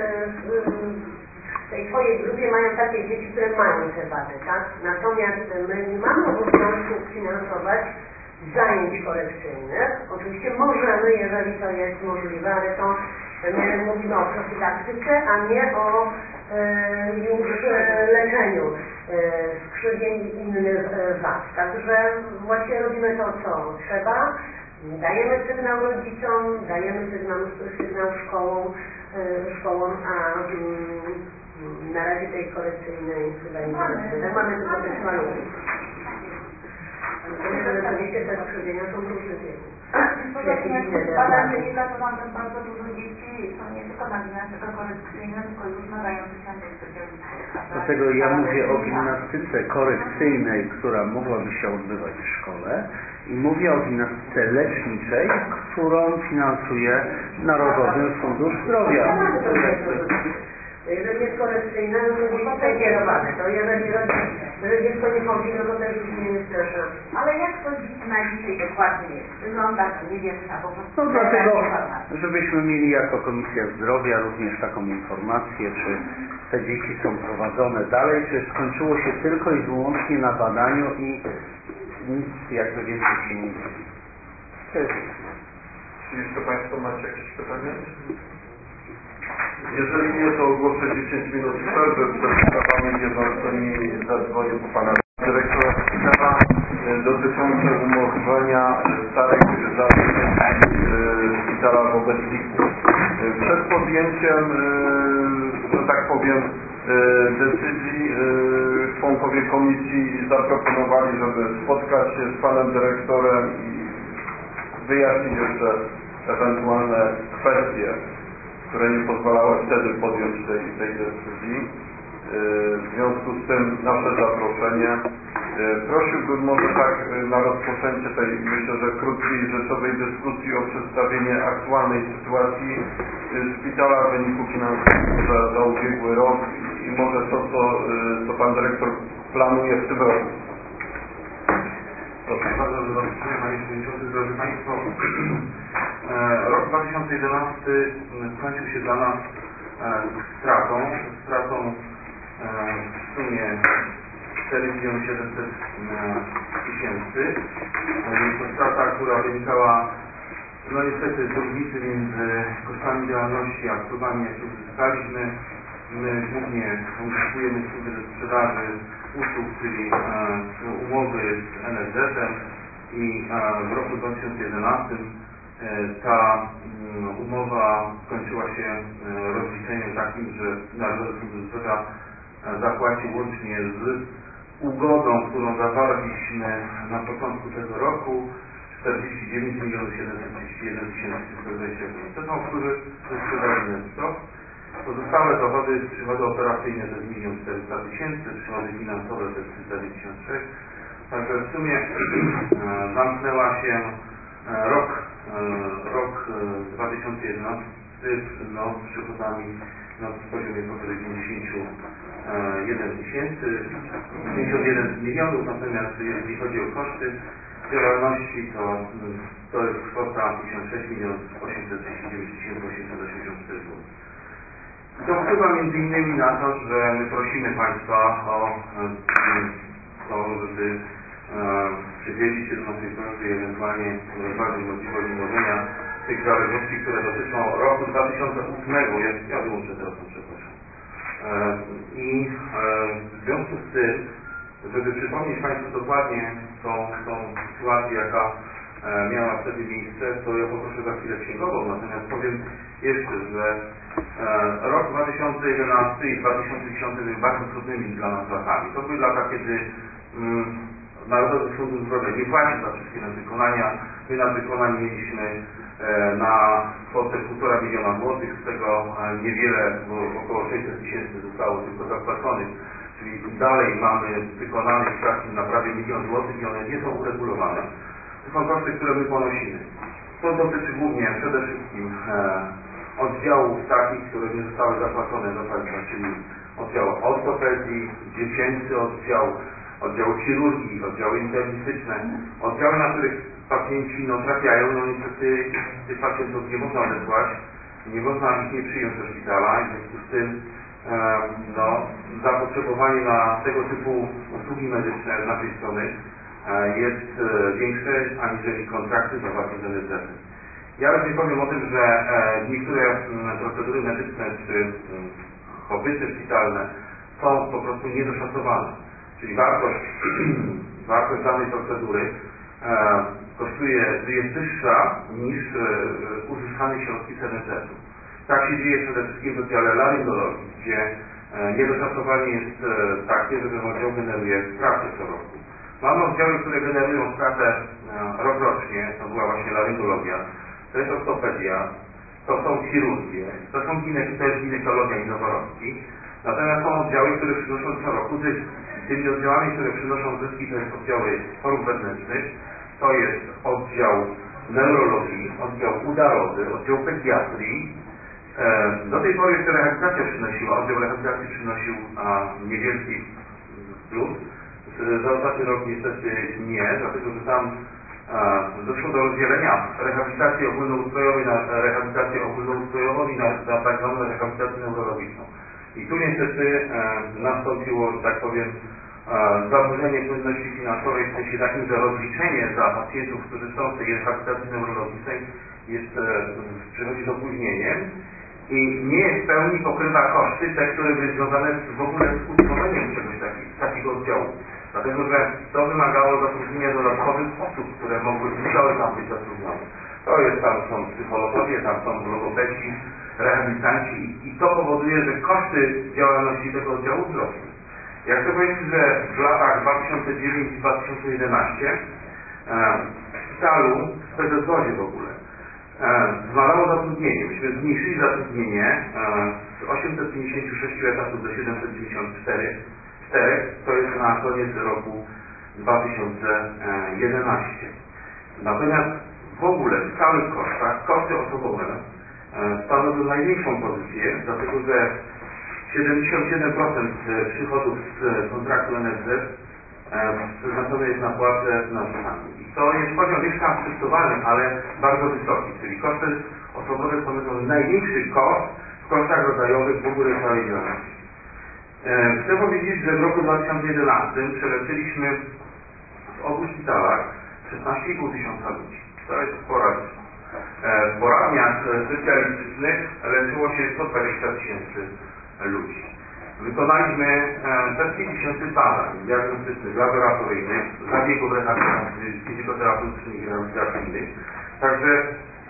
w tej swojej grupie mają takie dzieci, które mają te wady, tak? Natomiast my nie mamy obowiązku finansować zajęć korekcyjnych. Oczywiście możemy, jeżeli to jest możliwe, ale to my mówimy o profilaktyce, a nie o już leczeniu skrzywień i innych wad. Także właśnie robimy to, co trzeba. Dajemy sygnał rodzicom, dajemy sygnał szkołom, a na razie tej korekcyjnej chyba nie mamy. Mamy tylko te malunki. Oczywiście te skrzywienia są w różnym wieku. Badamy, ile to mamy bardzo dużo dzieci, są nie tylko na gimnastykę korekcyjną, tylko już nadające się do specjalistów. Dlatego ja mówię o gimnastyce korekcyjnej, która mogłaby się odbywać w szkole, i mówię o gimnastyce leczniczej, którą finansuje Narodowy Fundusz Zdrowia. Jeżeli jest korekcyjna, no to musi być kierowane. To jeżeli dziecko nie chodzi, no to też już nie jest nasza. Ale jak to na dzisiaj dokładnie jest? Wygląda to, nie wiem, po prostu... No dlatego, żebyśmy mieli jako Komisja Zdrowia również taką informację, czy te dzieci są prowadzone dalej, czy skończyło się tylko i wyłącznie na badaniu i nic jakby więcej się nie dzieje. To jest... Czy jeszcze Państwo macie jakieś pytania? Jeżeli nie, to ogłoszę 10 minut przerwy przed sprawami bieżącymi. Zadzwonię po Pana Dyrektora Szpitala dotyczące umorzenia starych zabiegów Szpitala wobec ich. Przed podjęciem, że tak powiem, decyzji członkowie komisji zaproponowali, żeby spotkać się z Panem Dyrektorem i wyjaśnić jeszcze ewentualne kwestie, które nie pozwalały wtedy podjąć tej decyzji. W związku z tym nasze zaproszenie. Prosiłbym może tak na rozpoczęcie tej, myślę, że krótkiej, rzeczowej dyskusji o przedstawienie aktualnej sytuacji szpitala w wyniku finansowego za ubiegły rok i może to, co Pan Dyrektor planuje w tym roku. Proszę bardzo, do zobaczenia Panie Przewodniczący, drodzy Państwo. Rok 2011 skończył się dla nas stratą w sumie 4 700 000. Jest to strata, która wynikała no niestety z różnicy między kosztami działalności a wpływami, jakie uzyskaliśmy. My głównie uzyskujemy wpływy ze sprzedaży usług, czyli umowy z NFZ-em i w roku 2011 ta umowa skończyła się rozliczeniem takim, że Narodowy Fundusz Zdrowia zapłacił łącznie z ugodą, którą zawarliśmy na początku tego roku 49 731 325. To są wpływy ze sprzedaży netto. Pozostałe dochody, przychody operacyjne to jest 1 400 000, przychody finansowe to jest 396. Także w sumie zamknęła się rok 2011 z przychodami w poziomie powyżej 51 milionów, natomiast jeśli chodzi o koszty działalności, to jest kwota 56 839 884 zł. To wpływa między innymi na to, że my prosimy Państwa o to, żeby przychylić się do naszej prośby i ewentualnie rozważyć możliwość umorzenia tych zależności, które dotyczą roku 2008. Ja wyłączę telefon, przepraszam. I w związku z tym, żeby przypomnieć Państwu dokładnie tą sytuację, jaka miała wtedy miejsce, to ja poproszę za chwilę księgową, natomiast powiem jeszcze, że rok 2011 i 2010 były bardzo trudnymi dla nas latami. To były lata, kiedy Narodowy Fundusz Zdrowia nie płacił za wszystkie nadwykonania. My nadwykonań mieliśmy na kwotę 1,5 miliona złotych, z tego niewiele, bo około 600 000 zostało tylko zapłaconych, czyli dalej mamy wykonanych pracy na prawie 1 000 000 złotych i one nie są uregulowane. To są koszty, które my ponosimy. To dotyczy głównie przede wszystkim oddziałów takich, które nie zostały zapłacone do końca, czyli oddział ortopedii, dziecięcy oddział chirurgii, oddziały internistyczne, oddziały, na których pacjenci trafiają, niestety tych pacjentów nie można odesłać, nie można ich nie przyjąć do szpitala i w związku z tym zapotrzebowanie na tego typu usługi medyczne z naszej strony jest większe aniżeli kontrakty zawarte z NFZ-em. Ja już nie powiem o tym, że niektóre procedury medyczne czy pobyty szpitalne są po prostu niedoszacowane. Czyli wartość danej procedury jest wyższa niż uzyskane środki z NFZ-u. Tak się dzieje przede wszystkim w oddziale laryngologii, gdzie niedoszacowanie jest takie, że ten oddział generuje stratę co roku. Mamy oddziały, które generują stratę rokrocznie, to była właśnie laryngologia, to jest ortopedia, to są chirurgie, to jest ginekologia i noworodki. Natomiast są oddziały, które przynoszą co roku zyski. Tymi oddziałami, które przynoszą zyski, to jest oddziały chorób wewnętrznych, to jest oddział neurologii, oddział udarowy, oddział pediatrii. Do tej pory jeszcze rehabilitacja przynosiła, oddział rehabilitacji przynosił niewielki plus. Za ostatni rok niestety nie, dlatego że tam doszło do rozdzielenia rehabilitacji ogólnoustrojowej na rehabilitację ogólnoustrojową i na tak zwaną rehabilitację neurologiczną. I tu niestety nastąpiło, że tak powiem, zaburzenie płynności finansowej w sensie takim, że rozliczenie za pacjentów, którzy są w tej rehabilitacji neurologicznej przychodzi z opóźnieniem i nie w pełni pokrywa koszty, te, które były związane w ogóle z utworzeniem czegoś takiego oddziału. Dlatego, że to wymagało zatrudnienia dodatkowych osób, które musiały tam być zatrudnione. Tam są psychologowie, tam są logopedzi, rehabilitanci i to powoduje, że koszty działalności tego oddziału wzrosły. Ja chcę powiedzieć, że w latach 2009-2011 w szpitalu, w PZS-odzie w ogóle, zmalało zatrudnienie. Myśmy zmniejszyli zatrudnienie z 856 etatów do 794, to jest na koniec roku 2011. Natomiast w ogóle w całych kosztach, koszty osobowe stanowią największą pozycję, dlatego że 77% przychodów z kontraktu NFZ przeznaczone jest na płacę nauczanie. I to jest poziom jeszcze akceptowalny, ale bardzo wysoki, czyli koszty osobowe stanowią największy koszt w kosztach rodzajowych w ogóle całej działalności. Chcę powiedzieć, że w roku 2011 przeleczyliśmy w obu szpitalach 16,5 tysiąca ludzi. To jest spora liczba. W poradniach specjalistycznych leczyło się 120 000 ludzi. Wykonaliśmy setki tysięcy badań diagnostycznych, laboratoryjnych, zabiegów rehabilitacyjnych, fizjoterapeutycznych i rehabilitacyjnych. Także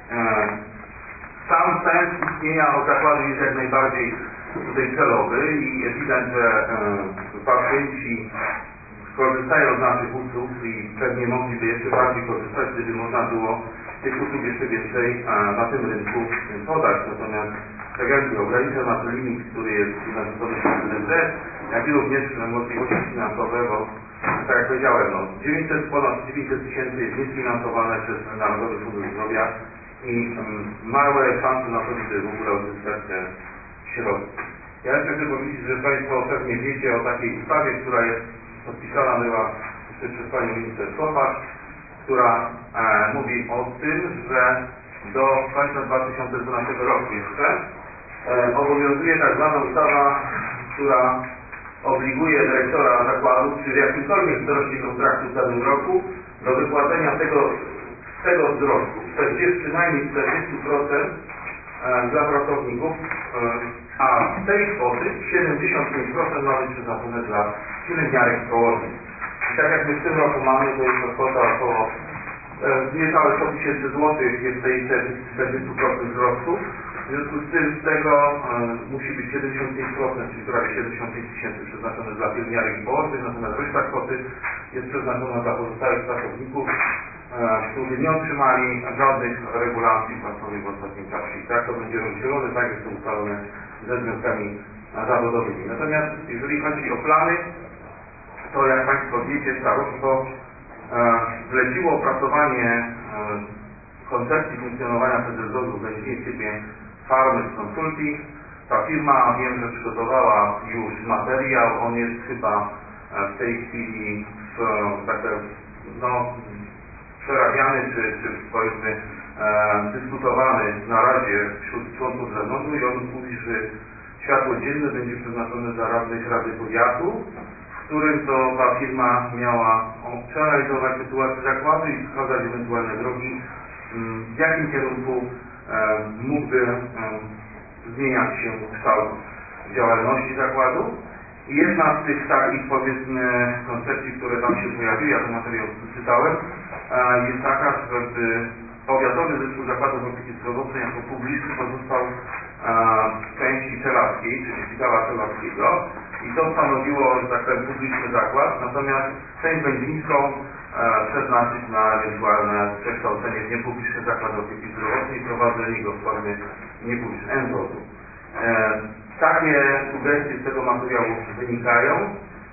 sam sens istnienia zakładu jest jak najbardziej tutaj celowy i widać, że pacjenci korzystają z naszych usług i pewnie mogliby jeszcze bardziej korzystać, gdyby można było tych usług jeszcze więcej na tym rynku podać. Natomiast jak i ogranicza nas limit, który jest narzucony przez NFZ, jak i również możliwości finansowe, bo tak jak powiedziałem, no, ponad 900 tysięcy jest niesfinansowane przez Narodowy Fundusz Zdrowia i małe szanse na to, żeby w ogóle uzyskać te środki. Ja jeszcze chcę powiedzieć, że Państwo pewnie wiecie o takiej ustawie, która jest podpisana była jeszcze przez Panią Minister Kopacz, która mówi o tym, że do końca 2012 roku jeszcze obowiązuje tak zwana ustawa, która obliguje dyrektora zakładu, czy w jakimkolwiek wzroście kontraktu w danym roku, do wypłacenia tego wzrostu, przynajmniej 40% dla pracowników, a z tej kwoty 75% ma być przeznaczone dla pielęgniarek i położnych. I tak jak my w tym roku mamy, to jest to kwota około niecałe 100 tysięcy złotych, jest tej 40% wzrostu. W związku z tym z tego musi być 75%, czyli prawie 75 tysięcy przeznaczone dla pielęgniarek i położnych, natomiast reszta kwoty jest przeznaczona dla pozostałych pracowników, którzy nie otrzymali żadnych regulacji płacowych w ostatnim czasie. I tak to będzie rozdzielone, tak jest to ustalone ze związkami zawodowymi. Natomiast jeżeli chodzi o plany, to jak Państwo wiecie, starostwo zleciło opracowanie koncepcji funkcjonowania PZZ-u w Gdańskiej Farmers Consulting. Ta firma, wiem, że przygotowała już materiał, on jest chyba w tej chwili przerabiany, czy powiedzmy dyskutowany na Radzie wśród członków zarządu i on ujrzy światło dzienne, będzie przeznaczony dla radnych Rady Powiatu, w którym to ta firma miała przeanalizować sytuację zakładu i wskazać ewentualne drogi, w jakim kierunku mógłby zmieniać się kształt działalności zakładu. I jedna z tych takich, powiedzmy, koncepcji, które tam się pojawiły, ja ten materiał przeczytałem, jest taka, żeby Powiatowy Zespół Zakładów Opieki Zdrowotnej jako publiczny pozostał w części celarskiej, czyli szpitala celarskiego, i to stanowiło, że tak powiem, publiczny zakład, natomiast część będzińską przeznaczyć na ewentualne przekształcenie w niepubliczny zakład opieki zdrowotnej i prowadzenie go w formie niepublicznej NZOZ-u. Takie sugestie z tego materiału wynikają.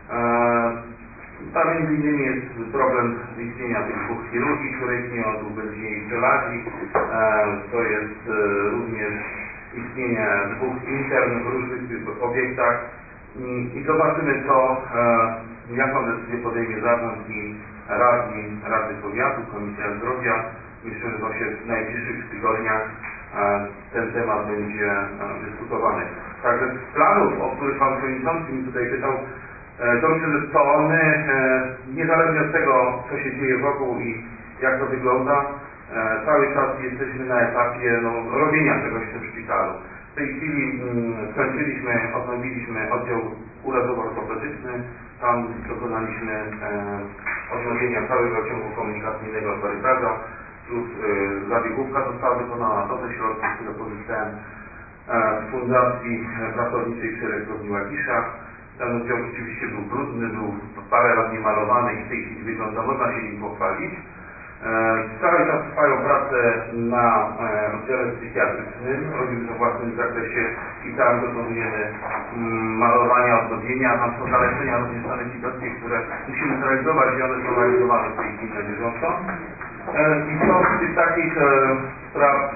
Tam między innymi jest problem istnienia tych dwóch chirurgii, które istnieją, tu będzie i pszczelarzy, to jest również istnienie dwóch intern w różnych obiektach i zobaczymy jaką decyzję podejmie zarząd i radni Rady Powiatu, Komisja Zdrowia. Myślę, że właśnie w najbliższych tygodniach ten temat będzie dyskutowany. Także z planów, o których Pan Przewodniczący mi tutaj pytał, to myślę, że to my, niezależnie od tego, co się dzieje wokół i jak to wygląda, cały czas jesteśmy na etapie robienia czegoś w tym szpitalu. W tej chwili odnowiliśmy oddział urazowo-ortopedyczny, tam dokonaliśmy odnowienia całego ciągu komunikacyjnego korytarza, plus zabiegówka została wykonana, to ze środków, które pozyskałem z fundacji pracowniczej przy elektrowni Łagisza. Ten oddział rzeczywiście był brudny, był parę lat niemalowany i w tej chwili wygląda, można się nim pochwalić. Cały czas trwają prace na oddziale psychiatrycznym, robimy to w własnym zakresie i tam dokonujemy malowania, odnowienia, tam są zalecenia również sanepidowskie, które musimy zrealizować i one są realizowane w tej chwili na bieżąco. I to z tych takich spraw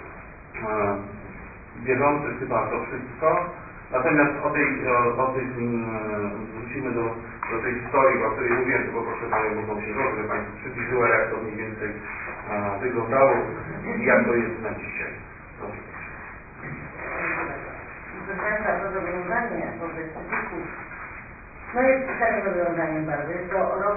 bieżących chyba to wszystko. Natomiast wrócimy do tej historii, o której mówiłem, to poproszę Panią Burną Księgową, żeby Państwu przybliżyła, jak to mniej więcej wyglądało i jak to jest na dzisiaj. Proszę. Proszę Państwa, to zobowiązanie wobec cytyków jest starym zobowiązaniem bardzo. Jest to rok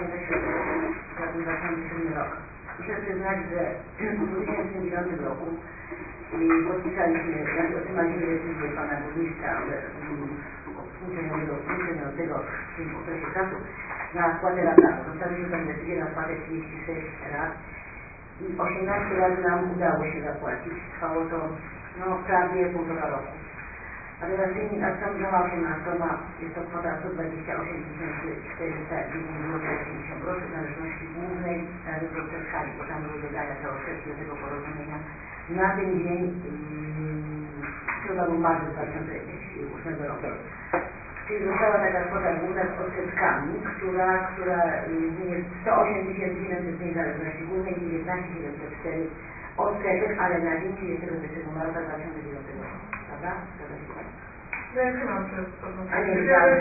2007 rok. Muszę przyznać, że w 2009 roku podpisaliśmy, otrzymaliśmy decyzję Pana Burmistrza funkcjonującego w tym okresie czasu na spłatę ratową. Dostaliśmy tę decyzję na spłatę 36 rat i 18 lat nam udało się zapłacić. Trwało to prawie 1,5 roku. Natomiast tymi następnymi 18 jest to kwota 128 409 zł 80 groszy w należności głównej do skali, bo tam były dodania te odsetki do tego porozumienia. Na ten dzień chyba był marzec 2008 roku. Czyli została taka kwota główna z odsetkami, która jest 108 705 zależności głównej, 19 704 odsetek, ale na dzień 31 marca 2009 roku. Prawda? A nie,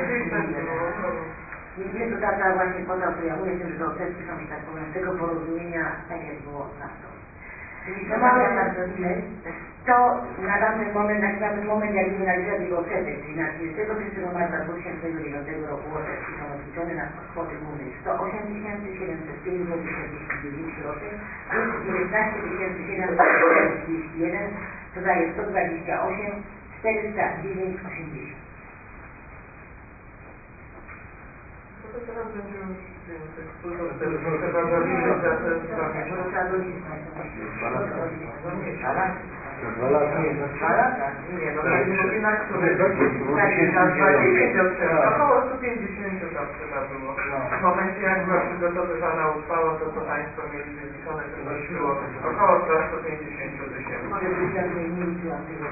nie, to taka właśnie kwota, o której ja mówię, że te odsetki są, że tak powiem, z tego porozumienia, tak jak było na stole. Czyli to mamy to na tamten moment, na ten moment jak finalizacja tego odsetek, czyli na 31 marca 2009 roku odsetki są odliczone na kwoty głównej 108 705 zł 49 groszy, plus 19 741, to daje 128 409 80. To teraz będzie już więcej. Około 150 tam trzeba było. W momencie jak była przygotowywana uchwała, to Państwo mieli wyliczone, że było około 150 000. Może być ja nie liczyłam tego,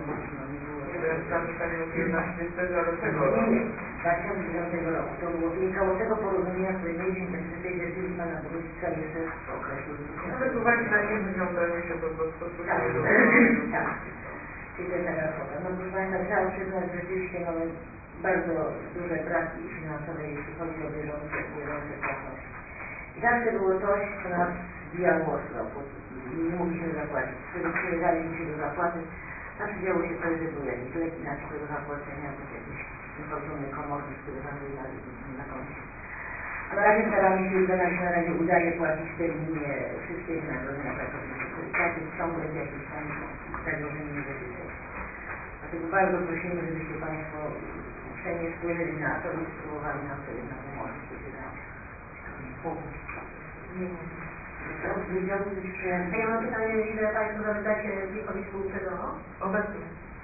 ale tego roku. Nie, 2009 roku. To było wynikało z tego porozumienia, które mieliśmy w tej decyzji Pana Burmistrza jeszcze w okresie. Nawet z uwagi na niewywiązanie się to stosuje do tak. Czyli to jest taka kwota. No proszę Państwa, trzeba przyznać, że rzeczywiście mamy bardzo duże braki finansowe, jeśli chodzi o bieżące płatności. I zawsze było coś, co nas zbijało z roku. Nie mogliśmy zapłacić. Wtedy przyjeżdżaliśmy się do zapłaty. Zawsze działo się coś, że były jakieś leki na przykład do zapłacenia, bądź jakiś niefortunny komornik, który nam na koncie. A na razie staramy się, że nam się na razie udaje płacić w terminie wszystkie wynagrodzenia pracowników. Tak jest ciągle jakieś tam zagrożenie inwestycji. Dlatego bardzo prosimy, żebyście Państwo uprzejmie spojrzeli na to i spróbowali nam to jednak umożliwić, kiedy nam się pomóc. A ja mam pytanie, ile Państwo zamykacie Wikowi spółczego obecnie?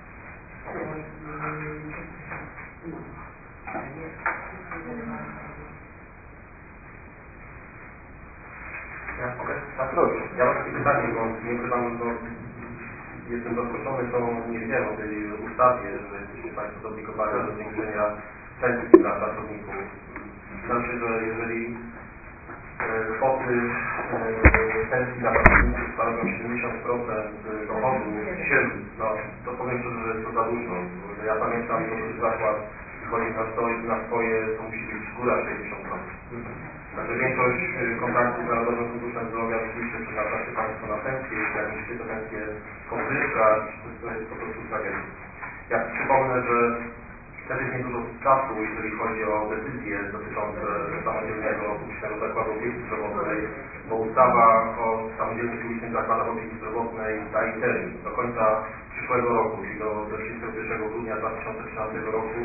Ja mam takie pytanie, bo nie ukrywam, że jestem zaskoczony tą nie wiem o tej ustawie, że jesteście Państwo zobligowani do zwiększenia pensji dla pracowników. Znam się, że jeżeli kwoty pensji dla pracowników stanowią 70% dochodu średnich, no to powiem szczerze, że jest to za dużo. Ja pamiętam, że duży zakład wychodzi na swoje, to musi być góra 60%. Także większość kontaktów z Narodowym Funduszem Zdrowia oczywiście przeznacza się Państwo na pensję, jeśli jak musicie te pensje podwyższać, to jest po prostu tragedia. Ja przypomnę, że też jest niedużo czasu, jeżeli chodzi o decyzje dotyczące samodzielnego publicznego zakładu opieki zdrowotnej, bo ustawa o samodzielnych publicznych zakładach opieki zdrowotnej daje termin do końca przyszłego roku, czyli do 31 grudnia 2013 roku.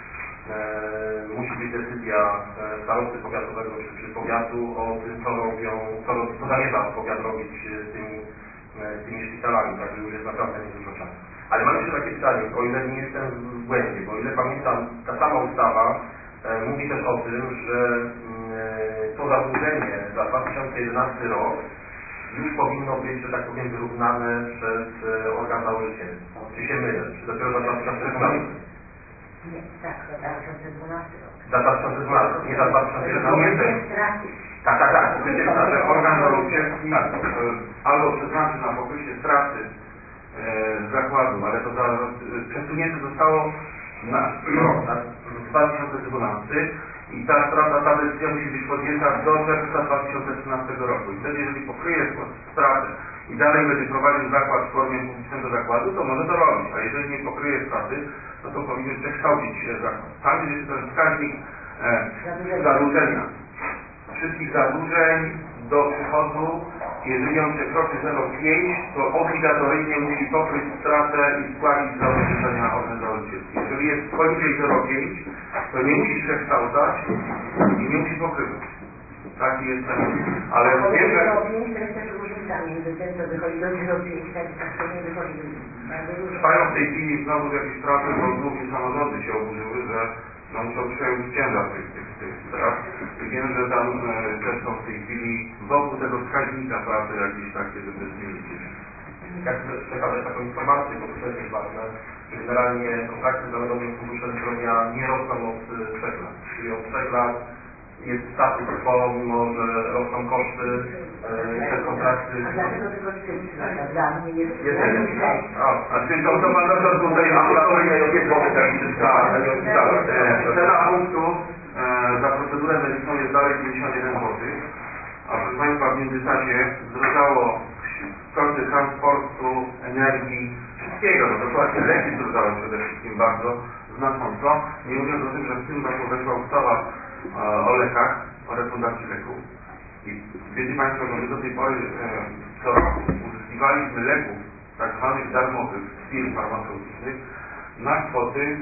Musi być decyzja starosty powiatowego czy powiatu o tym, co zamierza powiat robić z tymi szpitalami, także już jest naprawdę niedużo czasu. Ale mam jeszcze takie pytanie, o ile nie jestem w błędzie, bo o ile pamiętam, ta sama ustawa mówi też o tym, że to zadłużenie za 2011 rok już powinno być, że tak powiem, wyrównane przez organ założycielski. Czy się mylę? Czy dopiero za 2012? Nie, tak, za 2012 rok. Za 2012, nie za 2011. Tak, pokrycie straty. Organ założycielski albo przeznaczy na pokrycie straty zakładu, ale to przesunięte zostało na rok, na 2012 i ta decyzja musi być podjęta do czerwca 2013 roku. I wtedy, jeżeli pokryje stratę i dalej będzie prowadził zakład w formie publicznego zakładu, to może to robić, a jeżeli nie pokryje straty, to powinien przekształcić zakład. Tam jest jeszcze ten wskaźnik zadłużenia. Wszystkich zadłużeń do przychodu, jeżeli on przekroczy 0,5, to obligatoryjnie musi pokryć stratę i spłacić zobowiązania organ założycielski. Jeżeli jest poniżej 0,5, to nie musi przekształcać i nie musi pokrywać. Taki jest ten. Ale wiem, że... 0,5 to jest też różnica między tym, co wychodzi do 0,5, tak to nie wychodzi bardzo dużo. Trwają w tej chwili znowu jakieś prace, bo głównie samorządy się oburzyły, że muszą przejąć ciężar tych spraw i wiem, że tam też są w tej chwili wokół tego wskaźnika pracy jakieś takie, żeby zmienić. jak przekazać taką informację, bo to też jest ważne, że generalnie kontrakty z Narodowym Funduszem Zdrowia nie rosną od 3 lat. Czyli od 3 lat jest status quo, mimo że rosną koszty, te kontrakty... A dlaczego tylko 3 lata? Dla mnie jest... A czyli to pan doktor tutaj ambulatoryjnej opieki cena punktu za procedurę medyczną jest dalej 51 zł, a proszę Państwa w międzyczasie wzrosło koszty transportu, energii, wszystkiego, no dokładnie leki wzrosły przede wszystkim bardzo znacząco, nie mówiąc o tym, że w tym roku weszła ustawa o lekach, o refundacji leków. I wiecie Państwo, że my do tej pory co roku uzyskiwaliśmy leków tak zwanych darmowych z firm farmaceutycznych na kwoty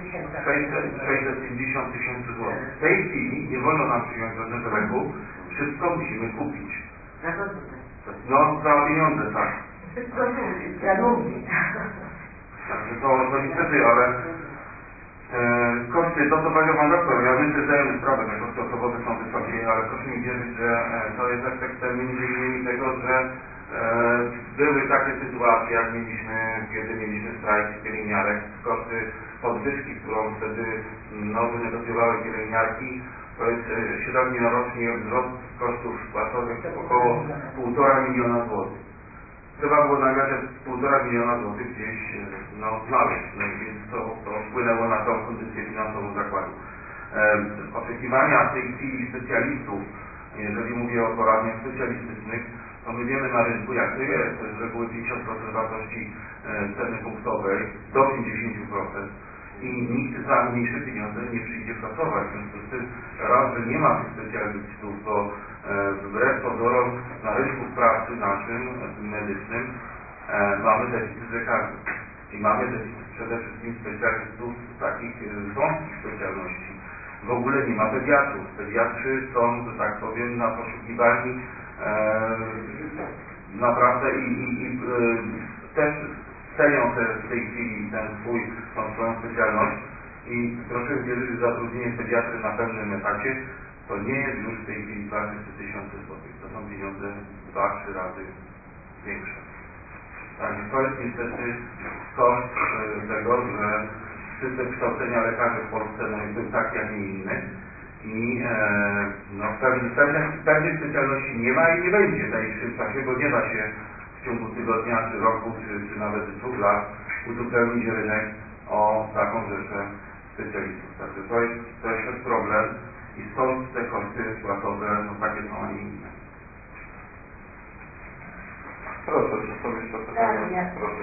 650 tysięcy złotych. W tej chwili nie wolno nam przyjąć żadnego leku, wszystko musimy kupić. No, za pieniądze, tak. Za długi. Także to niestety, ale koszty, to co powiedział Pan Doktor, ja my zdajemy sprawę, że koszty osobowe są wysokie, ale proszę mi wierzyć, że to jest efektem między innymi tego, że były takie sytuacje, jak kiedy mieliśmy strajk pielęgniarek, koszty podwyżki, którą wtedy wynegocjowały pielęgniarki, to jest średniorocznie wzrost kosztów płacowych około 1,5 miliona złotych. Trzeba było nagle te 1,5 miliona złotych gdzieś znaleźć, no i więc to wpłynęło na tą kondycję finansową zakładu. Oczekiwania w tej chwili specjalistów, jeżeli mówię o poradniach specjalistycznych, to my wiemy na rynku jak to jest z reguły 50% wartości ceny punktowej do 50% i nikt za mniejsze pieniądze nie przyjdzie pracować. W związku z tym raz, że nie ma tych specjalistów, to wbrew pozorom na rynku pracy naszym, medycznym, mamy deficyt lekarzy. I mamy deficyt przede wszystkim specjalistów takich wąskich specjalności. W ogóle nie ma pediatrów. Pediatrzy są, że tak powiem, na poszukiwani naprawdę i też cenią w tej chwili tą swoją specjalność i proszę wierzyć, że zatrudnienie pediatry na pełnym etacie to nie jest już w tej chwili 2-3 tysiące złotych. To są pieniądze 2-3 razy większe. Także to jest niestety koszt tego, że system kształcenia lekarzy w Polsce był taki, a nie inny. I pewnych specjalności nie ma i nie będzie w najbliższym czasie, bo nie da się w ciągu tygodnia, czy roku, czy nawet 2 lat uzupełnić rynek o taką rzeszę specjalistów. Także to jest problem i stąd te koszty płacowe takie są, a nie inne. Proszę, czy są jeszcze pytania? Proszę.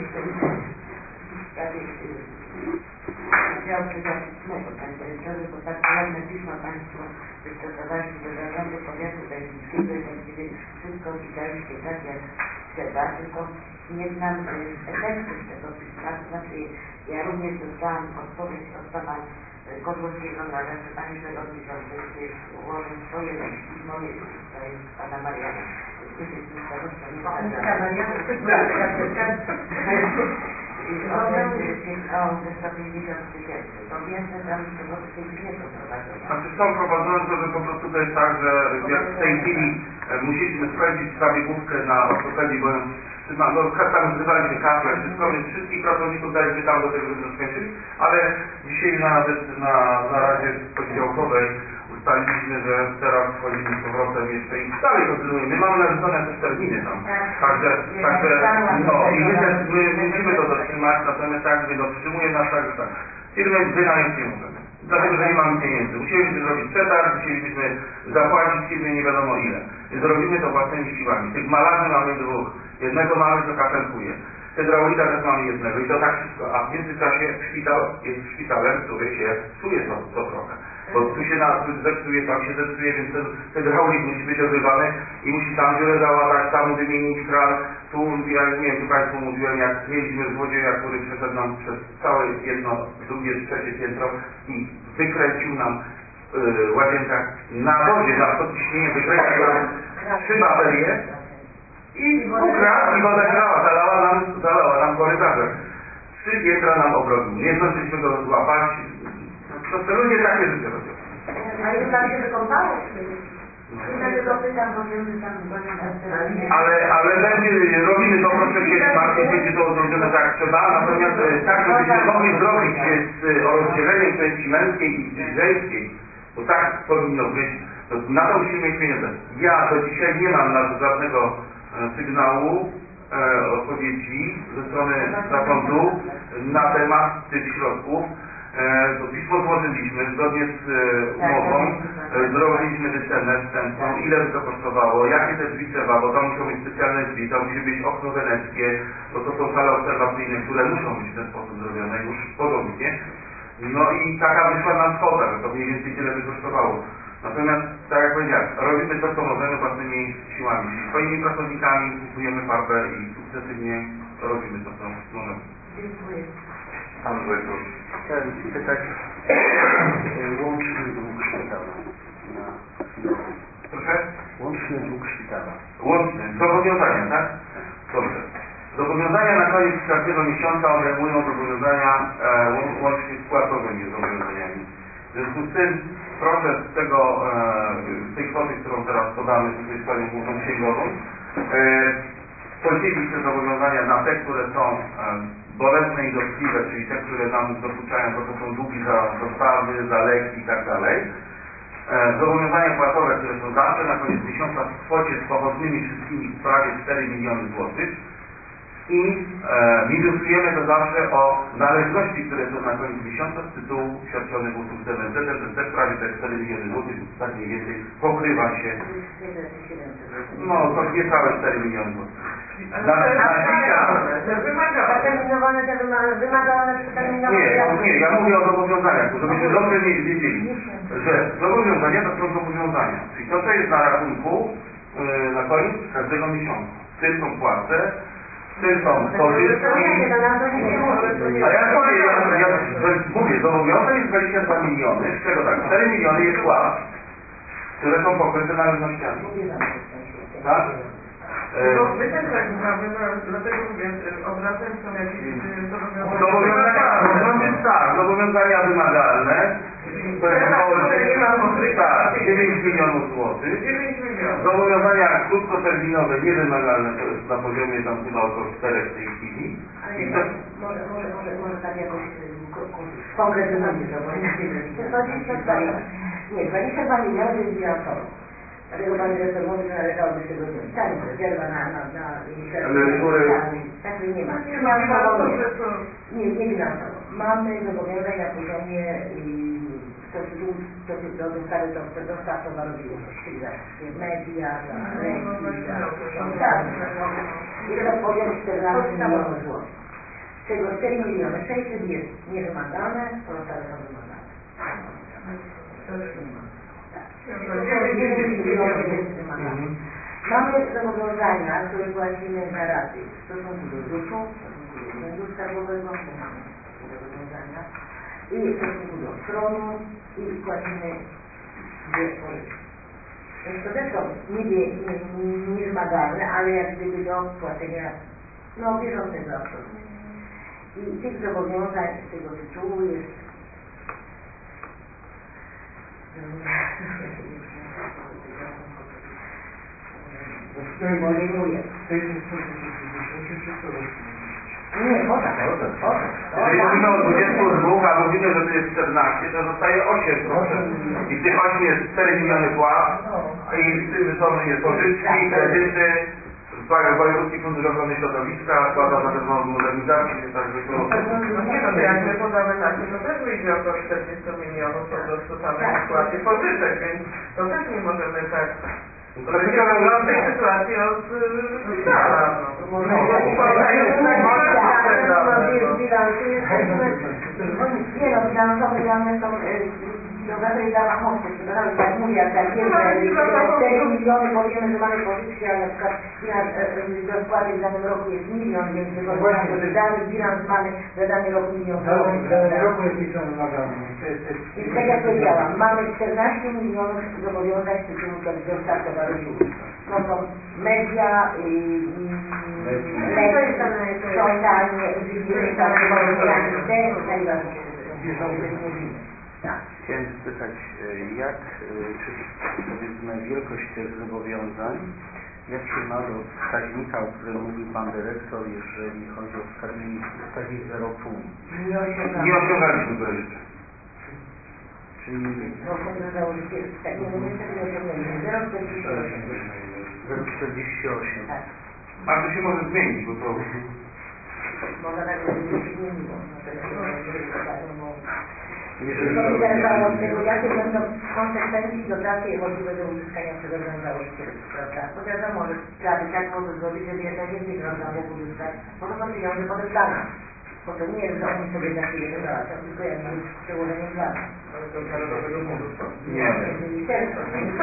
Działu Przydatnego, Panie Dyrektorze, bo tak ładne pismo Państwo wystosowaliście do zarządu powiatu belgijskiego i właściwie wszystko pisaliście tak jak trzeba, tylko nie znam efektu tego pisma, to znaczy ja również dostałam odpowiedź od Pana Kozłowskiego na to, że Panie Przewodniczący ułożył swoje listy i moje listy, to jest Pana Mariana. Te 150 tysięcy, to wiem, że tam te nie są prowadzone. Znaczy są prowadzone, to że po prostu to jest tak, że jak w tej chwili musieliśmy skończyć zabiegówkę na ortopedii, bo tam zrywaliśmy kafle, wszystko, więc wszystkich pracowników daliśmy tam do tego, żeby skończyli, ale dzisiaj na Radzie Poniedziałkowej ustaliliśmy, że teraz wchodzimy z powrotem jeszcze i dalej kontynuujemy. My mamy narzucone też terminy tam. Także i my musimy to dotrzymać, natomiast tak mówię, wstrzymuje nas tak, że tak. Firmy wynająć nie możemy. Dlatego, że nie mamy pieniędzy. Musielibyśmy zrobić przetarg, musielibyśmy zapłacić firmie nie wiadomo ile. Więc robimy to własnymi siłami. Tych malarzy mamy 2. Jednego mamy, co kaszelkuje. Hydraulika też mamy jednego i to tak wszystko. A w międzyczasie szpital jest szpitalem, który się psuje co trochę. Bo tu się zepsuje, tam się zepsuje, więc ten hydraulik musi być odrywany i musi tam dziurę załatać, tam wymienić kran. Tu, ja nie wiem, tu Państwu mówiłem, jak mieliśmy złodzieja, który przeszedł nam przez całe jedno, drugie, trzecie piętro i wykręcił nam w łazienkach na wodzie, na podciśnienie wykręcił nam 3 baterie i ukradł i woda grała, zalała nam korytarze. 3 piętra nam obrobił. Nie zdążyliśmy go złapać. To ludzie takie rzeczy robią. A ile tam się wykąpało? Wtedy dopytam, bo wiem, że tam Ale robimy to, proszę się martwić, będzie to zrobione tak jak trzeba, natomiast tak, żebyśmy mogli zrobić rozdzielenie części męskiej i żeńskiej, bo tak powinno być, to na to musimy mieć pieniądze. Ja do dzisiaj nie mam na żadnego sygnału odpowiedzi ze strony zarządu na temat tych środków. To pismo złożyliśmy zgodnie z umową, zrobiliśmy wycenę wstępną, ile by to kosztowało, jakie te drzwi trzeba, bo to muszą być specjalne drzwi, to musi być okno weneckie, bo to są sale obserwacyjne, które muszą być w ten sposób zrobione już porządnie. No i taka wyszła nam kwota, że to mniej więcej tyle by kosztowało. Natomiast, tak jak powiedziałem, robimy to, co możemy własnymi siłami. Swoimi pracownikami kupujemy farbę i sukcesywnie robimy to, co możemy. Dziękuję. Pan Wojciech. Chciałem pytać łączny dług szpitala na chwilę. Proszę? Łączny dług szpitala. Łączny. Zobowiązania, tak? Dobrze. Zobowiązania na koniec każdego miesiąca obejmują zobowiązania łącznie z płacowymi zobowiązaniami. W związku z tym proszę z tej kwoty, którą teraz podamy tutaj z Panią Główną Księgową, podzielić te zobowiązania na te, które są bolesne i dotkliwe, czyli te, które nam dokuczają, to są długi za dostawy, za leki i tak dalej. Zobowiązania płacowe, które są zawsze na koniec miesiąca w kwocie z pochodnymi wszystkimi prawie 4 miliony złotych i minusujemy to zawsze o należności, które są na koniec miesiąca z tytułu świadczonych usług z NFZ-em, ten też prawie te 4 miliony złotych, tak mniej więcej pokrywa się. No to niecałe 4 miliony złotych. Zaterminowane te wymagalne, przeterminowane. Nie, ja mówię o zobowiązaniach, bo żebyśmy dobrze wiedzieli, że zobowiązania to są zobowiązania. Czyli to, co jest na rachunku na koniec każdego miesiąca. W tym są płace, w tym są pożyczki. A ja mówię, zobowiązań jest 22 miliony, z czego tak, 4 miliony jest płat, które są pokryte należnościami. Tak? No my też tak mamy, dlatego mówię, obrazem są jakieś zobowiązania. Zobowiązania wymagalne. To jest około 9 milionów złotych. 9 milionów. Zobowiązania krótkoterminowe, niewymagalne, to jest na poziomie tam chyba około 4 w tej chwili. Ale może tak jakoś konkretnie zobowiązania. Nie, 22 miliony jest bilansowo. Dlatego Pani Dyrektor mówi, że należałoby się tego wziąć. Tam jest rezerwa na także nie ma. Nie bilansowo. Mamy zobowiązań na poziomie do dostawy dostaw towarów i usług, czyli za media, za leki, jest to poziom 14 milionów złotych. Z czego 4 miliony 600 jest niewymagane, pozostałe są wymagane. Mamy zobowiązania, które płacimy za raty w stosunku do ZUS-u, w stosunku do Urzędu Skarbowego, bo mamy zobowiązania, i w stosunku do stronu i płacimy dwie pożyczki. Więc to też są niewymagalne, ale jak gdyby do płacenia bieżącego absolutnie. I tych zobowiązań z tego tytułu jest podejmuje. Nie, poza. Jeżeli mówimy o 22, a mówimy, że to jest 14, to zostaje 8%. I w tych 8 jest 4 miliony płac i w tym są pożyczki, kredyty, Wojewódzki Fundusz Ochrony Środowiska, składa za pewną modernizację, także to... Jak my podamy na to też wyjdzie około 40 milionów po prostu samej spłaty pożyczek, więc to też nie możemy tak... Wyciągnąć w tej sytuacji od szpitala. Bilansowe dane są wyobrażenie dla machowców, przepraszam, tak mówię, jak tak wiem, że 4 miliony powiemy, że mamy pożyczki, ale na przykład do spłaty w danym roku jest 1 milion, więc dany bilans mamy za dany rok 1 milion. W danym roku jest liczony wymagalny. Więc tak jak powiedziałam, mamy 14 milionów zobowiązań z tytułu dostaw towarów i usług. To są media, leki, sprzątanie, te najważniejsze rzeczy, o których mówimy. Tak. Chciałem spytać, czy powiedzmy wielkość tych zobowiązań, jak się ma do wskaźnika, o którym mówił Pan Dyrektor, jeżeli chodzi o wskaźnik 0,5? Nie osiągaliśmy go jeszcze. Czyli No, fundusz założycielski, tak, nie, niestety nie osiągnęliśmy. 0,48. Tak. A to się może zmienić, bo to... Można tak powiedzieć, że się zmieniło. Jeżeli To mi zależało od tego, jakie będą konsekwencje i dotacje możliwe do uzyskania przez organ założycielski, prawda? Bo wiadomo, że trzeba by tak było to zrobić, żeby jak najwięcej organ mógł uzyskać, bo to są pieniądze potem dla nas. Bo to nie jest, że oni sobie za chwilę to załatwią, tylko jakby przełożeniem dla nas. Ale to z narodowego funduszu. Nie. Ministerstwo.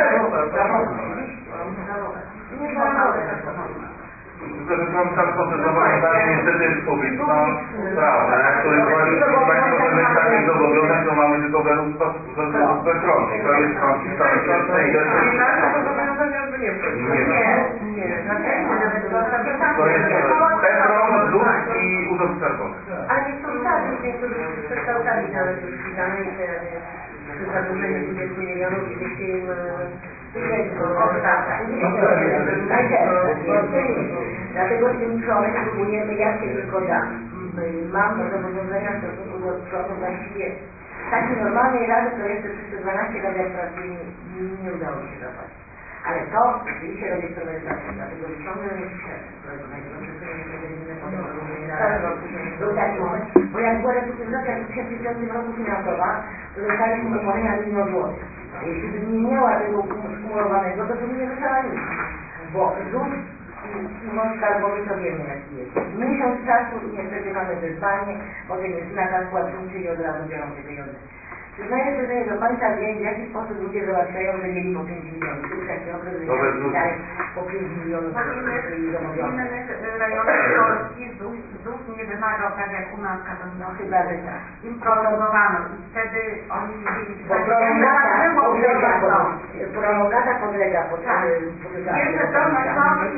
Nie dla Tylko, że są tam te zobowiązania niestety publiczno-prawne, które Państwo korzystanie z zobowiązań, to mamy tylko bezkrątnie. To jest konfiskatyczne i też... zobowiązania jakby nie Nie. To jest PEPRON, ZUS i Urząd Skarbowy. Ale nie są czasy, niektórych przekształcali nawet już szpitale i teraz jest przy zadłużeniu 20 milionów i 200 im dlatego z tym przonem próbujemy jak się tylko da. Mam zobowiązania w stosunku do przodu właściwie w takiej normalnej rady to jeszcze przez te 12 lat jak pracuję nie udało mi się zapłacić. Ale to rzeczywiście robię premedytację, dlatego że ciągle był taki moment, bo jak była restrukturyzacja w 2005 roku finansowa, to dostaliśmy umowę na 1 000 000 złotych. A jeśli bym nie miała tego skumulowanego, to bym nie dostała nic. Bo ZUS i Urząd Skarbowy to wiemy jaki jest. Miesiąc czasu i niestety mamy wezwanie, potem jest nakaz płatniczy i od razu biorą te pieniądze. Przyznaję się, że nie do końca wiem, w jaki sposób ludzie załatwiają, że mieli po 5 milionów. To jest taki okres, że mieli po 5 milionów zobowiązań. W rejonach Polski ZUS nie wymagał tak jak u nas No chyba, że tak. im prolongowano i wtedy oni mieli... Bo prolongata podlega pod Jeszcze to Wrocławski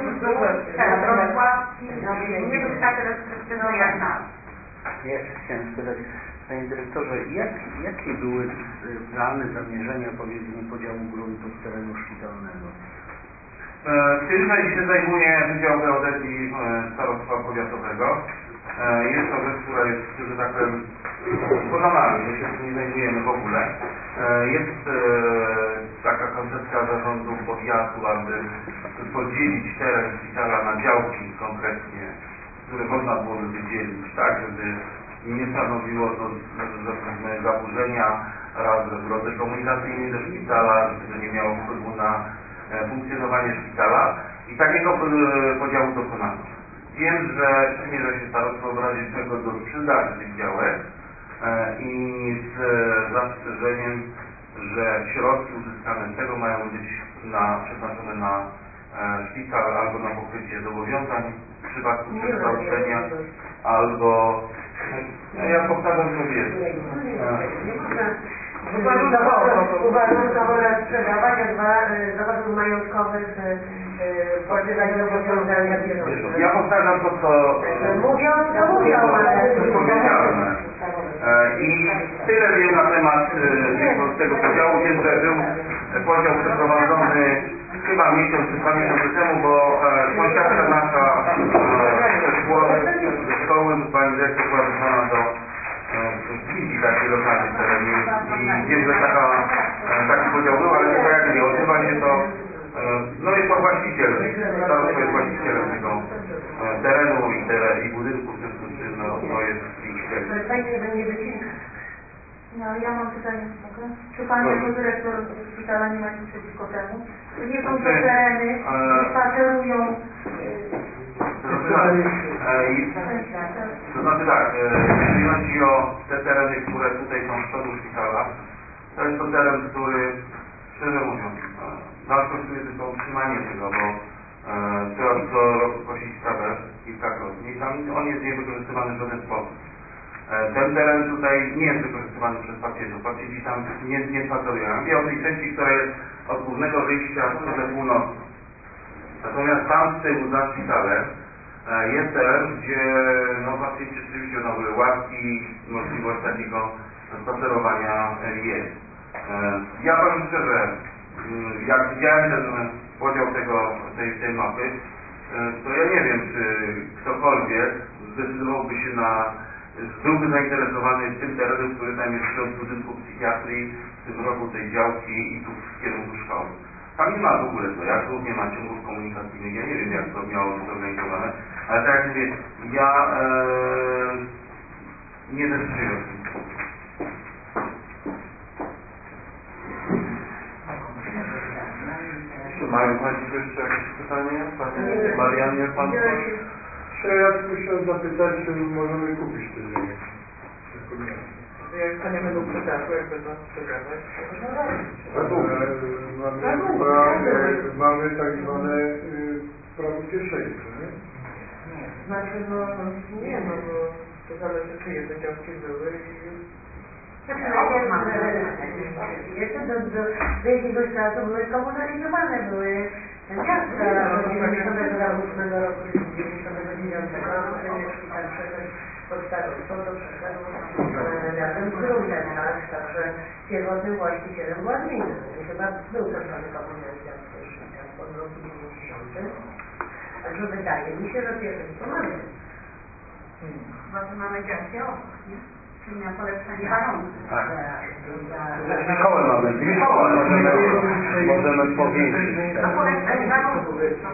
nie był tak restrykcyjny jak nas. Ja jeszcze chciałem spytać, Panie Dyrektorze, jakie były plany, zamierzenia, powiedzmy, podziału gruntów terenu szpitalnego? Tym się zajmuje Wydział Geodezji Starostwa Powiatowego. Jest to rzecz, która jest, że tak powiem, poza nami, my się tym nie zajmujemy w ogóle. Jest taka koncepcja zarządu powiatu, aby podzielić teren szpitala na działki konkretnie, które można byłoby wydzielić, tak, żeby nie stanowiło to zaburzenia raz w drodze komunikacyjnej do szpitala, żeby to nie miało wpływu na funkcjonowanie szpitala i takiego podziału dokonano. Wiem, że przymierza się starostwo w razie czego do sprzedaży tych działek i z zastrzeżeniem, że środki uzyskane z tego mają być przeznaczone na szpital albo na pokrycie zobowiązań w przypadku przekształcenia, albo... Ja powtarzam, co wiem. Uwarunkowo sprzedawać, a dwa zasobów majątkowych pożywać zobowiązania bieżące. Ja powtarzam to, co... Mówią, ale... I tyle wiem na temat tego podziału. Wiem, że był podział przeprowadzony chyba miesiąc czy 2 miesiące temu, bo sąsiadka nasza ze szkoły, pani dyrektor była wysłana do wizji takiej lokalnej w terenie i wiem, że taki podział był, ale tylko jak nie odbywa się to, no jest to właściciel, starostwo jest właścicielem tego terenu i budynku, w związku z tym no jest ich To fajnie będzie wycinka. No, ja mam pytanie, mogę? Czy Pan jako dyrektor szpitala nie ma nic przeciwko temu? Nie są to tereny, nie spacerują... To znaczy tak, jeżeli chodzi o te tereny, które tutaj są z przodu szpitala, to jest to teren, który, szczerze mówiąc, nas kosztuje tylko utrzymanie tego, bo trzeba co roku kosić trawę kilkakrotnie i tam on jest niewykorzystywany w żaden sposób. Ten teren tutaj nie jest wykorzystywany przez pacjentów. Pacjenci tam nie spacerują. Ja mówię o tej części, która jest od głównego wyjścia w stronę północną. Natomiast tam z tyłu za szpitalem jest teren, gdzie no pacjenci rzeczywiście były ławki, możliwość takiego spacerowania jest. Ja powiem szczerze, jak widziałem ten podział tej mapy, to ja nie wiem, czy ktokolwiek zdecydowałby się byłby zainteresowany tym terenem, który tam jest w środku budynku psychiatrii, w tym rogu tej działki i tu w kierunku szkoły. Tam nie ma w ogóle dojazdów, nie ma ciągów komunikacyjnych, ja nie wiem, jak to miało być zorganizowane, ale tak jak mówię, ja nie decyduję o tym. Czy mają Państwo jeszcze jakieś pytanie? Panie Marianie, Pan coś? Ja chciałem zapytać, czy możemy kupić te ziemię? Jak staniemy do sprzedaży, jak będą sprzedawać, mamy tak zwane prawo pierwszeństwa, nie? Znaczy, nie, bo to zależy, czy jedne działki były i... Jeszcze do jakiegoś czasu były komunalizowane, były miasta do 98 roku, czy 99, a wtedy szpital przeszedł pod starostwo, to przeszedł razem z gruntem, tak? Także pierwotnym właścicielem była gmina. I chyba był zrobiony komunalizacja szpital pod roku 90. Także wydaje mi się, że pierwszeństwo mamy. Chyba, że mamy działki obok, nie? Czyli na polepszenie warunków. Tak. Szkołę mamy, możemy powiększyć. Na polepszenie warunków.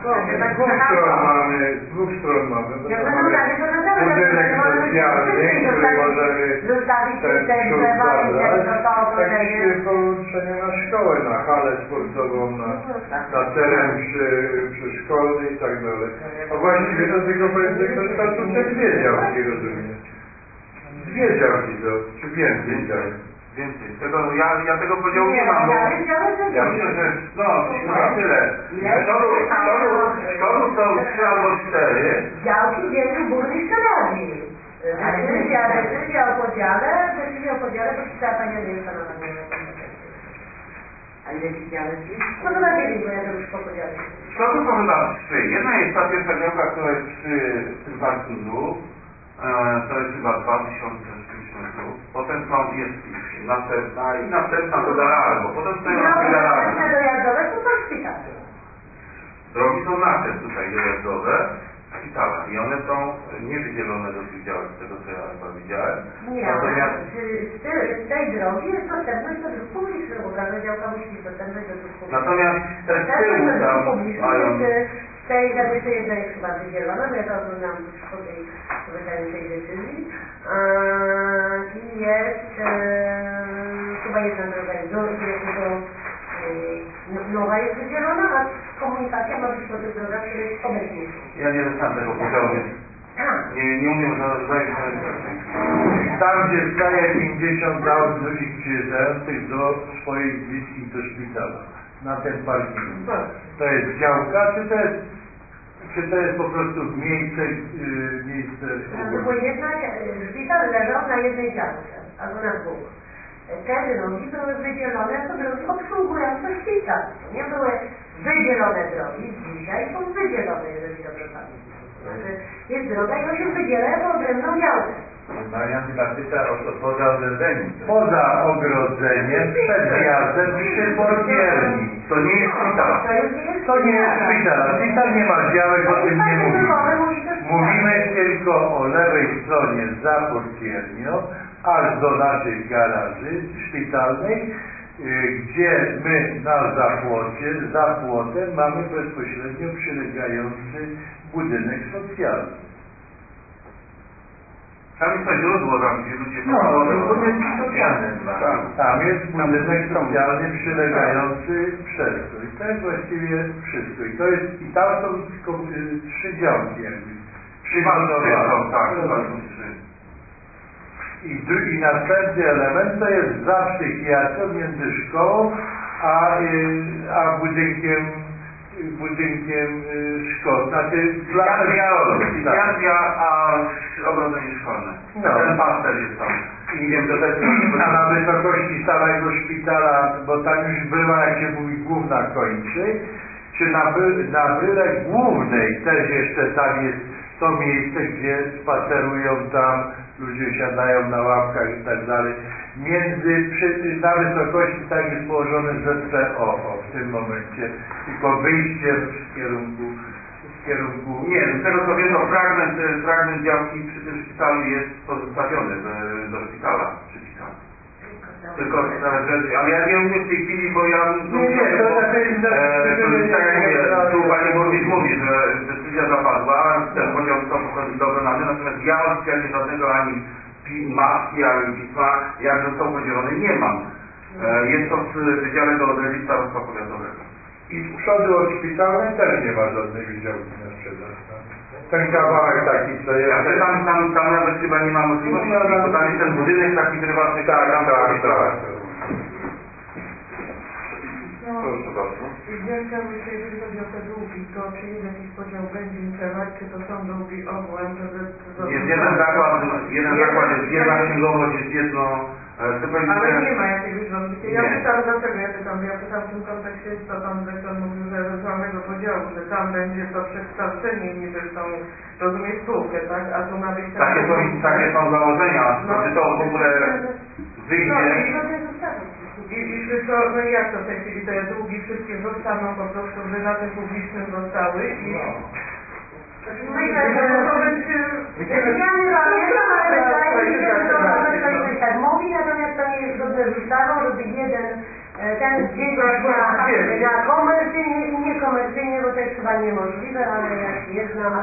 Z dwóch stron mamy. Budynek socjalny, który możemy ten przód zabrać. Jakieś połączenie na szkołę, na halę sportową, na teren przyszkolny i tak dalej. A właściwie to tylko powiedzmy, ktoś tam tu dwie działki, rozumiem. Dwie działki to, czy więcej działek? Więcej. Ja tego podziału nie mam, bo ja myślę, że chyba tyle. Z przodu są 3 albo 4. Działki dzielił burmistrz radni. Decyzja o podziale podpisała pani Agnieszka Nowak. A ile ci działek jest? No to na 9, bo ja to już po podziale. Z przodu to chyba 3. Jedna jest ta pierwsza działka, która jest przy tym parkingu. To jest chyba 2000 metrów. Potem jest następna i następna do garażu. Potem stoją na garażu. Dojazdowe to są szpitale. Drogi są nasze tutaj dojazdowe, szpitala. I one są niewydzielone do tych działek, z tego co ja chyba widziałem. Nie, natomiast z tej drogi jest dostępność do dróg publicznych, bo każda działka musi być dostępność do dróg publicznych. Natomiast te z tyłu tam mają... Z tej gazety jedna jest chyba wydzielona, bo ja to oglądam po tej wydaniu tej decyzji. I jest chyba jedna droga jest nowa jest wydzielona, a komunikacja ma być po tych drogach, które jest obecnie. Ja nie znam tego podziału, nie umiem zająć. Tam, gdzie staje 50 aut ludzi przyjeżdżających do swoich bliskich do szpitala, na ten parking. To jest działka, czy to jest po prostu miejsce No bo jednak szpital leżał na jednej działce, albo na dwóch. Te drogi były wydzielone jako drogi obsługujące szpital. To nie były wydzielone drogi, dzisiaj są wydzielone, jeżeli dobrze pamiętam. Znaczy jest droga i on się wydziela jako odrębną działkę. Marian chyba pyta o to poza ogrodzeniem. Poza ogrodzeniem, przed wjazdem przy portierni. To nie jest szpital. To nie jest szpital. Szpital nie ma działek, o tym nie mówimy. Mówimy tylko o lewej stronie za portiernią, aż do naszych garaży szpitalnej, gdzie my na za płotem mamy bezpośrednio przylegający budynek socjalny. Tam jest to źródło, gdzie ludzie... budynki socjalne. Tam jest budynek socjalny przylegający przez to. I to jest właściwie wszystko. I tam są 3 działki jakby. Chyba są 3. I następny element to jest za psychiatrą między szkołą a budynkiem szkoły. Znaczy psychiatria, a ogrodzenie szkolne. Ten paster jest tam. I wiem, to też a na wysokości samego szpitala, bo tam już była, jak się mówi, główna kończy, czy na byle głównej też jeszcze tam jest to miejsce, gdzie spacerują tam, ludzie siadają na ławkach i tak dalej. na wysokości tak jest położone ZPO w tym momencie, tylko wyjście w kierunku... Nie, z tego co wiem, to fragment działki przy tym szpitalu jest pozostawiony do szpitala przypisany. Tylko ale ja nie umiem w tej chwili, bo ja... tak jak mówię, tu Pani Burmistrz mówi, że decyzja zapadła, ten podział został dokonany, natomiast ja oficjalnie żadnego ani maski, ani pisma, jak został podzielony, nie mam. Jest to w Wydziale Geodezji Starostwa Powiatowego. I z przodu od szpitala też nie ma żadnej działki na sprzedaż. Ten kawałek taki, co jest... Ja tam nawet chyba nie ma możliwości, bo tam jest ten budynek taki prywatny, tak. Proszę bardzo. Ja chciałbym się, jeżeli chodzi o te długi, to czy jest jakiś podział będzie trzeba, czy to są długi ogółem, żeby... Jest jeden zakład, jest jedna księgowość, jest jedno... Ale nie ma jakiegoś wątpienia. Ja pytam, dlaczego ja pytam w tym kontekście, co Pan Dyrektor mówił, że ewentualnego podziału, że tam będzie to przekształcenie niby w tą, rozumiem, spółkę, tak? A tu ma być... Takie są założenia, czy to w ogóle wyjdzie... I wszystko, no i jak to w tej chwili te długi wszystkie zostaną po prostu w wydatku publicznym zostały i... Myślę, że to będzie... Ja nie pamiętam, ale wydaje mi się, że to może ktoś tak mówi, natomiast to nie jest zgodne z ustawą, żeby jeden ten dzielić na komercyjny i niekomercyjny, bo to jest chyba niemożliwe, ale jak jest nam...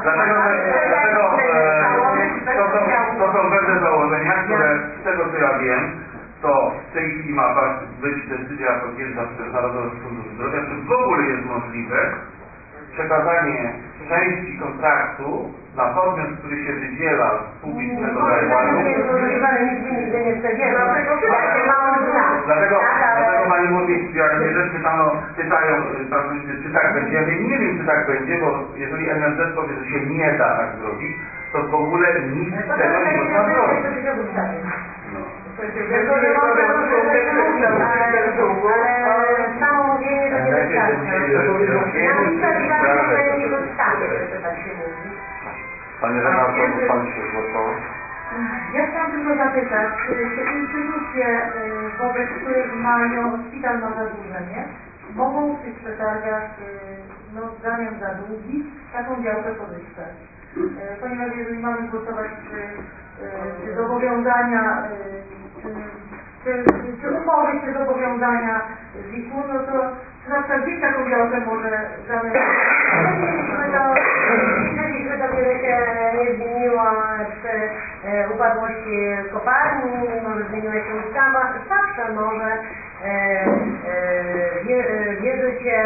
To są pewne założenia, które z tego co ja wiem, to w tej chwili ma być decyzja podjęta przez Narodowy Fundusz Zdrowia, czy w ogóle jest możliwe przekazanie części kontraktu na podmiot, który się wydziela z publicznego zakładu. Dlatego Pani Burmistrz, jak mnie też pytają, czy tak będzie, ja nie wiem, czy tak będzie, bo jeżeli NFZ powie, że się nie da tak zrobić, to w ogóle nic z tego nie można zrobić. Tylko, że może to mówić, ale samo mówienie to nie wystarcza. Napisać na jakiej podstawie, że tak się mówi. Panie redaktor, bo Pani się zgłaszała. Ja chciałam tylko zapytać, czy instytucje, wobec których szpital ma zadłużenie, mogą w tych przetargach w zamian za długi taką działkę pozyskać? Ponieważ jeżeli mamy głosować czy zobowiązania, czy umowy, czy zobowiązania z IKU, no to na przykład gdzieś taką działkę może zamiast... Widzieliśmy to, wiele się nie zmieniło przy upadłości kopalni, mimo że zmieniła się ustawa, zawsze może wierzyciel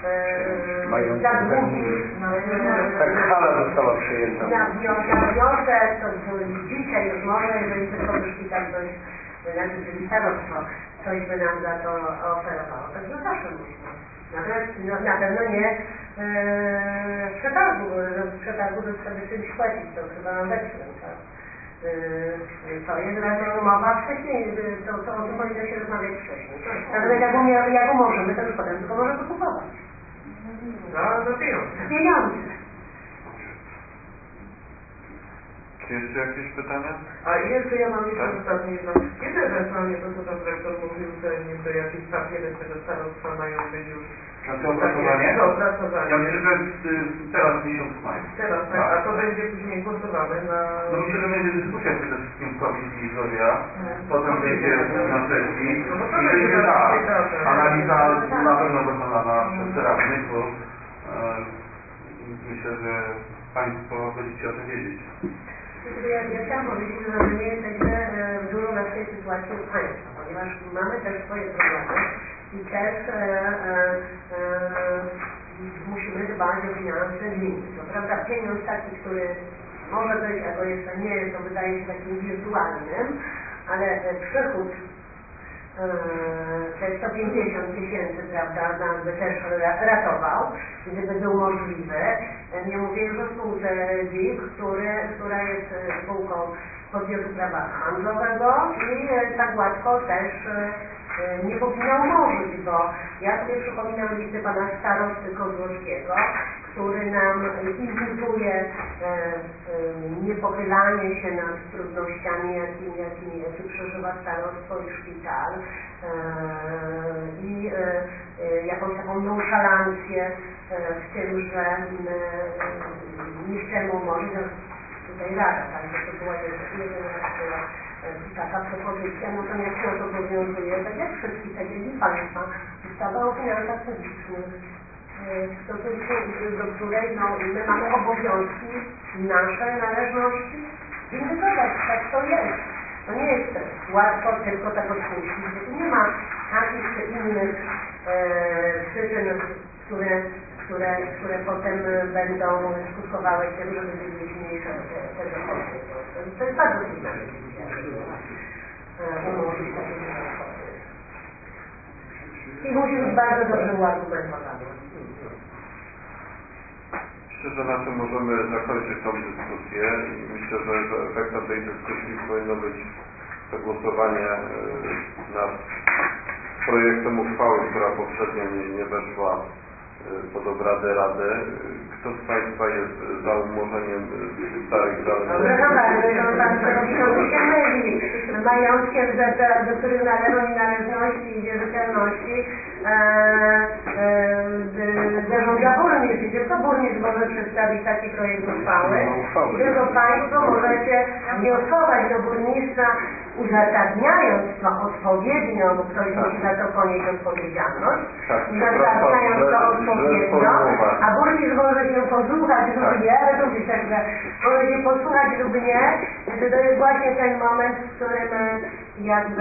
zadługi tak hala została przyjęta. Na wniosek, to dzisiaj już może, jeżeli tylko by szpital coś, czyli starostwo, coś by nam za to oferowało. Także zawsze można. Natomiast na pewno nie w przetargu, że trzeba czymś płacić, to chyba weksłem, tak? To jest raczej umowa wcześniej, to o tym powinno się rozmawiać wcześniej. Natomiast jak umożymy, to już potem tylko może to kupować. Za pieniądze. Pieniądze. Czy jeszcze jakieś pytania? A jeszcze ja mam jeszcze ostatnie jedno. Kiedy ewentualnie to, co Pan Dyrektor mówił, że niby jakieś papiery tego starostwa mają być już... Znaczy opracowanie? Opracowanie. Ja myślę, że teraz w miesiącu maja. Teraz, tak? A to będzie później głosowane na... No myślę, że będzie dyskusja przede wszystkim w Komisji Zdrowia, potem będzie na sesji i będzie analiza na pewno dokonana przez radnych, bo myślę, że Państwo będziecie o tym wiedzieć. Ja chciałam powiedzieć, że my nie jesteśmy w dużo lepszej sytuacji od Państwa, ponieważ mamy też swoje problemy i też musimy dbać o finanse gminy. To prawda, pieniądz taki, który może być, albo jeszcze nie, to wydaje się takim wirtualnym, ale przychód te 150 000, prawda, nas by też ratował, gdyby był możliwy. Nie mówię już o spółce WIG, która jest spółką podmiotu prawa handlowego i tak łatwo też nie powinna umorzyć, bo ja sobie przypominam listę pana starosty Kozłowskiego, który nam imputuje niepochylanie się nad trudnościami, jakie przeżywa starostwo i szpital i jakąś taką nonszalancję w tym, że nie chcemy umorzyć. Tutaj rada, także to była jedyna taka propozycja, natomiast nas obowiązuje, tak jak wszystkich, tak jak i Państwa, ustawa o finansach publicznych, w stosunku do której my mamy obowiązki, nasze należności windykować, tak to jest. To nie jest łatwo tylko tak odpuścić, bo tu nie ma takich czy innych przyczyn, które potem będą skutkowały tym, żeby byli mniejsze te dochody. To jest bardzo trudna decyzja, żeby umorzyć takie dochody. I musi być bardzo dobrze uargumentowany. Myślę, że na tym możemy zakończyć tą dyskusję i myślę, że efektem tej dyskusji powinno być głosowanie nad projektem uchwały, która poprzednio nie weszła pod obrady Rady. Kto z Państwa jest za umorzeniem starych zaległości? Proszę bardzo, Pan Przewodniczący się myli. Majątkiem, do których należą i należności i wierzytelności zarządza burmistrz. I tylko burmistrz może przedstawić taki projekt uchwały. I tylko Państwo możecie wnioskować do burmistrza, uzasadniając to odpowiednio, bo ktoś musi za to ponieść odpowiedzialność, uzasadniając to odpowiednio, a burmistrz może się posłuchać lub nie, ale to być tak, że może się posłuchać lub nie, to jest właśnie ten moment, w którym jakby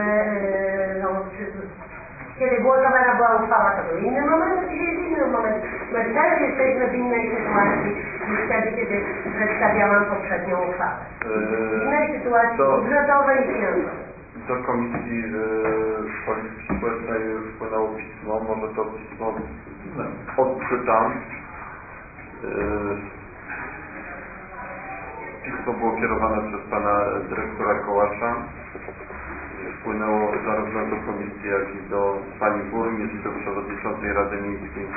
kiedy głosowana była uchwała, to był inny moment, a dzisiaj jest inny moment. My też jesteśmy w innej sytuacji niż wtedy, kiedy przedstawiałam poprzednią uchwałę. W innej sytuacji budżetowej i finansowej. Do Komisji Polityki Społecznej wpłynęło pismo, może to pismo odczytam. Pismo było kierowane przez pana dyrektora Kołasza. Wpłynęło zarówno do komisji, jak i do pani burmistrz, do przewodniczącej Rady Miejskiej.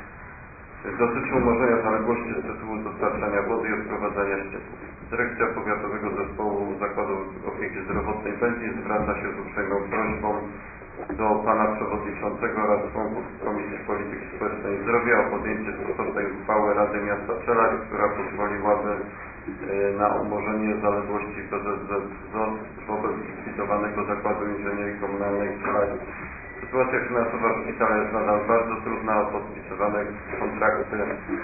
Dotyczy umorzenia zaległości z tytułu dostarczania wody i odprowadzania ścieków. Dyrekcja Powiatowego Zespołu Zakładu Opieki Zdrowotnej Będzin zwraca się z uprzejmą prośbą do pana przewodniczącego oraz członków Komisji Polityki Społecznej i Zdrowia o podjęcie stosownej uchwały Rady Miasta Czelać, która pozwoliłaby na umorzenie zaległości PZZ wobec likwidowanego Zakładu Inżynierii Komunalnej w Czelać. Sytuacja finansowa szpitala jest nadal bardzo trudna. Podpisywane kontrakty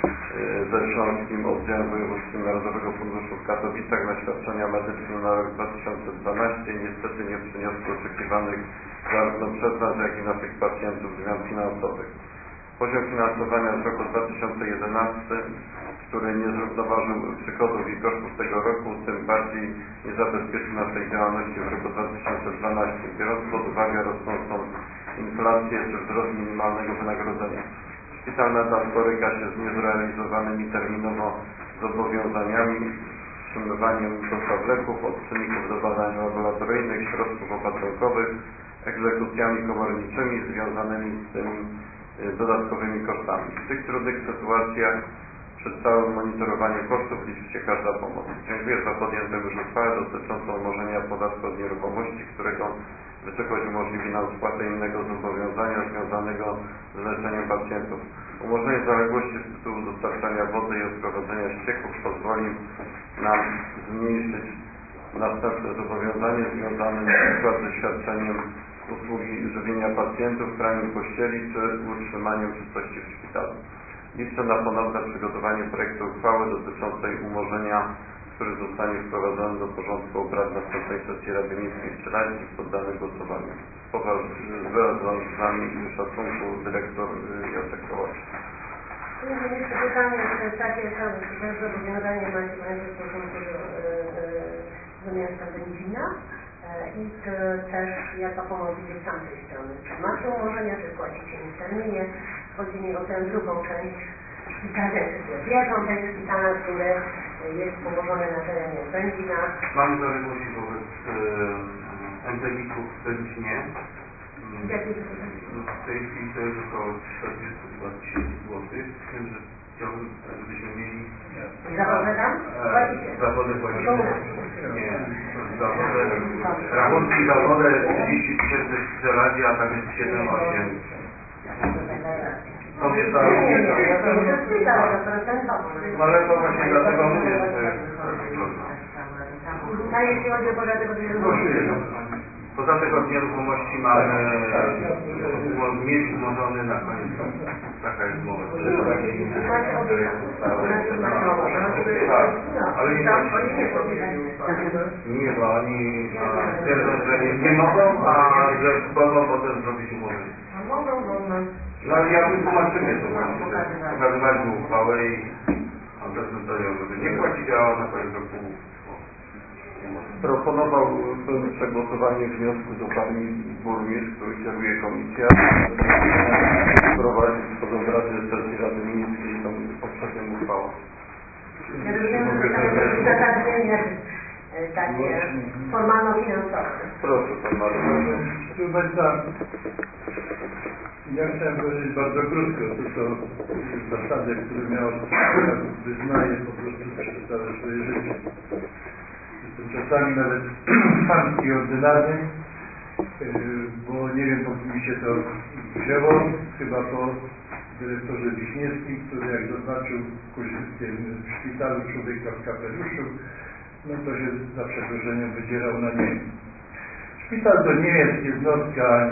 ze Śląskim Oddziałem Wojewódzkim Narodowego Funduszu w Katowicach na świadczenia medyczne na rok 2012 niestety nie przyniosły oczekiwanych zarówno przez nas, jak i naszych pacjentów zmian finansowych. Poziom finansowania z roku 2011, który nie zrównoważył przychodów i kosztów tego roku, tym bardziej nie zabezpieczył naszej działalności w roku 2012, biorąc pod uwagę rosnącą inflację czy wzrost minimalnego wynagrodzenia. Szpital nadal boryka się z niezrealizowanymi terminowo zobowiązaniami, wstrzymywaniem dostaw leków, od czynników do badań laboratoryjnych, środków opatrunkowych, egzekucjami komorniczymi związanymi z tymi dodatkowymi kosztami. W tych trudnych sytuacjach przy stałym monitorowaniu kosztów liczy się każda pomoc. Dziękuję za podjętą już uchwałę dotyczącą umorzenia podatku od nieruchomości, którego wysokość umożliwi nam spłatę innego zobowiązania związanego z leczeniem pacjentów. Umorzenie zaległości z tytułu dostarczania wody i odprowadzenia ścieków pozwoli nam zmniejszyć następne zobowiązanie związane np. ze świadczeniem usługi żywienia pacjentów, praniu pościeli czy utrzymaniem czystości w szpitalu. Liczę na ponowne przygotowanie projektu uchwały dotyczącej umorzenia, który zostanie wprowadzony do porządku obrad następnej sesji Rady Miejskiej w Czeladzi i poddany głosowaniu. Z wyrazami szacunku dyrektor Jacek Kołasz. Jeszcze pytanie, czy takie zobowiązanie macie Państwo w stosunku do miasta Będzina i czy też jaka pomoc idzie z tamtej strony? Czy macie umorzenia, czy płacicie w terminie? Chodzi mi o tę drugą część szpitala, czy opieką tej szpitala, który jest położony na terenie Będzina. Mamy zaległości wobec MTG-ów w Będzinie. Jakie wysokości? W tej chwili to jest około 40 zł, z tym, że chciałbym, żebyśmy mieli... Zawody tam? Płacicie? Zawody płacimy. Nie, zawody... Rachunki zawody 30 tysięcy strzeladzi, a tam jest 7-8. To mnie to... Ale to właśnie dlatego mówię, że to jest trudno. A jeśli chodzi o podatek od nieruchomości? Podatek od nieruchomości mamy mieć umorzony na koniec. Taka jest umowa. Ale nie nie, bo oni twierdzą, że nie mogą, a że mogą potem zrobić umorzenie. No ja wytłumaczymy to właśnie, że pokazywaliśmy uchwałę i on prezentuje, żeby nie płacić, a na koniec roku Proponowałbym przegłosowanie wniosku do pani burmistrz, który kieruje komisja, prowadzić pod obrady sesji Rady Miejskiej tą poprzednią uchwałę. Ja rozumiem, że tam jest uzasadnienie takie formalno-finansowe. Proszę pan Marek. Proszę Państwa, ja chciałem powiedzieć bardzo krótko, to są zasady, które miał wyznaje po prostu przez całe swoje życie. Jestem czasami nawet chamski, ordynarny, bo nie wiem, po kim mi się to wzięło, chyba po dyrektorze Wiśniewskim, który jak zobaczył w szpitalu człowieka w kapeluszu, no to się za przeproszeniem wydzierał na niego. Szpital to nie jest jednostka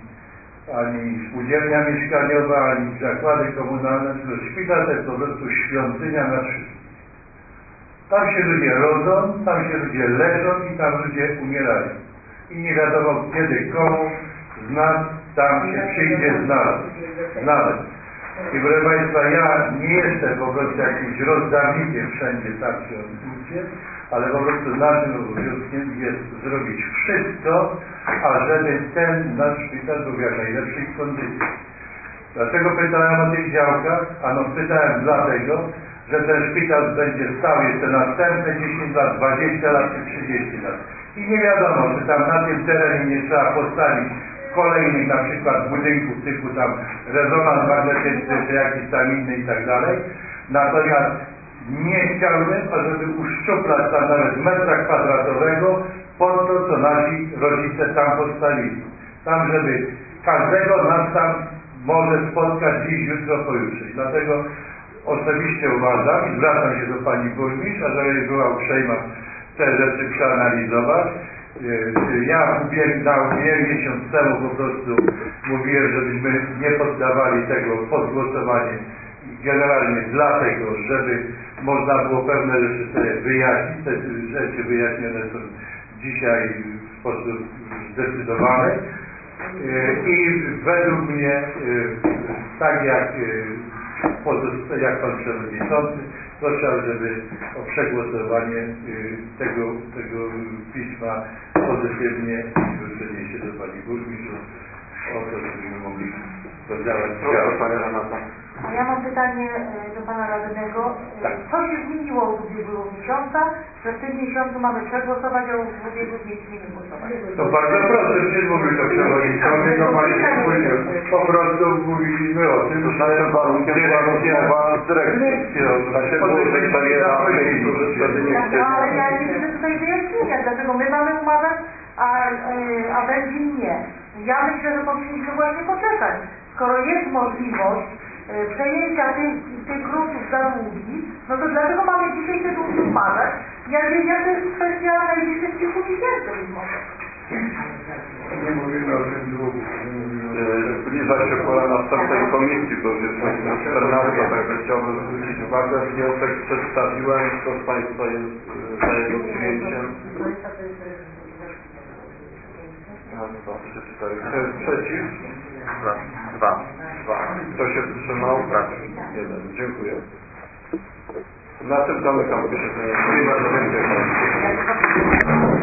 ani spółdzielnia mieszkaniowa, ani zakłady komunalne, tylko szpital to jest po prostu świątynia na wszystko. Tam się ludzie rodzą, tam się ludzie leżą i tam ludzie umierają. I nie wiadomo kiedy komu z nas tam się przyjdzie znaleźć. I proszę Państwa, ja nie jestem po prostu jakimś rozdawnikiem wszędzie tak się odbudzie, ale po prostu naszym obowiązkiem jest zrobić wszystko, ażeby ten nasz szpital był w jak najlepszej kondycji. Dlaczego pytałem o tych działkach? Ano pytałem dlatego, że ten szpital będzie stał jeszcze następne 10 lat, 20 lat czy 30 lat. I nie wiadomo, czy tam na tym terenie nie trzeba postawić kolejnych na przykład budynków typu tam rezonans magnetyczny czy jakiś tam inny i tak dalej. Natomiast nie chciałbym, ażeby uszczuplać tam nawet metra kwadratowego pod to, co nasi rodzice tam postawili. Tam, żeby każdego nas tam może spotkać dziś, jutro, pojutrze. I dlatego osobiście uważam i zwracam się do pani burmistrz, ażeby była uprzejma te rzeczy przeanalizować. Ja miesiąc temu po prostu mówiłem, żebyśmy nie poddawali tego pod głosowanie generalnie dlatego, żeby można było pewne rzeczy sobie wyjaśnić. Te rzeczy wyjaśnione są dzisiaj w sposób zdecydowany i według mnie tak jak pan przewodniczący prosił, żeby o przegłosowanie tego pisma pozytywnie i zwrócenie się do pani burmistrz o to, żebyśmy mogli podziałać. Proszę pani Renata. A ja mam pytanie do pana radnego. Co się zmieniło od ubiegłego miesiąca, że w tym miesiącu mamy przegłosować, a w ubiegłym miesiącu nie głosować? To bardzo proste, nie mówił to przewodniczący, to pani po prostu mówiliśmy o tym, że warunkiem była rozmowa z dyrekcją. Dlaczego sekretariat wtedy nie chce? Ale ja nie widzę tutaj wyjaśnienia, dlaczego my mamy umawiać, a Belgii nie. Ja myślę, że powinniśmy właśnie poczekać. Skoro jest możliwość przejęcia tych gruntów za długi, no to dlaczego mamy dzisiaj te długi umawiać? Ja wiem, jak to jest kwestia najbliższych kilku miesięcy być może. nie mówimy o tym długu. Zbliża się pora następnej komisji, bo już jesteśmy na 14, także chciałbym zwrócić uwagę. Wniosek przedstawiłem, kto z Państwa jest za jego przyjęciem? Raz, dwa, trzy, cztery. Kto jest przeciw? Dwa. Kto się wstrzymał? Jeden. Dziękuję. Na tym zamykam posiedzenie. Dziękuję bardzo.